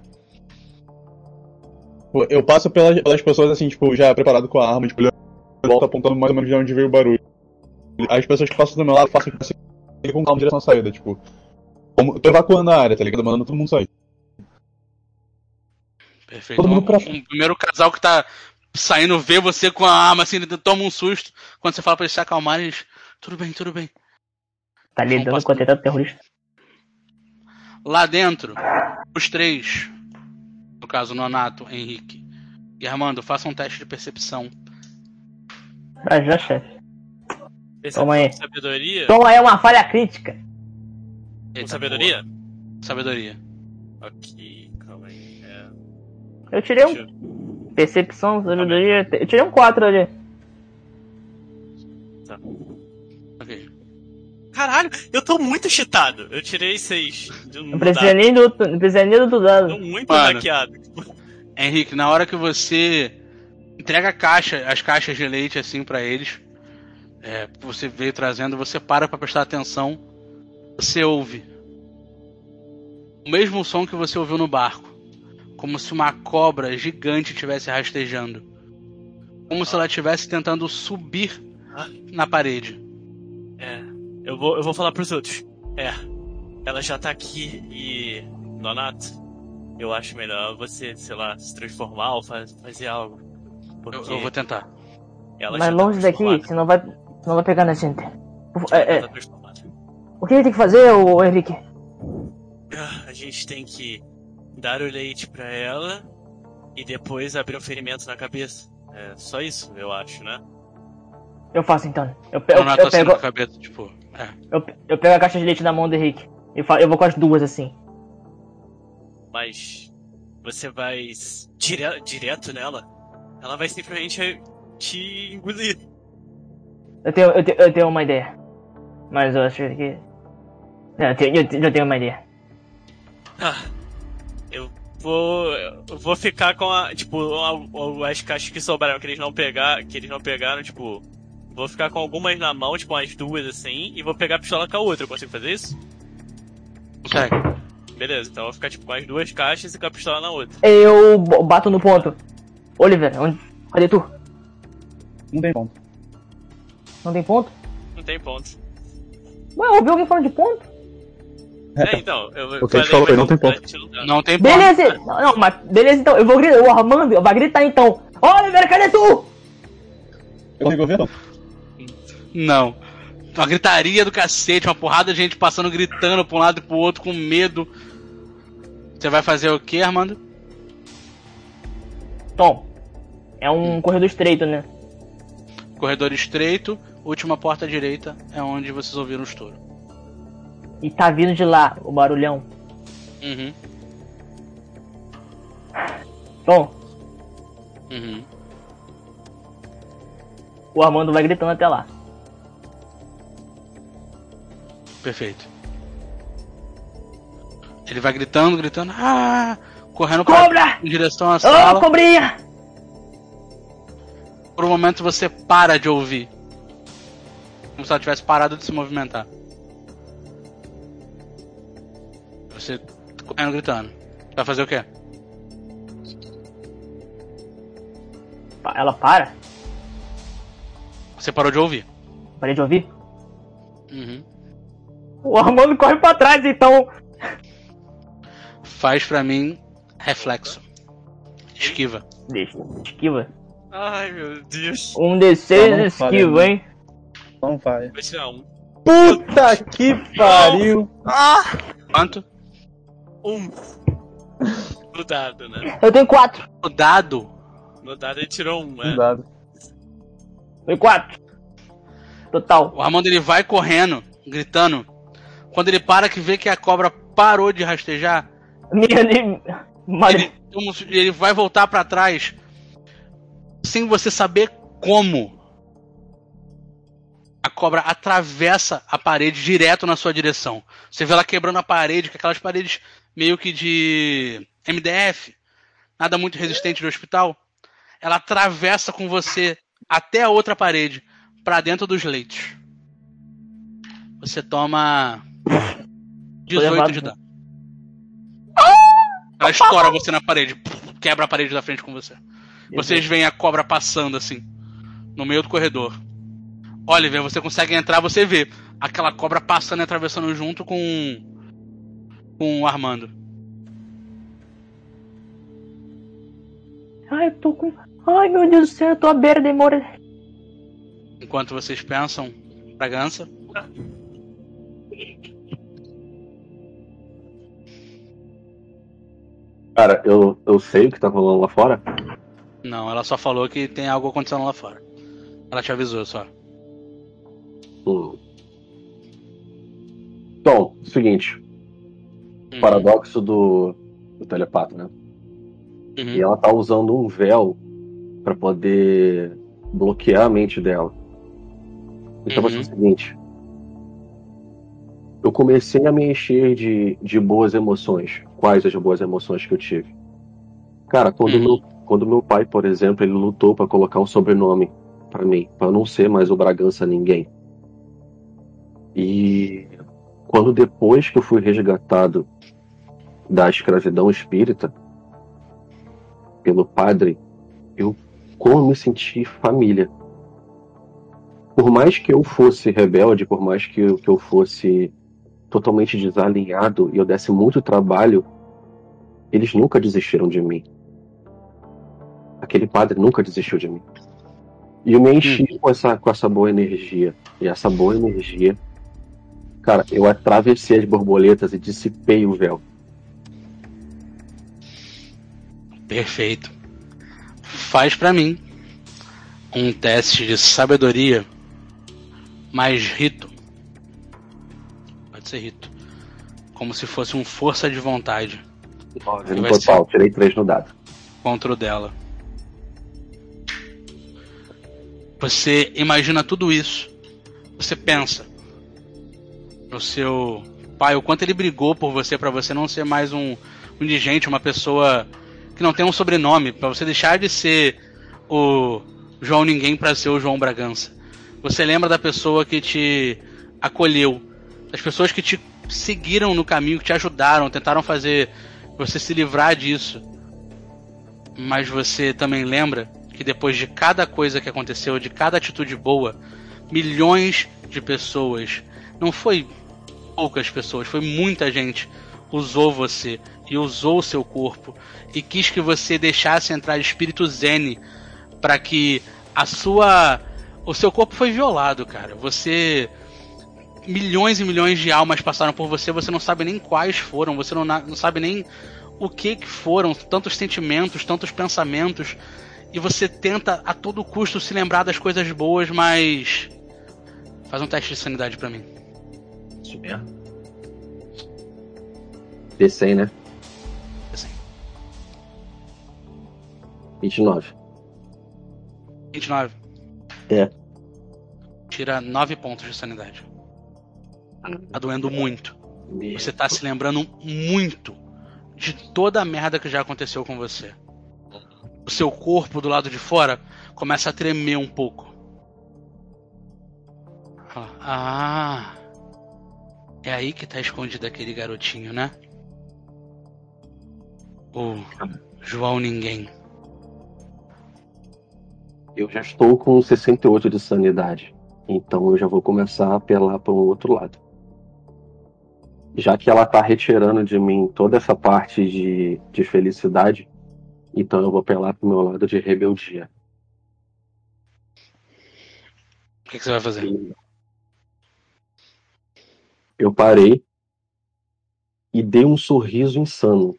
Eu passo pelas pessoas assim, tipo, já preparado com a arma, tipo, volta apontando mais ou menos de onde veio o barulho. As pessoas que passam do meu lado passam com calma em direção à saída, tipo. Tô evacuando a área, tá ligado? Mandando todo mundo sair. Perfeito. O primeiro casal que tá saindo vê você com a arma assim, ele toma um susto. Quando você fala pra eles se acalmarem, eles... Tudo bem. Tá lidando com o atentado terrorista. Lá dentro, os três, no caso Nonato, Henrique e Armando, façam um teste de percepção. Já, chefe. Toma aí. Sabedoria? Toma aí uma falha crítica. Com sabedoria? Sabedoria. Ok, calma aí. Eu tirei Percepção, sabedoria. Eu tirei um 4 ali. Tá. Ok. Caralho, eu tô muito cheatado. Eu tirei 6. Não precisa nem do outro dado. Tô muito hackeado. Henrique, na hora que você entrega as caixas de leite assim pra eles, você veio trazendo, você para pra prestar atenção, você ouve o mesmo som que você ouviu no barco. Como se uma cobra gigante estivesse rastejando. Como se ela estivesse tentando subir na parede. Eu vou falar pros outros. Ela já tá aqui e... Nonato, eu acho melhor você, sei lá, se transformar ou fazer algo. Eu vou tentar. Mas longe daqui, senão vai pegar na gente. O que a gente tem que fazer, Henrique? A gente tem que dar o leite pra ela e depois abrir um ferimento na cabeça. É só isso, eu acho, né? Eu faço então. Eu pego a cabeça, tipo, eu pego a caixa de leite na mão do Henrique. Eu vou com as duas assim. Mas você vai direto nela? Ela vai simplesmente te engolir. Eu tenho uma ideia. Mas eu acho que... Eu tenho uma ideia. Eu vou ficar com as caixas que sobraram, que eles não pegaram, tipo... Vou ficar com algumas na mão, tipo umas duas assim, e vou pegar a pistola com a outra. Eu consigo fazer isso? Consegue. Beleza, então eu vou ficar tipo com as duas caixas e com a pistola na outra. Eu bato no ponto. Oliver, cadê tu? Não tem ponto. Não tem ponto? Não tem ponto. Ué, eu ouvi alguém falando de ponto? Então, O que a gente falou foi, não tem ponto. Não tem ponto. Beleza, não, mas beleza então, eu vou gritar, o Armando vai gritar então. Oliver, cadê tu? Eu consigo ouvir, não? Não. Uma gritaria do cacete, uma porrada de gente passando, gritando pra um lado e pro outro com medo. Você vai fazer o que, Armando? Tom, é um corredor estreito, né? Corredor estreito, última porta à direita é onde vocês ouviram o estouro. E tá vindo de lá o barulhão. Uhum. Tom, Uhum. o Armando vai gritando até lá. Perfeito. Ele vai gritando, correndo Cobra! em direção à Ô, sala. cobrinha! Por um momento você para de ouvir. Como se ela tivesse parado de se movimentar. Você correndo, gritando. Vai fazer o quê? Ela para? Você parou de ouvir. Parei de ouvir? Uhum. O Armando corre pra trás, então. Faz pra mim reflexo. Esquiva. Deixa, esquiva. Ai, meu Deus. Um D6 Não, não esquiva, falei, hein? Não vai. Vai tirar um. Puta que pariu! Quanto? No dado, né? Eu tenho 4. O dado. No dado ele tirou um, né? Dado. Foi 4. Total. O Armando ele vai correndo, gritando. Quando ele para que vê que a cobra parou de rastejar, ele vai voltar pra trás sem você saber como. A cobra atravessa a parede direto na sua direção. Você vê ela quebrando a parede, com aquelas paredes meio que de MDF, nada muito resistente do hospital. Ela atravessa com você até a outra parede, pra dentro dos leitos. Você toma 18 de dano. Ela estoura você na parede, quebra a parede da frente com você. Vocês veem a cobra passando assim, no meio do corredor. Oliver, você consegue entrar, você vê aquela cobra passando e atravessando junto com o Armando. Ai, eu tô com... Ai, meu Deus do céu, eu tô à beira de morrer. Enquanto vocês pensam, Bragança. Cara, eu sei o que tá rolando lá fora. Não, ela só falou que tem algo acontecendo lá fora. Ela te avisou só. Então, seguinte. Paradoxo do telepata, né? Uhum. E ela tá usando um véu pra poder bloquear a mente dela. Então vai ser o seguinte. Eu comecei a me encher de boas emoções. Quais as boas emoções que eu tive? Cara, quando meu pai, por exemplo, ele lutou pra colocar um sobrenome pra mim, pra não ser mais o Bragança ninguém. E quando depois que eu fui resgatado da escravidão espírita pelo padre, como eu me senti família. Por mais que eu fosse rebelde, por mais que eu fosse totalmente desalinhado e eu desse muito trabalho, eles nunca desistiram de mim. Aquele padre nunca desistiu de mim. E eu me enchi com essa boa energia. E essa boa energia, cara, eu atravessei as borboletas e dissipei o véu. Perfeito. Faz pra mim um teste de sabedoria mais rito. Pode ser rito. Como se fosse um força de vontade. 9 no total, tirei 3 no dado. Contra o dela. Você imagina tudo isso. Você pensa no seu pai, o quanto ele brigou por você, pra você não ser mais um indigente, uma pessoa que não tem um sobrenome, pra você deixar de ser o João Ninguém pra ser o João Bragança. Você lembra da pessoa que te acolheu, das pessoas que te seguiram no caminho, que te ajudaram, tentaram fazer você se livrar disso. Mas você também lembra que depois de cada coisa que aconteceu, de cada atitude boa, milhões de pessoas, não foi poucas pessoas, foi muita gente, usou você e usou o seu corpo e quis que você deixasse entrar espírito zen para que o seu corpo foi violado, cara. Milhões e milhões de almas passaram por você, você não sabe nem quais foram, você não sabe nem o que foram tantos sentimentos, tantos pensamentos, e você tenta a todo custo se lembrar das coisas boas, mas... Faz um teste de sanidade pra mim. Isso mesmo. D100, né? Assim. 29. 29. É. Tira 9 pontos de sanidade. Tá doendo muito. Você tá se lembrando muito de toda a merda que já aconteceu com você. O seu corpo do lado de fora começa a tremer um pouco. Ah, é aí que tá escondido aquele garotinho, né? O João Ninguém. Eu já estou com 68 de sanidade. Então eu já vou começar a apelar para um outro lado. Já que ela tá retirando de mim toda essa parte de felicidade, então eu vou apelar pro meu lado de rebeldia. O que você vai fazer? Eu parei e dei um sorriso insano.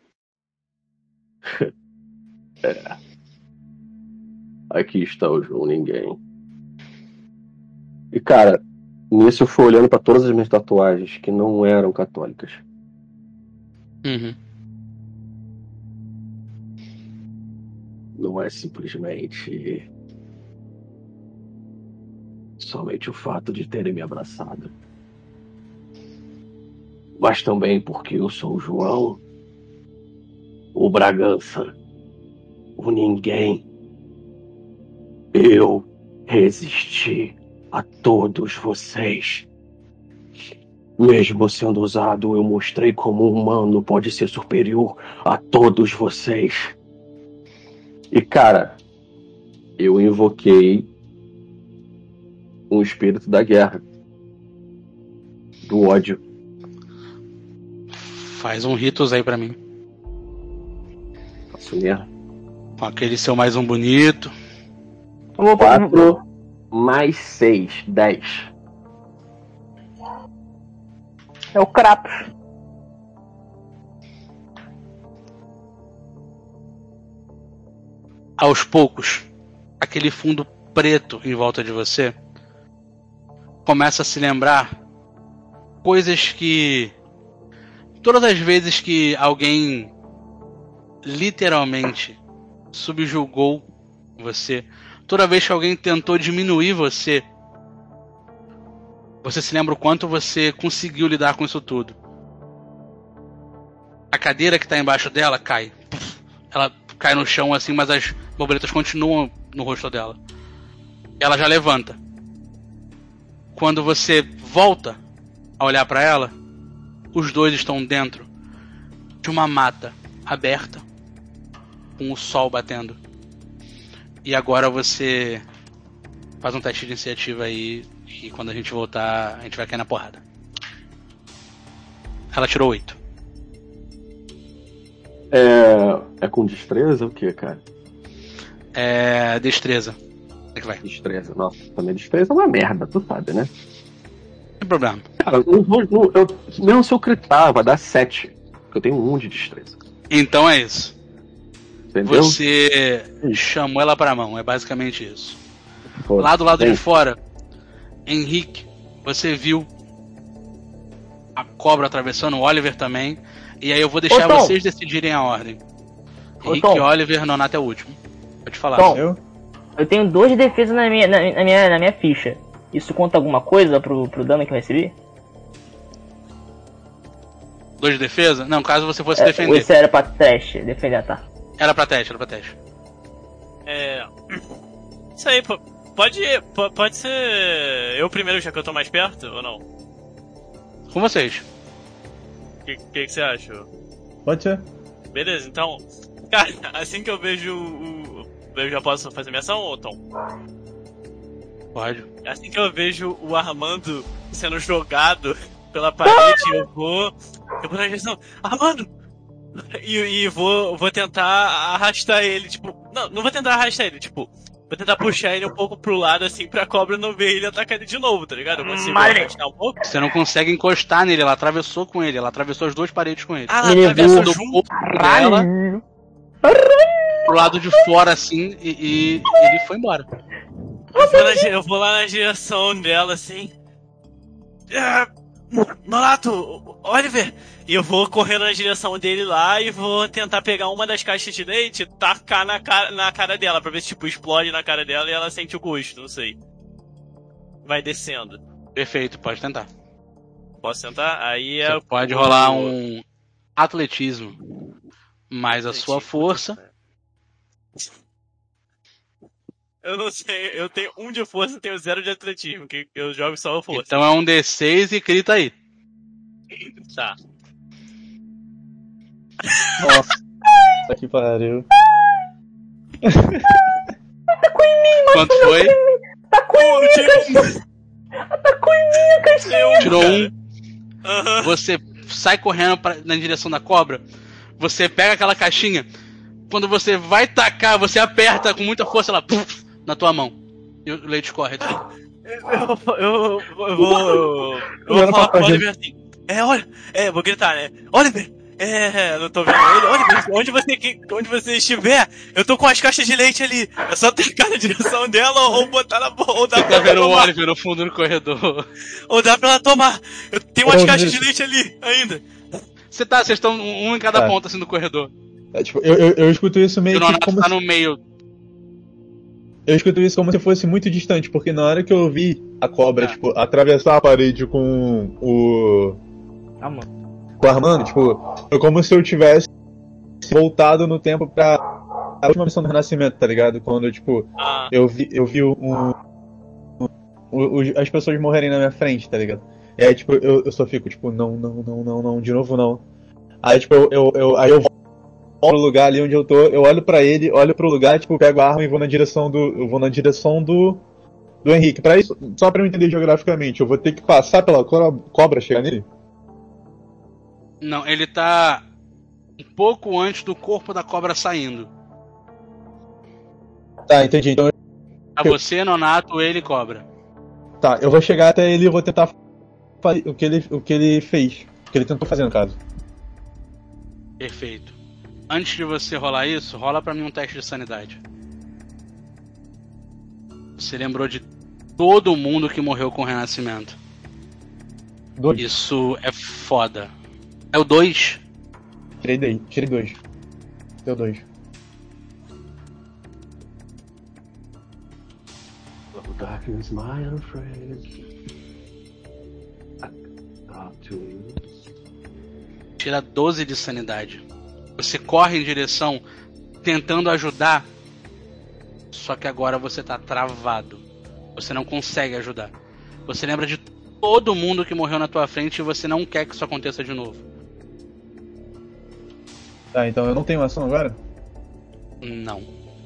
Aqui está o João Ninguém. E cara, nisso eu fui olhando para todas as minhas tatuagens que não eram católicas. Uhum. Não é simplesmente somente o fato de terem me abraçado, mas também porque eu sou o João, o Bragança, o Ninguém. Eu resisti a todos vocês. Mesmo sendo usado, eu mostrei como um humano pode ser superior a todos vocês. E cara, eu invoquei um espírito da guerra, do ódio. Faz um ritos aí pra mim. Faço mesmo. Com aquele seu mais um bonito. 4 mais 6, 10. É o Kratos. Aos poucos, aquele fundo preto em volta de você começa a se lembrar coisas que... Todas as vezes que alguém literalmente subjugou você, toda vez que alguém tentou diminuir você, você se lembra o quanto você conseguiu lidar com isso tudo. A cadeira que está embaixo dela cai. Ela cai no chão assim, mas as borboletas continuam no rosto dela. Ela já levanta. Quando você volta a olhar para ela, os dois estão dentro de uma mata aberta, com o sol batendo. E agora você faz um teste de iniciativa aí, e quando a gente voltar, a gente vai cair na porrada. Ela tirou 8. É com destreza o que, cara? É destreza. Como é que vai? Destreza. Nossa, também destreza é uma merda, tu sabe, né? Não tem problema. Cara, mesmo se eu critar, vai dar 7. Porque eu tenho 1 de destreza. Então é isso. Entendeu? Você chamou ela pra mão, é basicamente isso. Pô, Lá do lado bem, de fora, Henrique, você viu a cobra atravessando, o Oliver também. E aí eu vou deixar Tom. vocês decidirem a ordem. Henrique, Tom. Oliver, Nonato é o último. Pode falar. Tom. Eu? tenho 2 de defesa na minha ficha. Isso conta alguma coisa pro dano que eu recebi? 2 de defesa? Não, caso você fosse defender. Esse era pra teste, defender, tá? Era pra teste. Isso aí, pode ser eu primeiro, já que eu tô mais perto, ou não? Com vocês. O que você acha? Pode ser. Beleza, então... Cara, assim que eu vejo eu já posso fazer minha ação, ou Tom? Pode. Assim que eu vejo o Armando sendo jogado pela parede, eu vou na direção, Armando! E vou tentar arrastar ele, tipo... Não vou tentar arrastar ele, tipo... Vou tentar puxar ele um pouco pro lado, assim, pra cobra não ver ele atacar ele de novo, tá ligado? Eu consigo Madre. afastar um pouco. Você não consegue encostar nele, ela atravessou com ele, ela atravessou as duas paredes com ele. Ah, ela Ele atravessou voa. junto. corpo dela pro lado de fora, assim, e ele foi embora. Eu vou lá na direção dela, assim. Nonato, Oliver! E eu vou correndo na direção dele lá e vou tentar pegar uma das caixas de leite e tacar na cara dela, pra ver se, tipo, explode na cara dela e ela sente o gosto, não sei. Vai descendo. Perfeito, pode tentar. Posso tentar? Aí Você pode rolar um atletismo, mais a sua força. Eu não sei, eu tenho 1 de força e tenho 0 de atletismo, que eu jogo só a força. Então é um D6 e grita aí. Tá. Nossa, que pariu. Quanto foi? Tirou um. Aham. Você sai correndo na direção da cobra. Você pega aquela caixinha. Quando você vai tacar, você aperta com muita força ela puf, na tua mão. E o leite escorre. Eu vou falar pro Oliver assim. Olha, vou gritar, né? Oliver, não tô vendo ele. Oliver, onde você estiver, eu tô com as caixas de leite ali. É só tacar na direção dela ou botar na boca. Ou dá Você pra tá vendo o tomar. Oliver no fundo do corredor. Ou dá pra ela tomar. Eu tenho umas caixas de leite ali ainda. Vocês estão um em cada Tá. ponta assim do corredor. Tipo, eu escuto isso E meio o que Nonato como tá se... no meio. Eu escuto isso como se fosse muito distante, porque na hora que eu vi a cobra, Tá. tipo, atravessar a parede com o Armando, tipo, foi como se eu tivesse voltado no tempo pra a última missão do Renascimento, tá ligado? Quando, tipo, Ah, eu vi as pessoas morrerem na minha frente, tá ligado? E aí, tipo, eu só fico, tipo, não, de novo não. Aí, tipo, eu volto pro lugar ali onde eu tô, eu olho pra ele, olho pro lugar, tipo, pego a arma e vou na direção do Henrique. Pra isso, só pra eu entender geograficamente, eu vou ter que passar pela cobra chegar nele? Não, ele tá um pouco antes do corpo da cobra saindo. Tá, entendi. Então, Pra você, Nonato, ele e cobra. tá, eu vou chegar até ele e vou tentar fazer o que ele fez. O que ele tentou fazer, no caso. Perfeito. Antes de você rolar isso, rola pra mim um teste de sanidade. Você lembrou de todo mundo que morreu com o Renascimento. 2. Isso é foda. É o 2? Tirei 2. Deu 2. Oh, darkness, my old friend. To you. Tira 12 de sanidade. Você corre em direção, tentando ajudar. Só que agora você tá travado. Você não consegue ajudar. Você lembra de todo mundo que morreu na tua frente e você não quer que isso aconteça de novo. Tá, então eu não tenho ação agora? Não.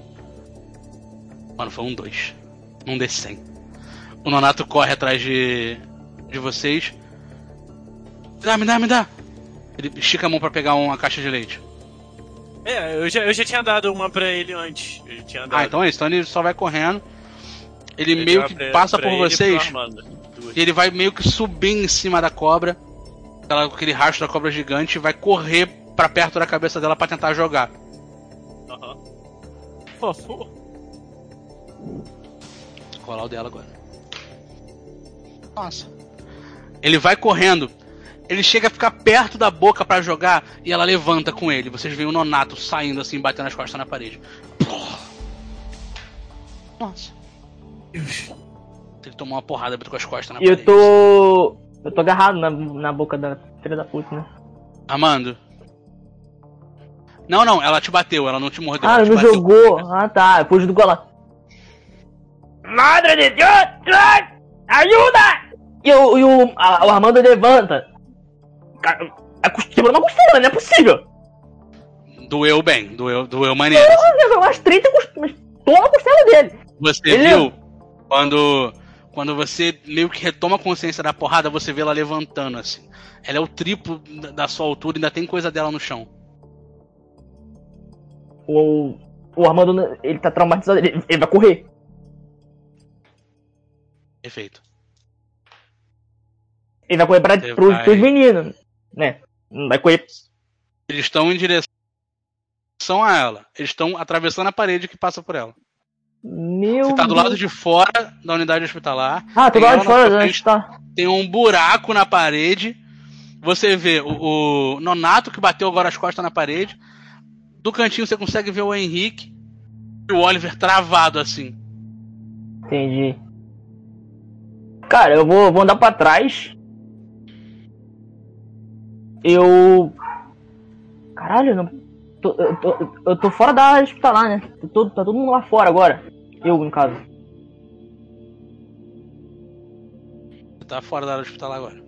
Mano, foi um 2. Um D100. O Nonato corre atrás de vocês. Me dá. Ele estica a mão pra pegar uma caixa de leite. eu já tinha dado uma pra ele antes. Eu tinha dado. Então é isso. Então ele só vai correndo. Ele Eu meio dei que uma passa pra por ele e pro vocês. Armando. Duas. E ele vai meio que subir em cima da cobra. Aquele rastro da cobra gigante. E vai correr pra perto da cabeça dela pra tentar jogar. Aham. Fofo. Vou rolar o dela agora. Nossa. Ele vai correndo. Ele chega a ficar perto da boca pra jogar. E ela levanta com ele. Vocês veem o Nonato saindo assim, batendo as costas na parede. Nossa. Ele tomou uma porrada, bateu com as costas na E parede. eu tô agarrado na boca da filha da puta, né? Armando. Não, ela te bateu, ela não te mordeu. Ah, ela te me bateu. jogou. Ah, tá. Eu fugi do gola. Madre de Deus! Ajuda! E o Armando levanta. Quebrou uma costela, não é possível. Doeu bem, doeu maneiro. Levou umas 30 costelas. Toma a costela dele. Você Ele- viu? Quando você meio que retoma a consciência da porrada, você vê ela levantando assim. Ela é o triplo da sua altura e ainda tem coisa dela no chão. O Armando, ele tá traumatizado. Ele vai correr. Perfeito. Ele vai correr Você pros vai- meninos, né? Não vai correr. Eles estão em direção a ela. Eles estão atravessando a parede que passa por ela. Meu Você tá do Deus. lado de fora da unidade hospitalar. Ah, tô Tem do lado ela de na fora, sua onde frente, tá? tem um buraco na parede. Você vê o Nonato que bateu agora as costas na parede. Do cantinho você consegue ver o Henrique e o Oliver travado assim. Entendi. Cara, eu vou andar pra trás. Caralho, eu tô fora da área hospitalar, né? Tá todo mundo lá fora agora. Eu, no caso. Você tá fora da área hospitalar agora.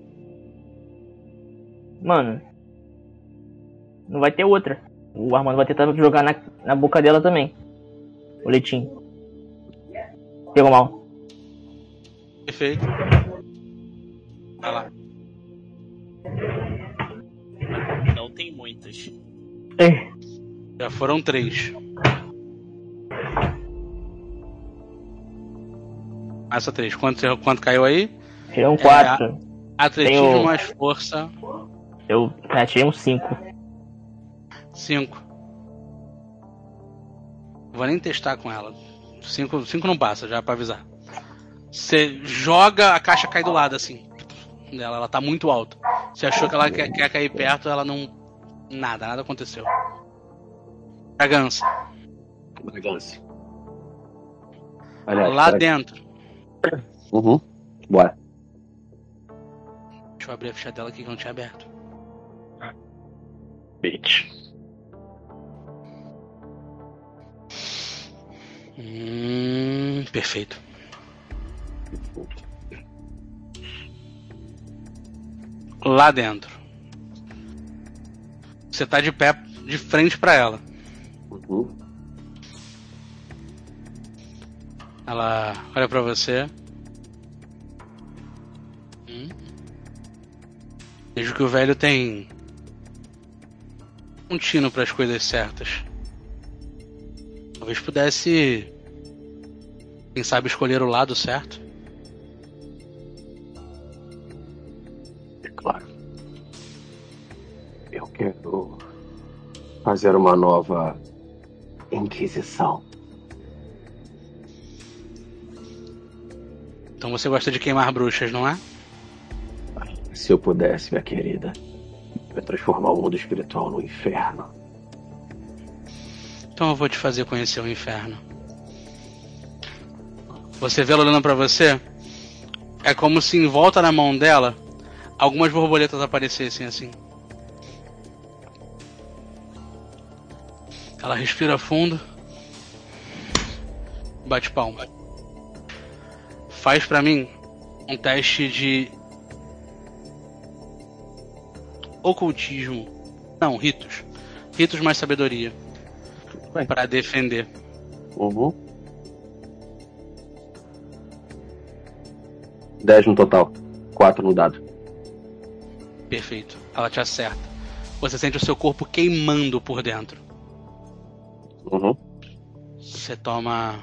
Mano. Não vai ter outra. O Armando vai tentar jogar na boca dela também. O leitinho. Pegou mal. Perfeito. Vai lá. Não tem muitas. Já foram 3. Essa 3. Quanto caiu aí? Tirei um 4. Atletismo Tenho- mais força. Eu tirei um 5. 5. Vou nem testar com ela. 5 não passa, já pra avisar. Você joga, a caixa cai do lado, assim. Ela tá muito alta. Você achou que ela quer cair perto, ela não. Nada aconteceu. Bragança. Bragança. Aliás, Lá peraí. dentro. Uhum. Bora. Deixa eu abrir a ficha dela aqui que eu não tinha aberto. Bitch. Perfeito. Lá dentro. Você tá de pé de frente pra ela. Uhum. Ela olha pra você. Vejo que o velho tem um tino para as coisas certas. Talvez pudesse, quem sabe, escolher o lado certo. É claro. Eu quero fazer uma nova Inquisição. Então você gosta de queimar bruxas, não é? Se eu pudesse, minha querida, eu ia transformar o mundo espiritual no inferno. Então eu vou te fazer conhecer o inferno. Você vê ela olhando pra você? É como se em volta na mão dela algumas borboletas aparecessem assim. Ela respira fundo. Bate palma. Faz pra mim um teste de ocultismo. Não, ritos. Ritos mais sabedoria. Bem. Pra defender. Uhum. 10 no total. 4 no dado. Perfeito. Ela te acerta. Você sente o seu corpo queimando por dentro. Uhum. Você toma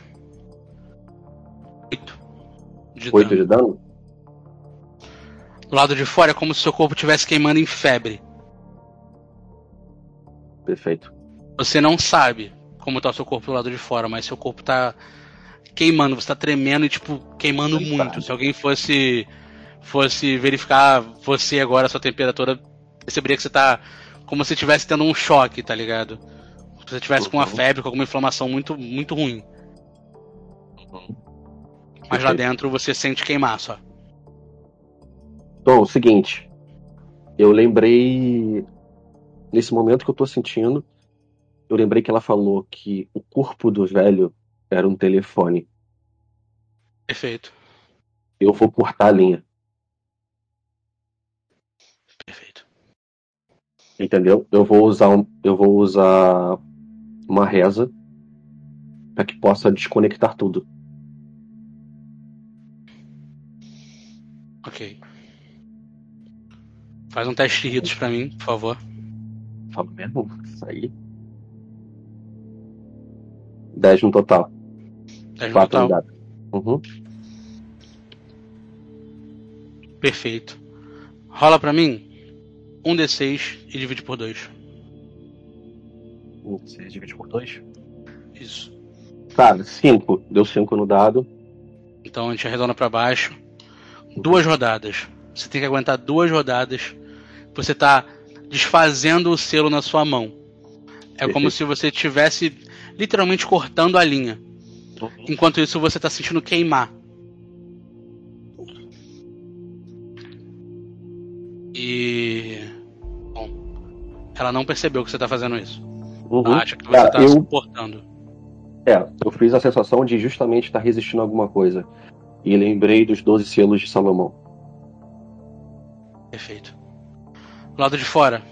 8 de 8 dano. de dano? Do lado de fora é como se seu corpo estivesse queimando em febre. Perfeito. Você não sabe como tá o seu corpo do lado de fora, mas seu corpo tá queimando, você tá tremendo e tipo, queimando muito. Se alguém fosse verificar você agora, a sua temperatura, perceberia que você tá como se estivesse tendo um choque, tá ligado? Se você estivesse com uma febre, com alguma inflamação muito, muito ruim. Mas lá dentro você sente queimar só. Então, o seguinte. Eu lembrei. Nesse momento que eu tô sentindo, eu lembrei que ela falou que o corpo do velho era um telefone. Perfeito. Eu vou cortar a linha. Perfeito. Entendeu? Eu vou usar uma reza para que possa desconectar tudo. Ok. Faz um teste de ritos pra mim, por favor. Falo mesmo? Isso aí. 10 no total. 10 no 4 no total. dado. Uhum. Perfeito. Rola pra mim 1d6 e divide por 2. 1d6 divide por 2? Isso. Tá, 5. Deu 5 no dado. Então a gente arredonda pra baixo. 2 rodadas. Você tem que aguentar 2 rodadas. Você tá desfazendo o selo na sua mão. É como se você estivesse literalmente cortando a linha. Enquanto isso você tá sentindo queimar. E... Bom, ela não percebeu que você tá fazendo isso. Ela acha que você tá suportando. Eu fiz a sensação de justamente estar resistindo a alguma coisa. E lembrei dos 12 selos de Salomão. Perfeito. Do lado de fora.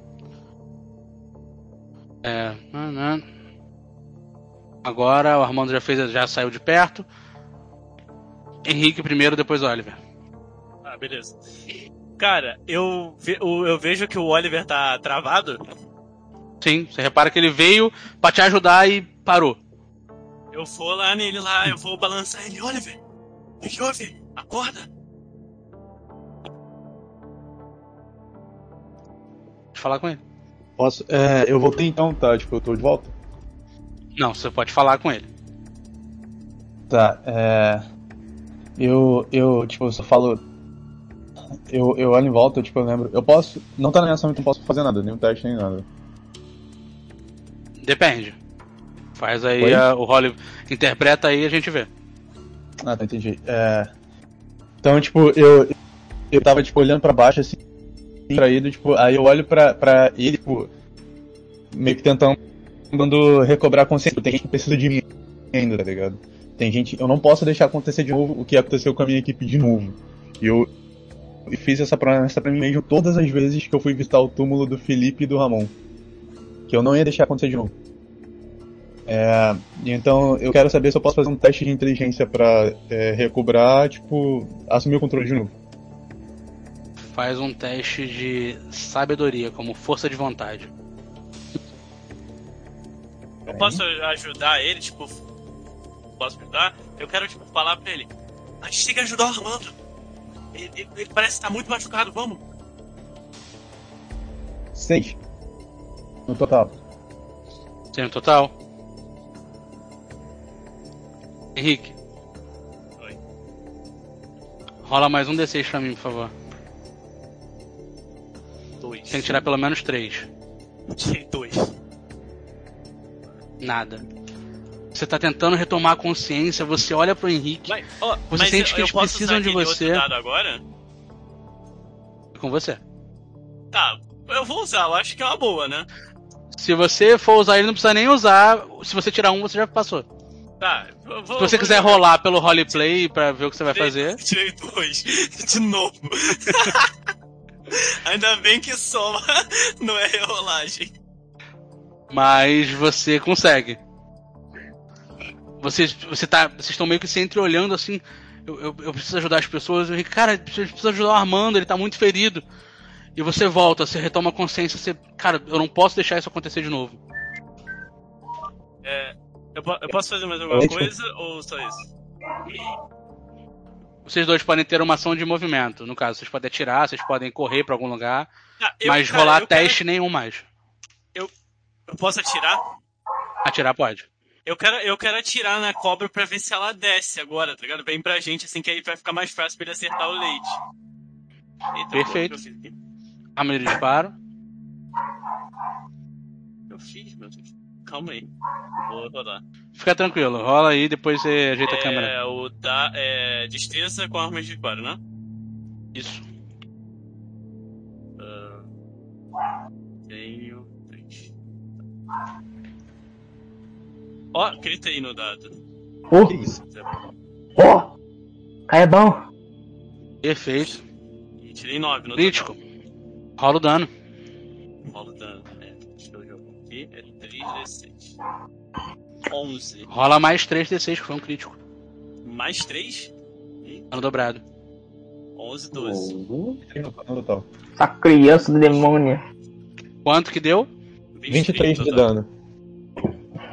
Agora o Armando já saiu de perto. Henrique primeiro, depois Oliver. Ah, beleza. Cara, eu vejo que o Oliver tá travado. Sim, você repara que ele veio pra te ajudar e parou. Eu vou lá nele, eu vou balançar ele. Oliver, o que houve? Acorda. Pode falar com ele. Posso? Eu voltei então, tá? Tipo, eu tô de volta? Não, você pode falar com ele. Tá, eu só falo... Eu olho em volta, tipo, eu lembro... Eu posso... Não tá na minha ação, então não posso fazer nada, nenhum teste, nem nada. Depende. Faz aí o role... Interpreta aí e a gente vê. Ah, tá, entendi. Então, tipo, eu tava, tipo, olhando pra baixo, assim, traído, tipo... Aí eu olho pra ele, tipo... Meio que tentando recobrar a consciência. Tem gente que precisa de mim ainda, tá ligado? Tem gente... Eu não posso deixar acontecer de novo o que aconteceu com a minha equipe de novo. E eu fiz essa promessa pra mim mesmo todas as vezes que eu fui visitar o túmulo do Felipe e do Ramon. Que eu não ia deixar acontecer de novo. Então eu quero saber se eu posso fazer um teste de inteligência pra recobrar, tipo, assumir o controle de novo. Faz um teste de sabedoria, como força de vontade. Eu posso ajudar ele, tipo... Posso ajudar? Eu quero, tipo, falar pra ele. A gente tem que ajudar o Armando. Ele parece estar muito machucado, vamos? 6. No total. 6 no total? Henrique. Oi. Rola mais um D6 pra mim, por favor. 2. Tem que tirar pelo menos 3. Tirei 2. Nada. Você tá tentando retomar a consciência, você olha pro Henrique, você sente que eles precisam de você. Outro dado agora? Com você. Tá, eu vou usar, eu acho que é uma boa, né? Se você for usar ele, não precisa nem usar. Se você tirar um, você já passou. Tá, eu vou. Se você quiser rolar pelo roleplay pra ver o que você vai fazer. Tirei 2. De novo. Ainda bem que soma, não é rolagem. Mas você consegue. Vocês estão meio que se entreolhando assim. Eu preciso ajudar as pessoas. Eu, cara, precisa ajudar o Armando, ele tá muito ferido. E você volta, você retoma a consciência, você... Cara, eu não posso deixar isso acontecer de novo. Eu posso fazer mais alguma coisa ou só isso? Vocês dois podem ter uma ação de movimento. No caso, vocês podem atirar, vocês podem correr pra algum lugar. Mas rolar teste nenhum mais. Eu posso atirar? Atirar pode. Eu quero atirar na cobra pra ver se ela desce agora, tá ligado? Vem pra gente, assim, que aí vai ficar mais fácil pra ele acertar o leite. Eita, perfeito. O que eu fiz aqui? Arma de disparo. Eu fiz, meu Deus. Calma aí. Vou rodar. Fica tranquilo, rola aí, depois você ajeita a câmera. Destreza com armas de disparo, né? Isso. Tenho 3. Ó, gritei no dado. Que isso? Cara, é bom. Perfeito. E tirei 9 no Crítico. Rola o dano. Rola o dano. Deixa eu jogar aqui. É 3d6. 11. Rola mais 3d6, que foi um crítico. Mais 3? Dano dobrado. 11, 12. No total. Essa criança do demônio. Quanto que deu? 23 de dano.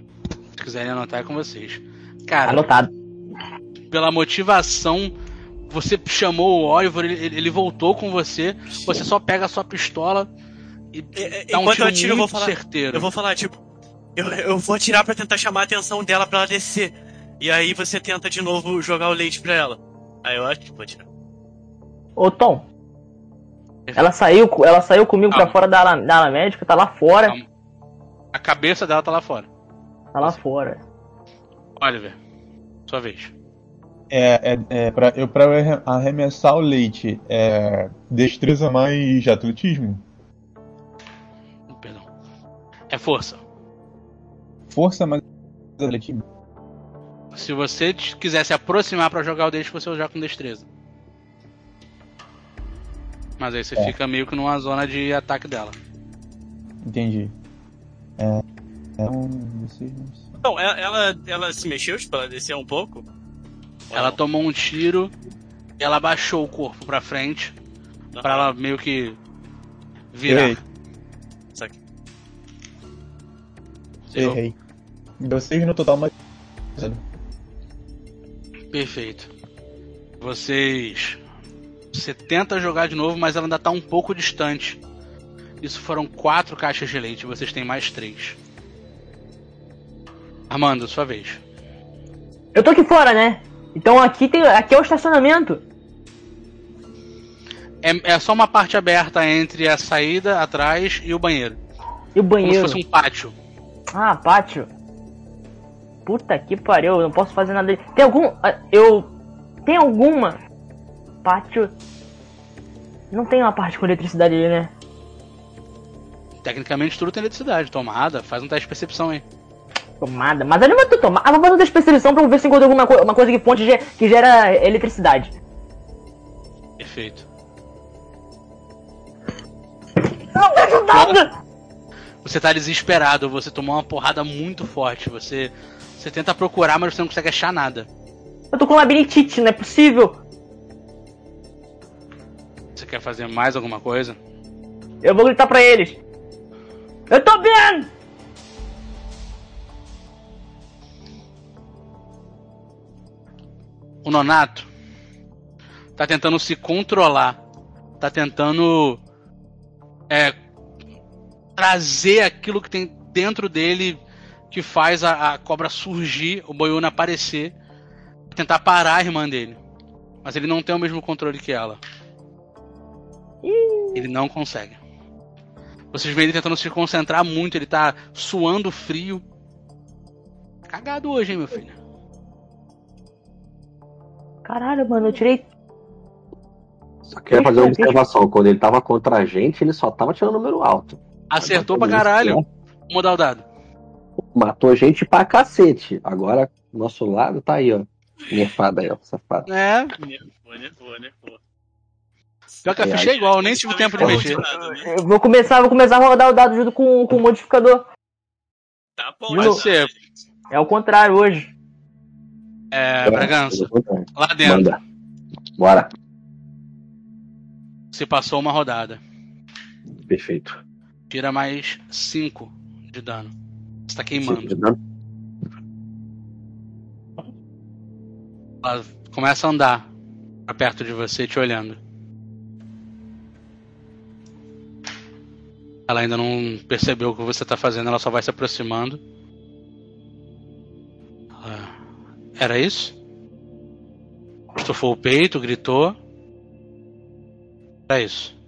Se quiserem anotar, é com vocês. Cara, Anotado. pela motivação, Você chamou o Oliver, ele voltou com você. Você só pega a sua pistola e dá um tiro muito certeiro. Eu vou falar, tipo, eu vou atirar pra tentar chamar a atenção dela pra ela descer. E aí você tenta de novo jogar o leite pra ela. Aí eu acho que vou atirar. Ô Tom, ela saiu comigo pra fora da ala médica, tá lá fora. Calma. A cabeça dela tá lá fora. Tá lá fora. Oliver, sua vez. Pra eu arremessar o leite, destreza mais atletismo? Perdão. É força. Força mais atletismo? Se você quiser se aproximar pra jogar o deixe, você usar com destreza. Mas aí você fica meio que numa zona de ataque dela. Entendi. Então, ela se mexeu, tipo, ela desceu um pouco? Ela tomou um tiro e ela baixou o corpo pra frente. Pra ela meio que virar. Errei. Deu 6 no total, mas... Perfeito. Você tenta jogar de novo, mas ela ainda tá um pouco distante. Isso foram 4 caixas de leite, vocês têm mais 3. Armando, sua vez. Eu tô aqui fora, né? Então aqui é o estacionamento. É só uma parte aberta entre a saída atrás e o banheiro. E o banheiro? Como se fosse um pátio. Ah, pátio. Puta que pariu, eu não posso fazer nada ali. Tem alguma pátio? Não tem uma parte com eletricidade ali, né? Tecnicamente tudo tem eletricidade. Tomada, faz um teste de percepção aí. Tomada? Mas ali não vai ter tomada. Vou fazer um teste de percepção pra ver se encontra alguma coisa que fonte que gera eletricidade. Perfeito. Não vejo nada! Você tá desesperado, você tomou uma porrada muito forte. Você tenta procurar, mas você não consegue achar nada. Eu tô com labirintite, não é possível. Você quer fazer mais alguma coisa? Eu vou gritar pra eles. Eu tô vendo! O Nonato tá tentando se controlar. Tá tentando trazer aquilo que tem dentro dele que faz a cobra surgir, o Boiuna aparecer, tentar parar a irmã dele. Mas ele não tem o mesmo controle que ela. Ele não consegue. Vocês veem ele tentando se concentrar muito, ele tá suando frio. Cagado hoje, hein, meu filho? Caralho, mano, eu tirei... Só queria fazer uma observação. Quando ele tava contra a gente, ele só tava tirando número alto. Acertou pra caralho. Vou mudar o dado. Matou gente pra cacete. Agora, nosso lado tá aí, ó. Nerfada aí, ó. Safado. Nerfou. Pior que a ficha é igual, nem tive tempo de mexer. Eu vou começar a rodar o dado junto com o modificador. Tá bom, pode ser. É o contrário hoje. Bragança. Lá dentro. Manda. Bora. Você passou uma rodada. Perfeito. Tira mais 5 de dano. Você tá queimando. Ela começa a andar pra perto de você, te olhando. Ela ainda não percebeu o que você tá fazendo, ela só vai se aproximando. Era isso? Estufou o peito, gritou. Era isso.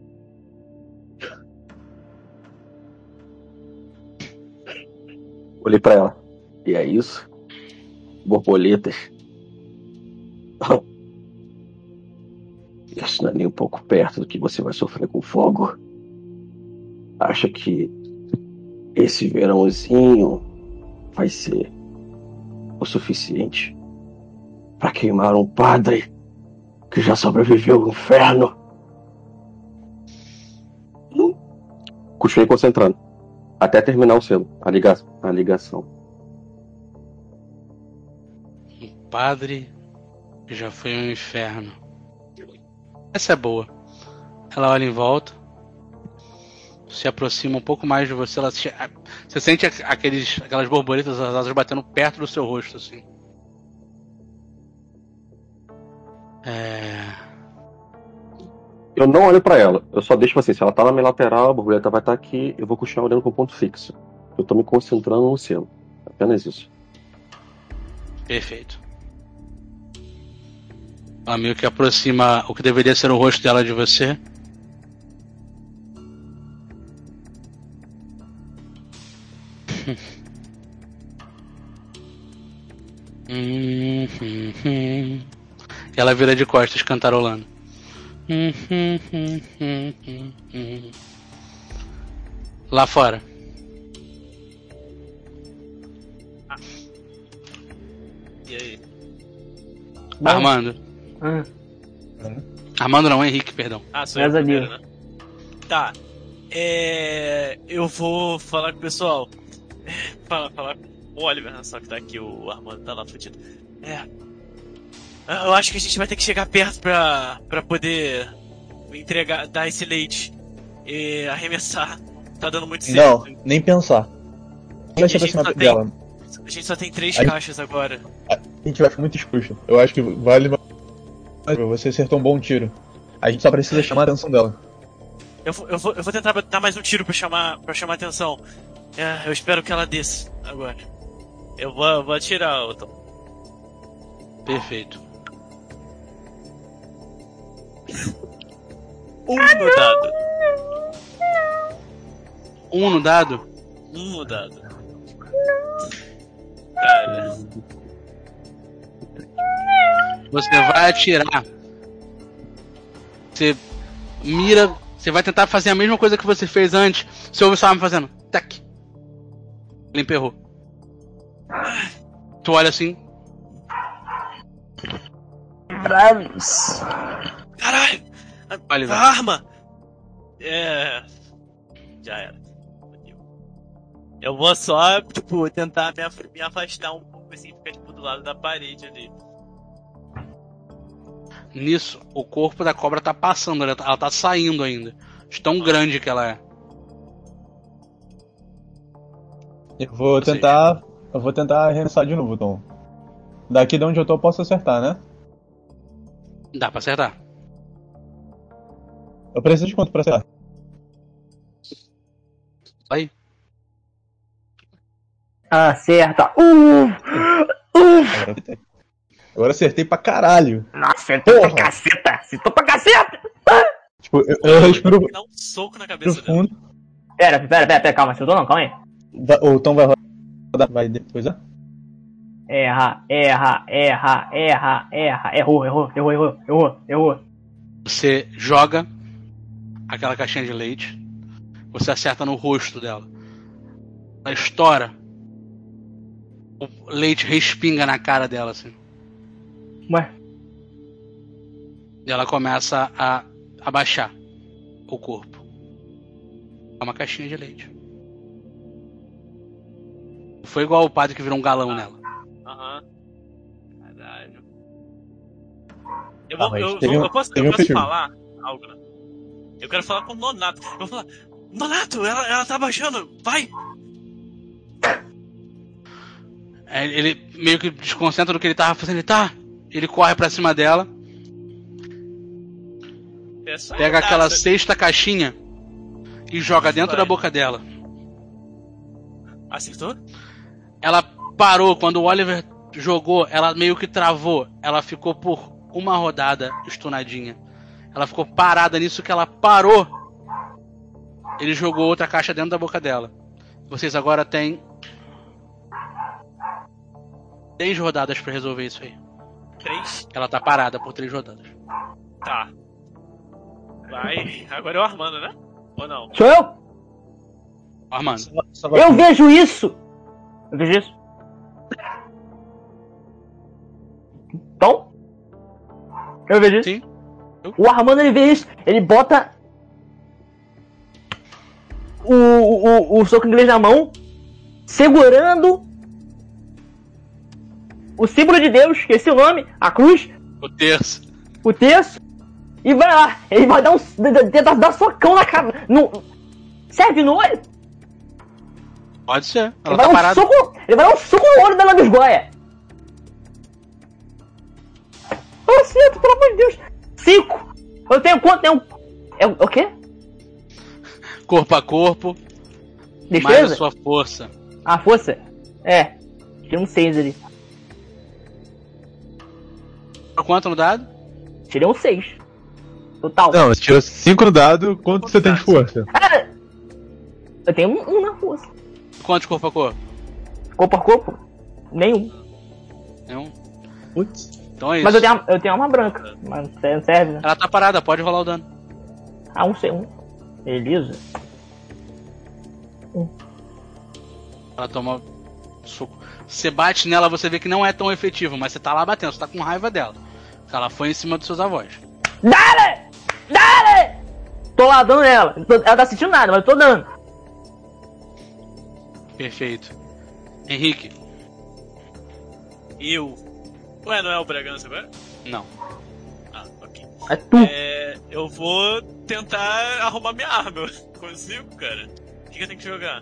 Olhei pra ela. E é isso? Borboletas. Isso não é nem um pouco perto do que você vai sofrer com fogo. Acha que esse verãozinho vai ser o suficiente para queimar um padre que já sobreviveu ao inferno? Continuei concentrando até terminar o selo, a ligação. Um padre que já foi ao inferno. Essa é boa. Ela olha em volta, se aproxima um pouco mais de você. Você sente aquelas borboletas, as asas batendo perto do seu rosto, assim. Eu não olho pra ela. Eu só deixo assim, se ela tá na minha lateral, a borboleta vai estar aqui, eu vou continuar olhando com ponto fixo. Eu tô me concentrando no selo. Apenas isso. Perfeito. Ela meio que aproxima o que deveria ser o rosto dela de você. E ela vira de costas cantarolando. Lá fora. E aí? Bom. Armando. Armando não, Henrique, perdão. Sou eu Graças a primeiro, Deus. né? Tá. Eu vou falar com o pessoal. Falar com o Oliver, né? Só que tá aqui, o Armando tá lá fudido. Eu acho que a gente vai ter que chegar perto pra poder dar esse leite e arremessar. Tá dando muito certo. Não, nem pensar. Quem vai se aproximar dela? A gente só tem 3 caixas agora. A gente vai ficar muito exposto. Eu acho que vale. Você acertou um bom tiro. A gente só precisa chamar a atenção dela. Eu vou tentar dar mais um tiro pra chamar a atenção. Eu espero que ela desça agora. Eu vou atirar, Otto. Perfeito. No dado. No dado? No dado. Cara. Você vai atirar. Você mira. Você vai tentar fazer a mesma coisa que você fez antes. Você ouve sua arma fazendo. Tac. Ele emperrou. Tu olha assim. Caralho! Oliver. A arma! Já era. Eu vou só, tentar me afastar um pouco assim, ficar do lado da parede ali. Nisso, o corpo da cobra tá passando, ela tá saindo ainda. De tão grande que ela é. Eu vou tentar arremessar de novo, Tom. Daqui de onde eu tô eu posso acertar, né? Dá pra acertar. Eu preciso de quanto pra acertar? Aí. Acerta. Agora acertei pra caralho. Nossa, acertou pra caceta. Acertou pra caceta. Tipo, eu respiro Dá um soco na cabeça dela. fundo. Pera, calma. Acertou não, calma aí. O Tom vai rodar. Vai depois, né? Erra. Errou. Você joga aquela caixinha de leite. Você acerta no rosto dela. Ela estoura. O leite respinga na cara dela, assim. Ué? E ela começa a abaixar o corpo. É uma caixinha de leite. Foi igual o padre que virou um galão nela. Aham. Caralho. Eu posso falar algo, né? Eu quero falar com o Nonato. Eu vou falar: Nonato, ela tá abaixando, vai! Ele meio que desconcentra do que ele tava fazendo. Ele corre pra cima dela. Pega aquela sexta caixinha e joga dentro da boca dela. Acertou? Ela parou. Quando o Oliver jogou, ela meio que travou. Ela ficou por uma rodada estunadinha. Ela ficou parada nisso que ela parou. Ele jogou outra caixa dentro da boca dela. Vocês agora têm 3 rodadas pra resolver isso aí. 3? Ela tá parada por 3 rodadas. Tá. Vai. Agora é o Armando, né? Ou não? Sou eu? Armando. Eu vejo isso. Tom? Eu vejo isso. Sim. O Armando, ele vê isso. Ele bota o soco inglês na mão, segurando o símbolo de Deus, esqueci o nome, a cruz, o terço, e vai lá. Ele vai tentar dar socão na cara. Serve no olho? Pode ser. Ela Ele tá vai parada. ele vai dar um soco no olho da Lambisgoia. Acerto, pelo amor de Deus. 5. Eu tenho quanto? É o quê? Corpo a corpo. Mais Destreza? a sua força. A força? É. Tirei um 6 ali. Quanto no dado? Tirei um 6. Total. Não, você tirou 5 no dado, quanto você tem de força? Ah, eu tenho um na força. Quanto de corpo a corpo? Corpo a corpo? Nenhum. Nenhum. Putz. Então é isso. Mas eu tenho arma branca. Mas não serve, né? Ela tá parada, pode rolar o dano. Ah, um C1. Beleza. Ela toma soco. Você bate nela, você vê que não é tão efetivo, mas você tá lá batendo, você tá com raiva dela. Ela foi em cima dos seus avós. Dale! Dale! Tô lá dando nela. Ela tá sentindo nada, mas eu tô dando. Perfeito. Henrique. Eu. Ué, não é o Bragança agora? Não. Ah, ok. É tu. Eu vou tentar arrumar minha arma. Eu consigo, cara? O que eu tenho que jogar?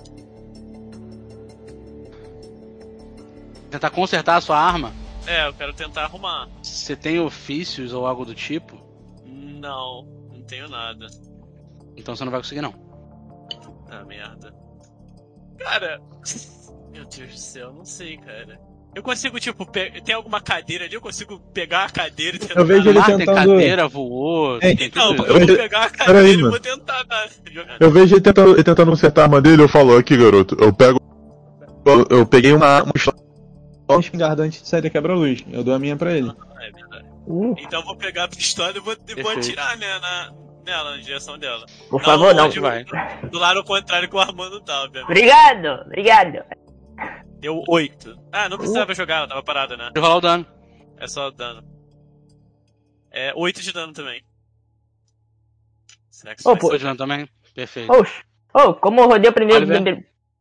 Tentar consertar a sua arma. Eu quero tentar arrumar. Você tem ofícios ou algo do tipo? Não tenho nada. Então você não vai conseguir não. Ah, merda. Cara, meu Deus do céu, não sei, cara. Eu consigo, tipo, tem alguma cadeira ali? Eu consigo pegar a cadeira e tentar... Eu vejo ele Tem tentando... cadeira, voou... É, tem Não, tudo eu isso. vou pegar a Peraí, cadeira e mano. vou tentar jogar. Eu vejo ele tentando consertar a arma dele, eu falo, aqui garoto, eu peguei uma espingarda antes de sair da quebra-luz, eu dou a minha pra ele. É verdade. Então eu Uh, vou pegar a pistola e vou Perfeito. atirar, né, nela, na direção dela. por favor, não. onde vai. Do lado contrário que o Armando tá, obviamente. Obrigado. Deu 8. Ah, não precisava jogar, ela tava parada, né? Deixa eu rolar o dano. É só dano. 8 de dano também. Será que isso Ô, vai pô. ser? Foi de dano também? Perfeito. Oxe. Como eu rodei o primeiro... Oliver?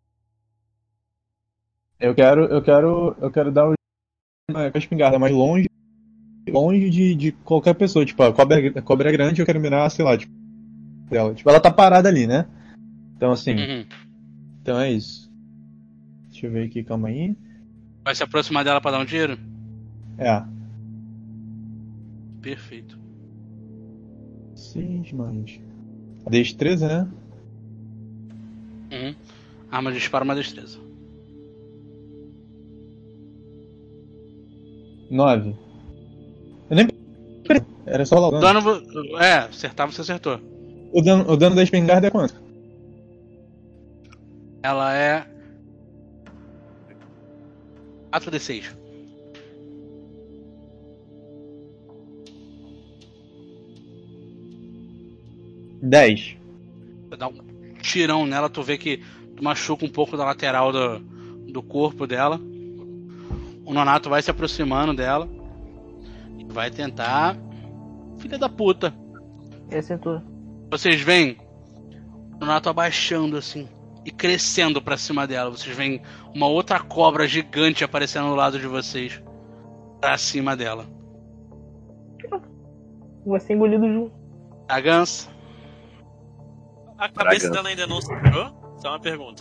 Eu quero dar a espingarda mais longe de qualquer pessoa, tipo, a cobra é grande, eu quero mirar, sei lá, tipo, dela. Tipo, ela tá parada ali, né? Então assim, Uhum. então é isso. Deixa eu ver aqui, calma aí. Vai se aproximar dela pra dar um tiro? É. Perfeito. 6 mais. Destreza, né? Uhum. Arma de disparo, uma destreza. 9. Eu nem. Era só lá o O dano. dano... acertar você acertou. O dano da espingarda é quanto? Ela é... 4d6. Dez. Você dá um tirão nela, tu vê que tu machuca um pouco da lateral do corpo dela. O Nonato vai se aproximando dela e vai tentar... Filha da puta. Esse é tudo. Vocês veem o Nonato abaixando assim e crescendo pra cima dela. Vocês veem uma outra cobra gigante aparecendo do lado de vocês, pra cima dela. Vou ser engolido junto. A Gans, A cabeça Bragança. dela ainda não sangrou? Só uma pergunta.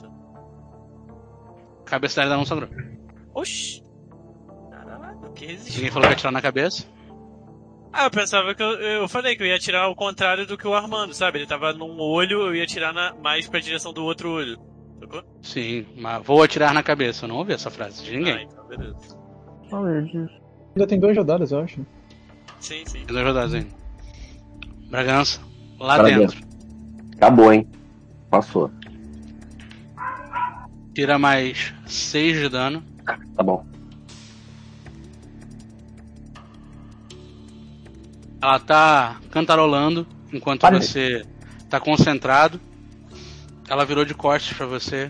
a cabeça dela não sangrou. Oxi. Caralho, que resiste. Ninguém falou que ia atirar na cabeça. Eu pensava que eu falei que eu ia atirar ao contrário do que o Armando, sabe? Ele tava num olho, eu ia atirar mais pra direção do outro olho. Sacou? Sim, mas vou atirar na cabeça. Eu não ouvi essa frase de ninguém. Então beleza. Oh, meu Deus. Ainda tem 2 rodadas, eu acho. Sim. Tem 2 rodadas ainda. Bragança, lá Bragança. dentro. Acabou, hein? Passou. Tira mais 6 de dano. Tá bom. Ela tá cantarolando enquanto Olha. você tá concentrado. Ela virou de costas pra você.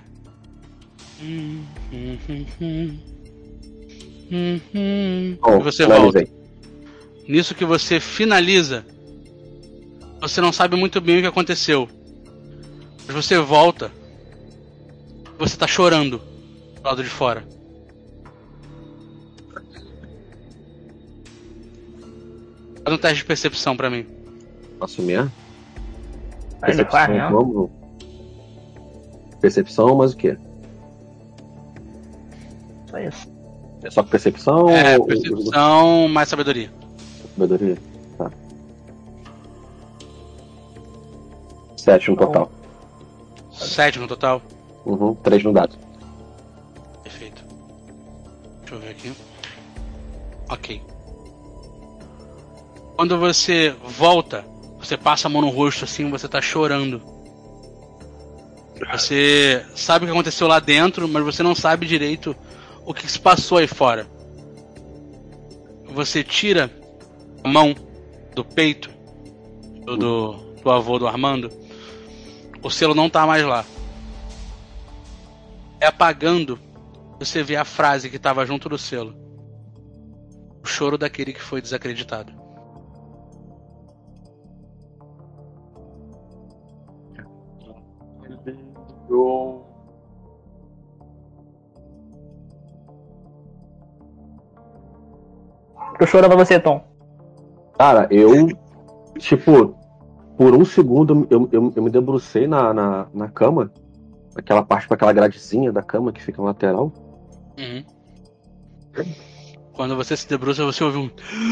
Bom, E você volta. finalizei. Nisso que você finaliza, você não sabe muito bem o que aconteceu. Mas você volta. Você tá chorando do lado de fora. Faz um teste de percepção pra mim. Posso mesmo? Aí ele faz, não? Vamos. Percepção, mas o quê? Só isso. É só percepção? É, ou- percepção mais sabedoria. Sabedoria? Tá. 7 no total. 7 no total? 3 no dado. Perfeito. Deixa eu ver aqui. Ok. Quando você volta, você passa a mão no rosto assim, você tá chorando. Você sabe o que aconteceu lá dentro, mas você não sabe direito o que se passou aí fora. Você tira a mão do peito do avô do Armando. O selo não tá mais lá. É apagando, você vê a frase que estava junto do selo. O choro daquele que foi desacreditado. Tô chorando pra você, Tom. Cara, eu, tipo, por um segundo eu me debrucei na cama, aquela parte com aquela gradezinha da cama que fica na lateral. Uhum. Quando você se debruça, você ouve um...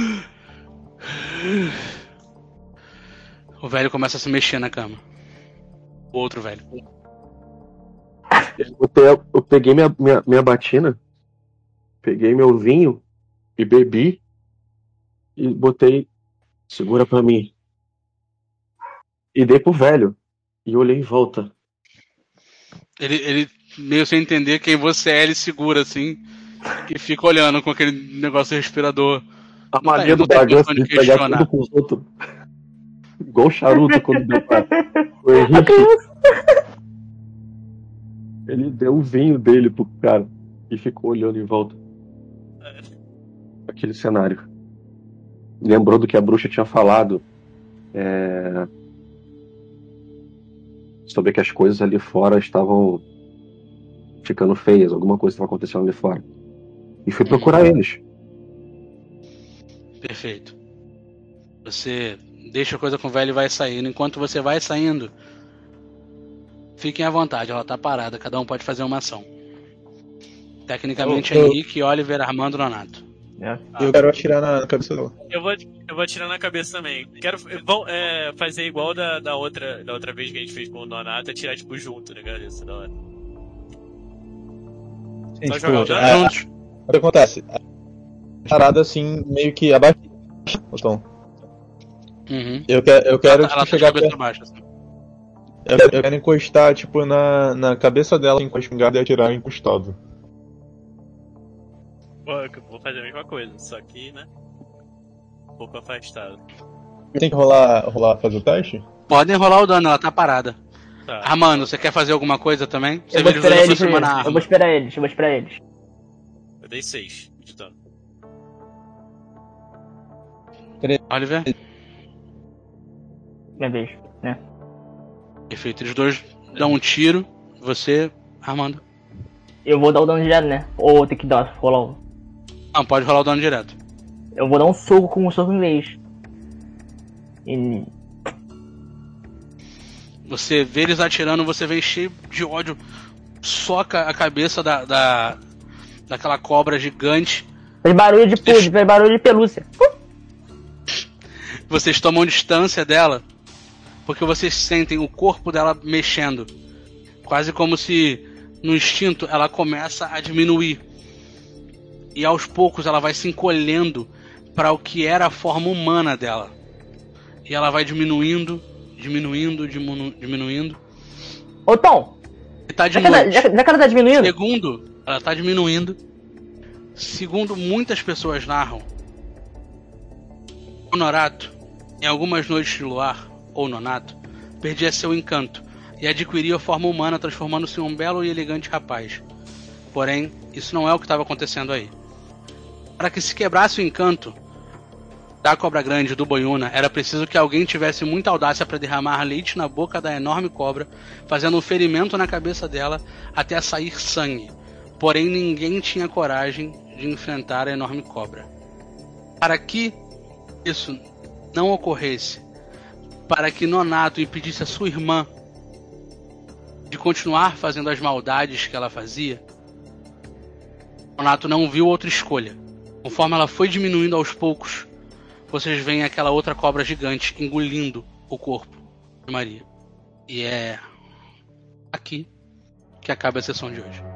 O velho começa a se mexer na cama. O outro velho. Eu peguei minha batina, peguei meu vinho e bebi e botei, segura pra mim. E dei pro velho. E olhei em volta. Ele meio sem entender quem você é, ele segura assim e fica olhando com aquele negócio respirador. A mania do Bragança de pegar tudo com os outros. Igual charuto quando deu pra o Henrique. Ele deu o vinho dele pro cara e ficou olhando em volta. Aquele cenário. Lembrou do que a bruxa tinha falado. Sobre que as coisas ali fora estavam ficando feias, alguma coisa estava acontecendo ali fora. E fui procurar eles. Perfeito. Você deixa a coisa com o velho e vai saindo. Enquanto você vai saindo, fiquem à vontade, ela tá parada, cada um pode fazer uma ação. Tecnicamente é Henrique, Oliver, Armando, Nonato. Eu quero atirar na cabeça dela. Eu vou atirar na cabeça também. Quero fazer igual da outra vez que a gente fez com o Nonato, atirar tipo junto, né, galera? Isso é da hora. Sim, Só tipo, jogar o dano juntos. O que acontece? A parada assim, meio que abaixo. Então, Uhum. eu quero tipo, chegar cabeça perto. baixa, assim. Eu quero encostar, tipo, na cabeça dela com a espingarda e atirar encostado. Pô, eu vou fazer a mesma coisa, só que, né? Um pouco afastado. Tem que rolar fazer o teste? Podem rolar o dano, ela tá parada. Tá. Armando, você quer fazer alguma coisa também? Você Eu vou vê esperar eles eles. aproximando a Eu arma. vou esperar eles. Eu dei 6 de dano. Oliver? Minha vez, né? Perfeito, eles dois dão um tiro. Você, Armando. Eu vou dar o dano direto, né? Ou tem que rolar um. Não, pode rolar o dano direto. Eu vou dar um soco com um soco inglês. E... Você vê eles atirando, você vem cheio de ódio, soca a cabeça daquela cobra gigante. Fez barulho de pude, fez barulho de pelúcia. Vocês tomam distância dela, porque vocês sentem o corpo dela mexendo. Quase como se, no instinto, ela começa a diminuir. E aos poucos ela vai se encolhendo para o que era a forma humana dela. E ela vai diminuindo. Ô Tom, E tá de já que ela tá diminuindo, Segundo, ela tá diminuindo. Segundo muitas pessoas narram, o Norato, em algumas noites de luar, ou Nonato, perdia seu encanto e adquiria a forma humana, transformando-se em um belo e elegante rapaz. Porém, isso não é o que estava acontecendo aí. Para que se quebrasse o encanto da cobra grande do Boiuna, era preciso que alguém tivesse muita audácia para derramar leite na boca da enorme cobra, fazendo um ferimento na cabeça dela até sair sangue. Porém, ninguém tinha coragem de enfrentar a enorme cobra. Para que isso não ocorresse, para que Nonato impedisse a sua irmã de continuar fazendo as maldades que ela fazia, Nonato não viu outra escolha. Conforme ela foi diminuindo aos poucos, vocês veem aquela outra cobra gigante engolindo o corpo de Maria. E é aqui que acaba a sessão de hoje.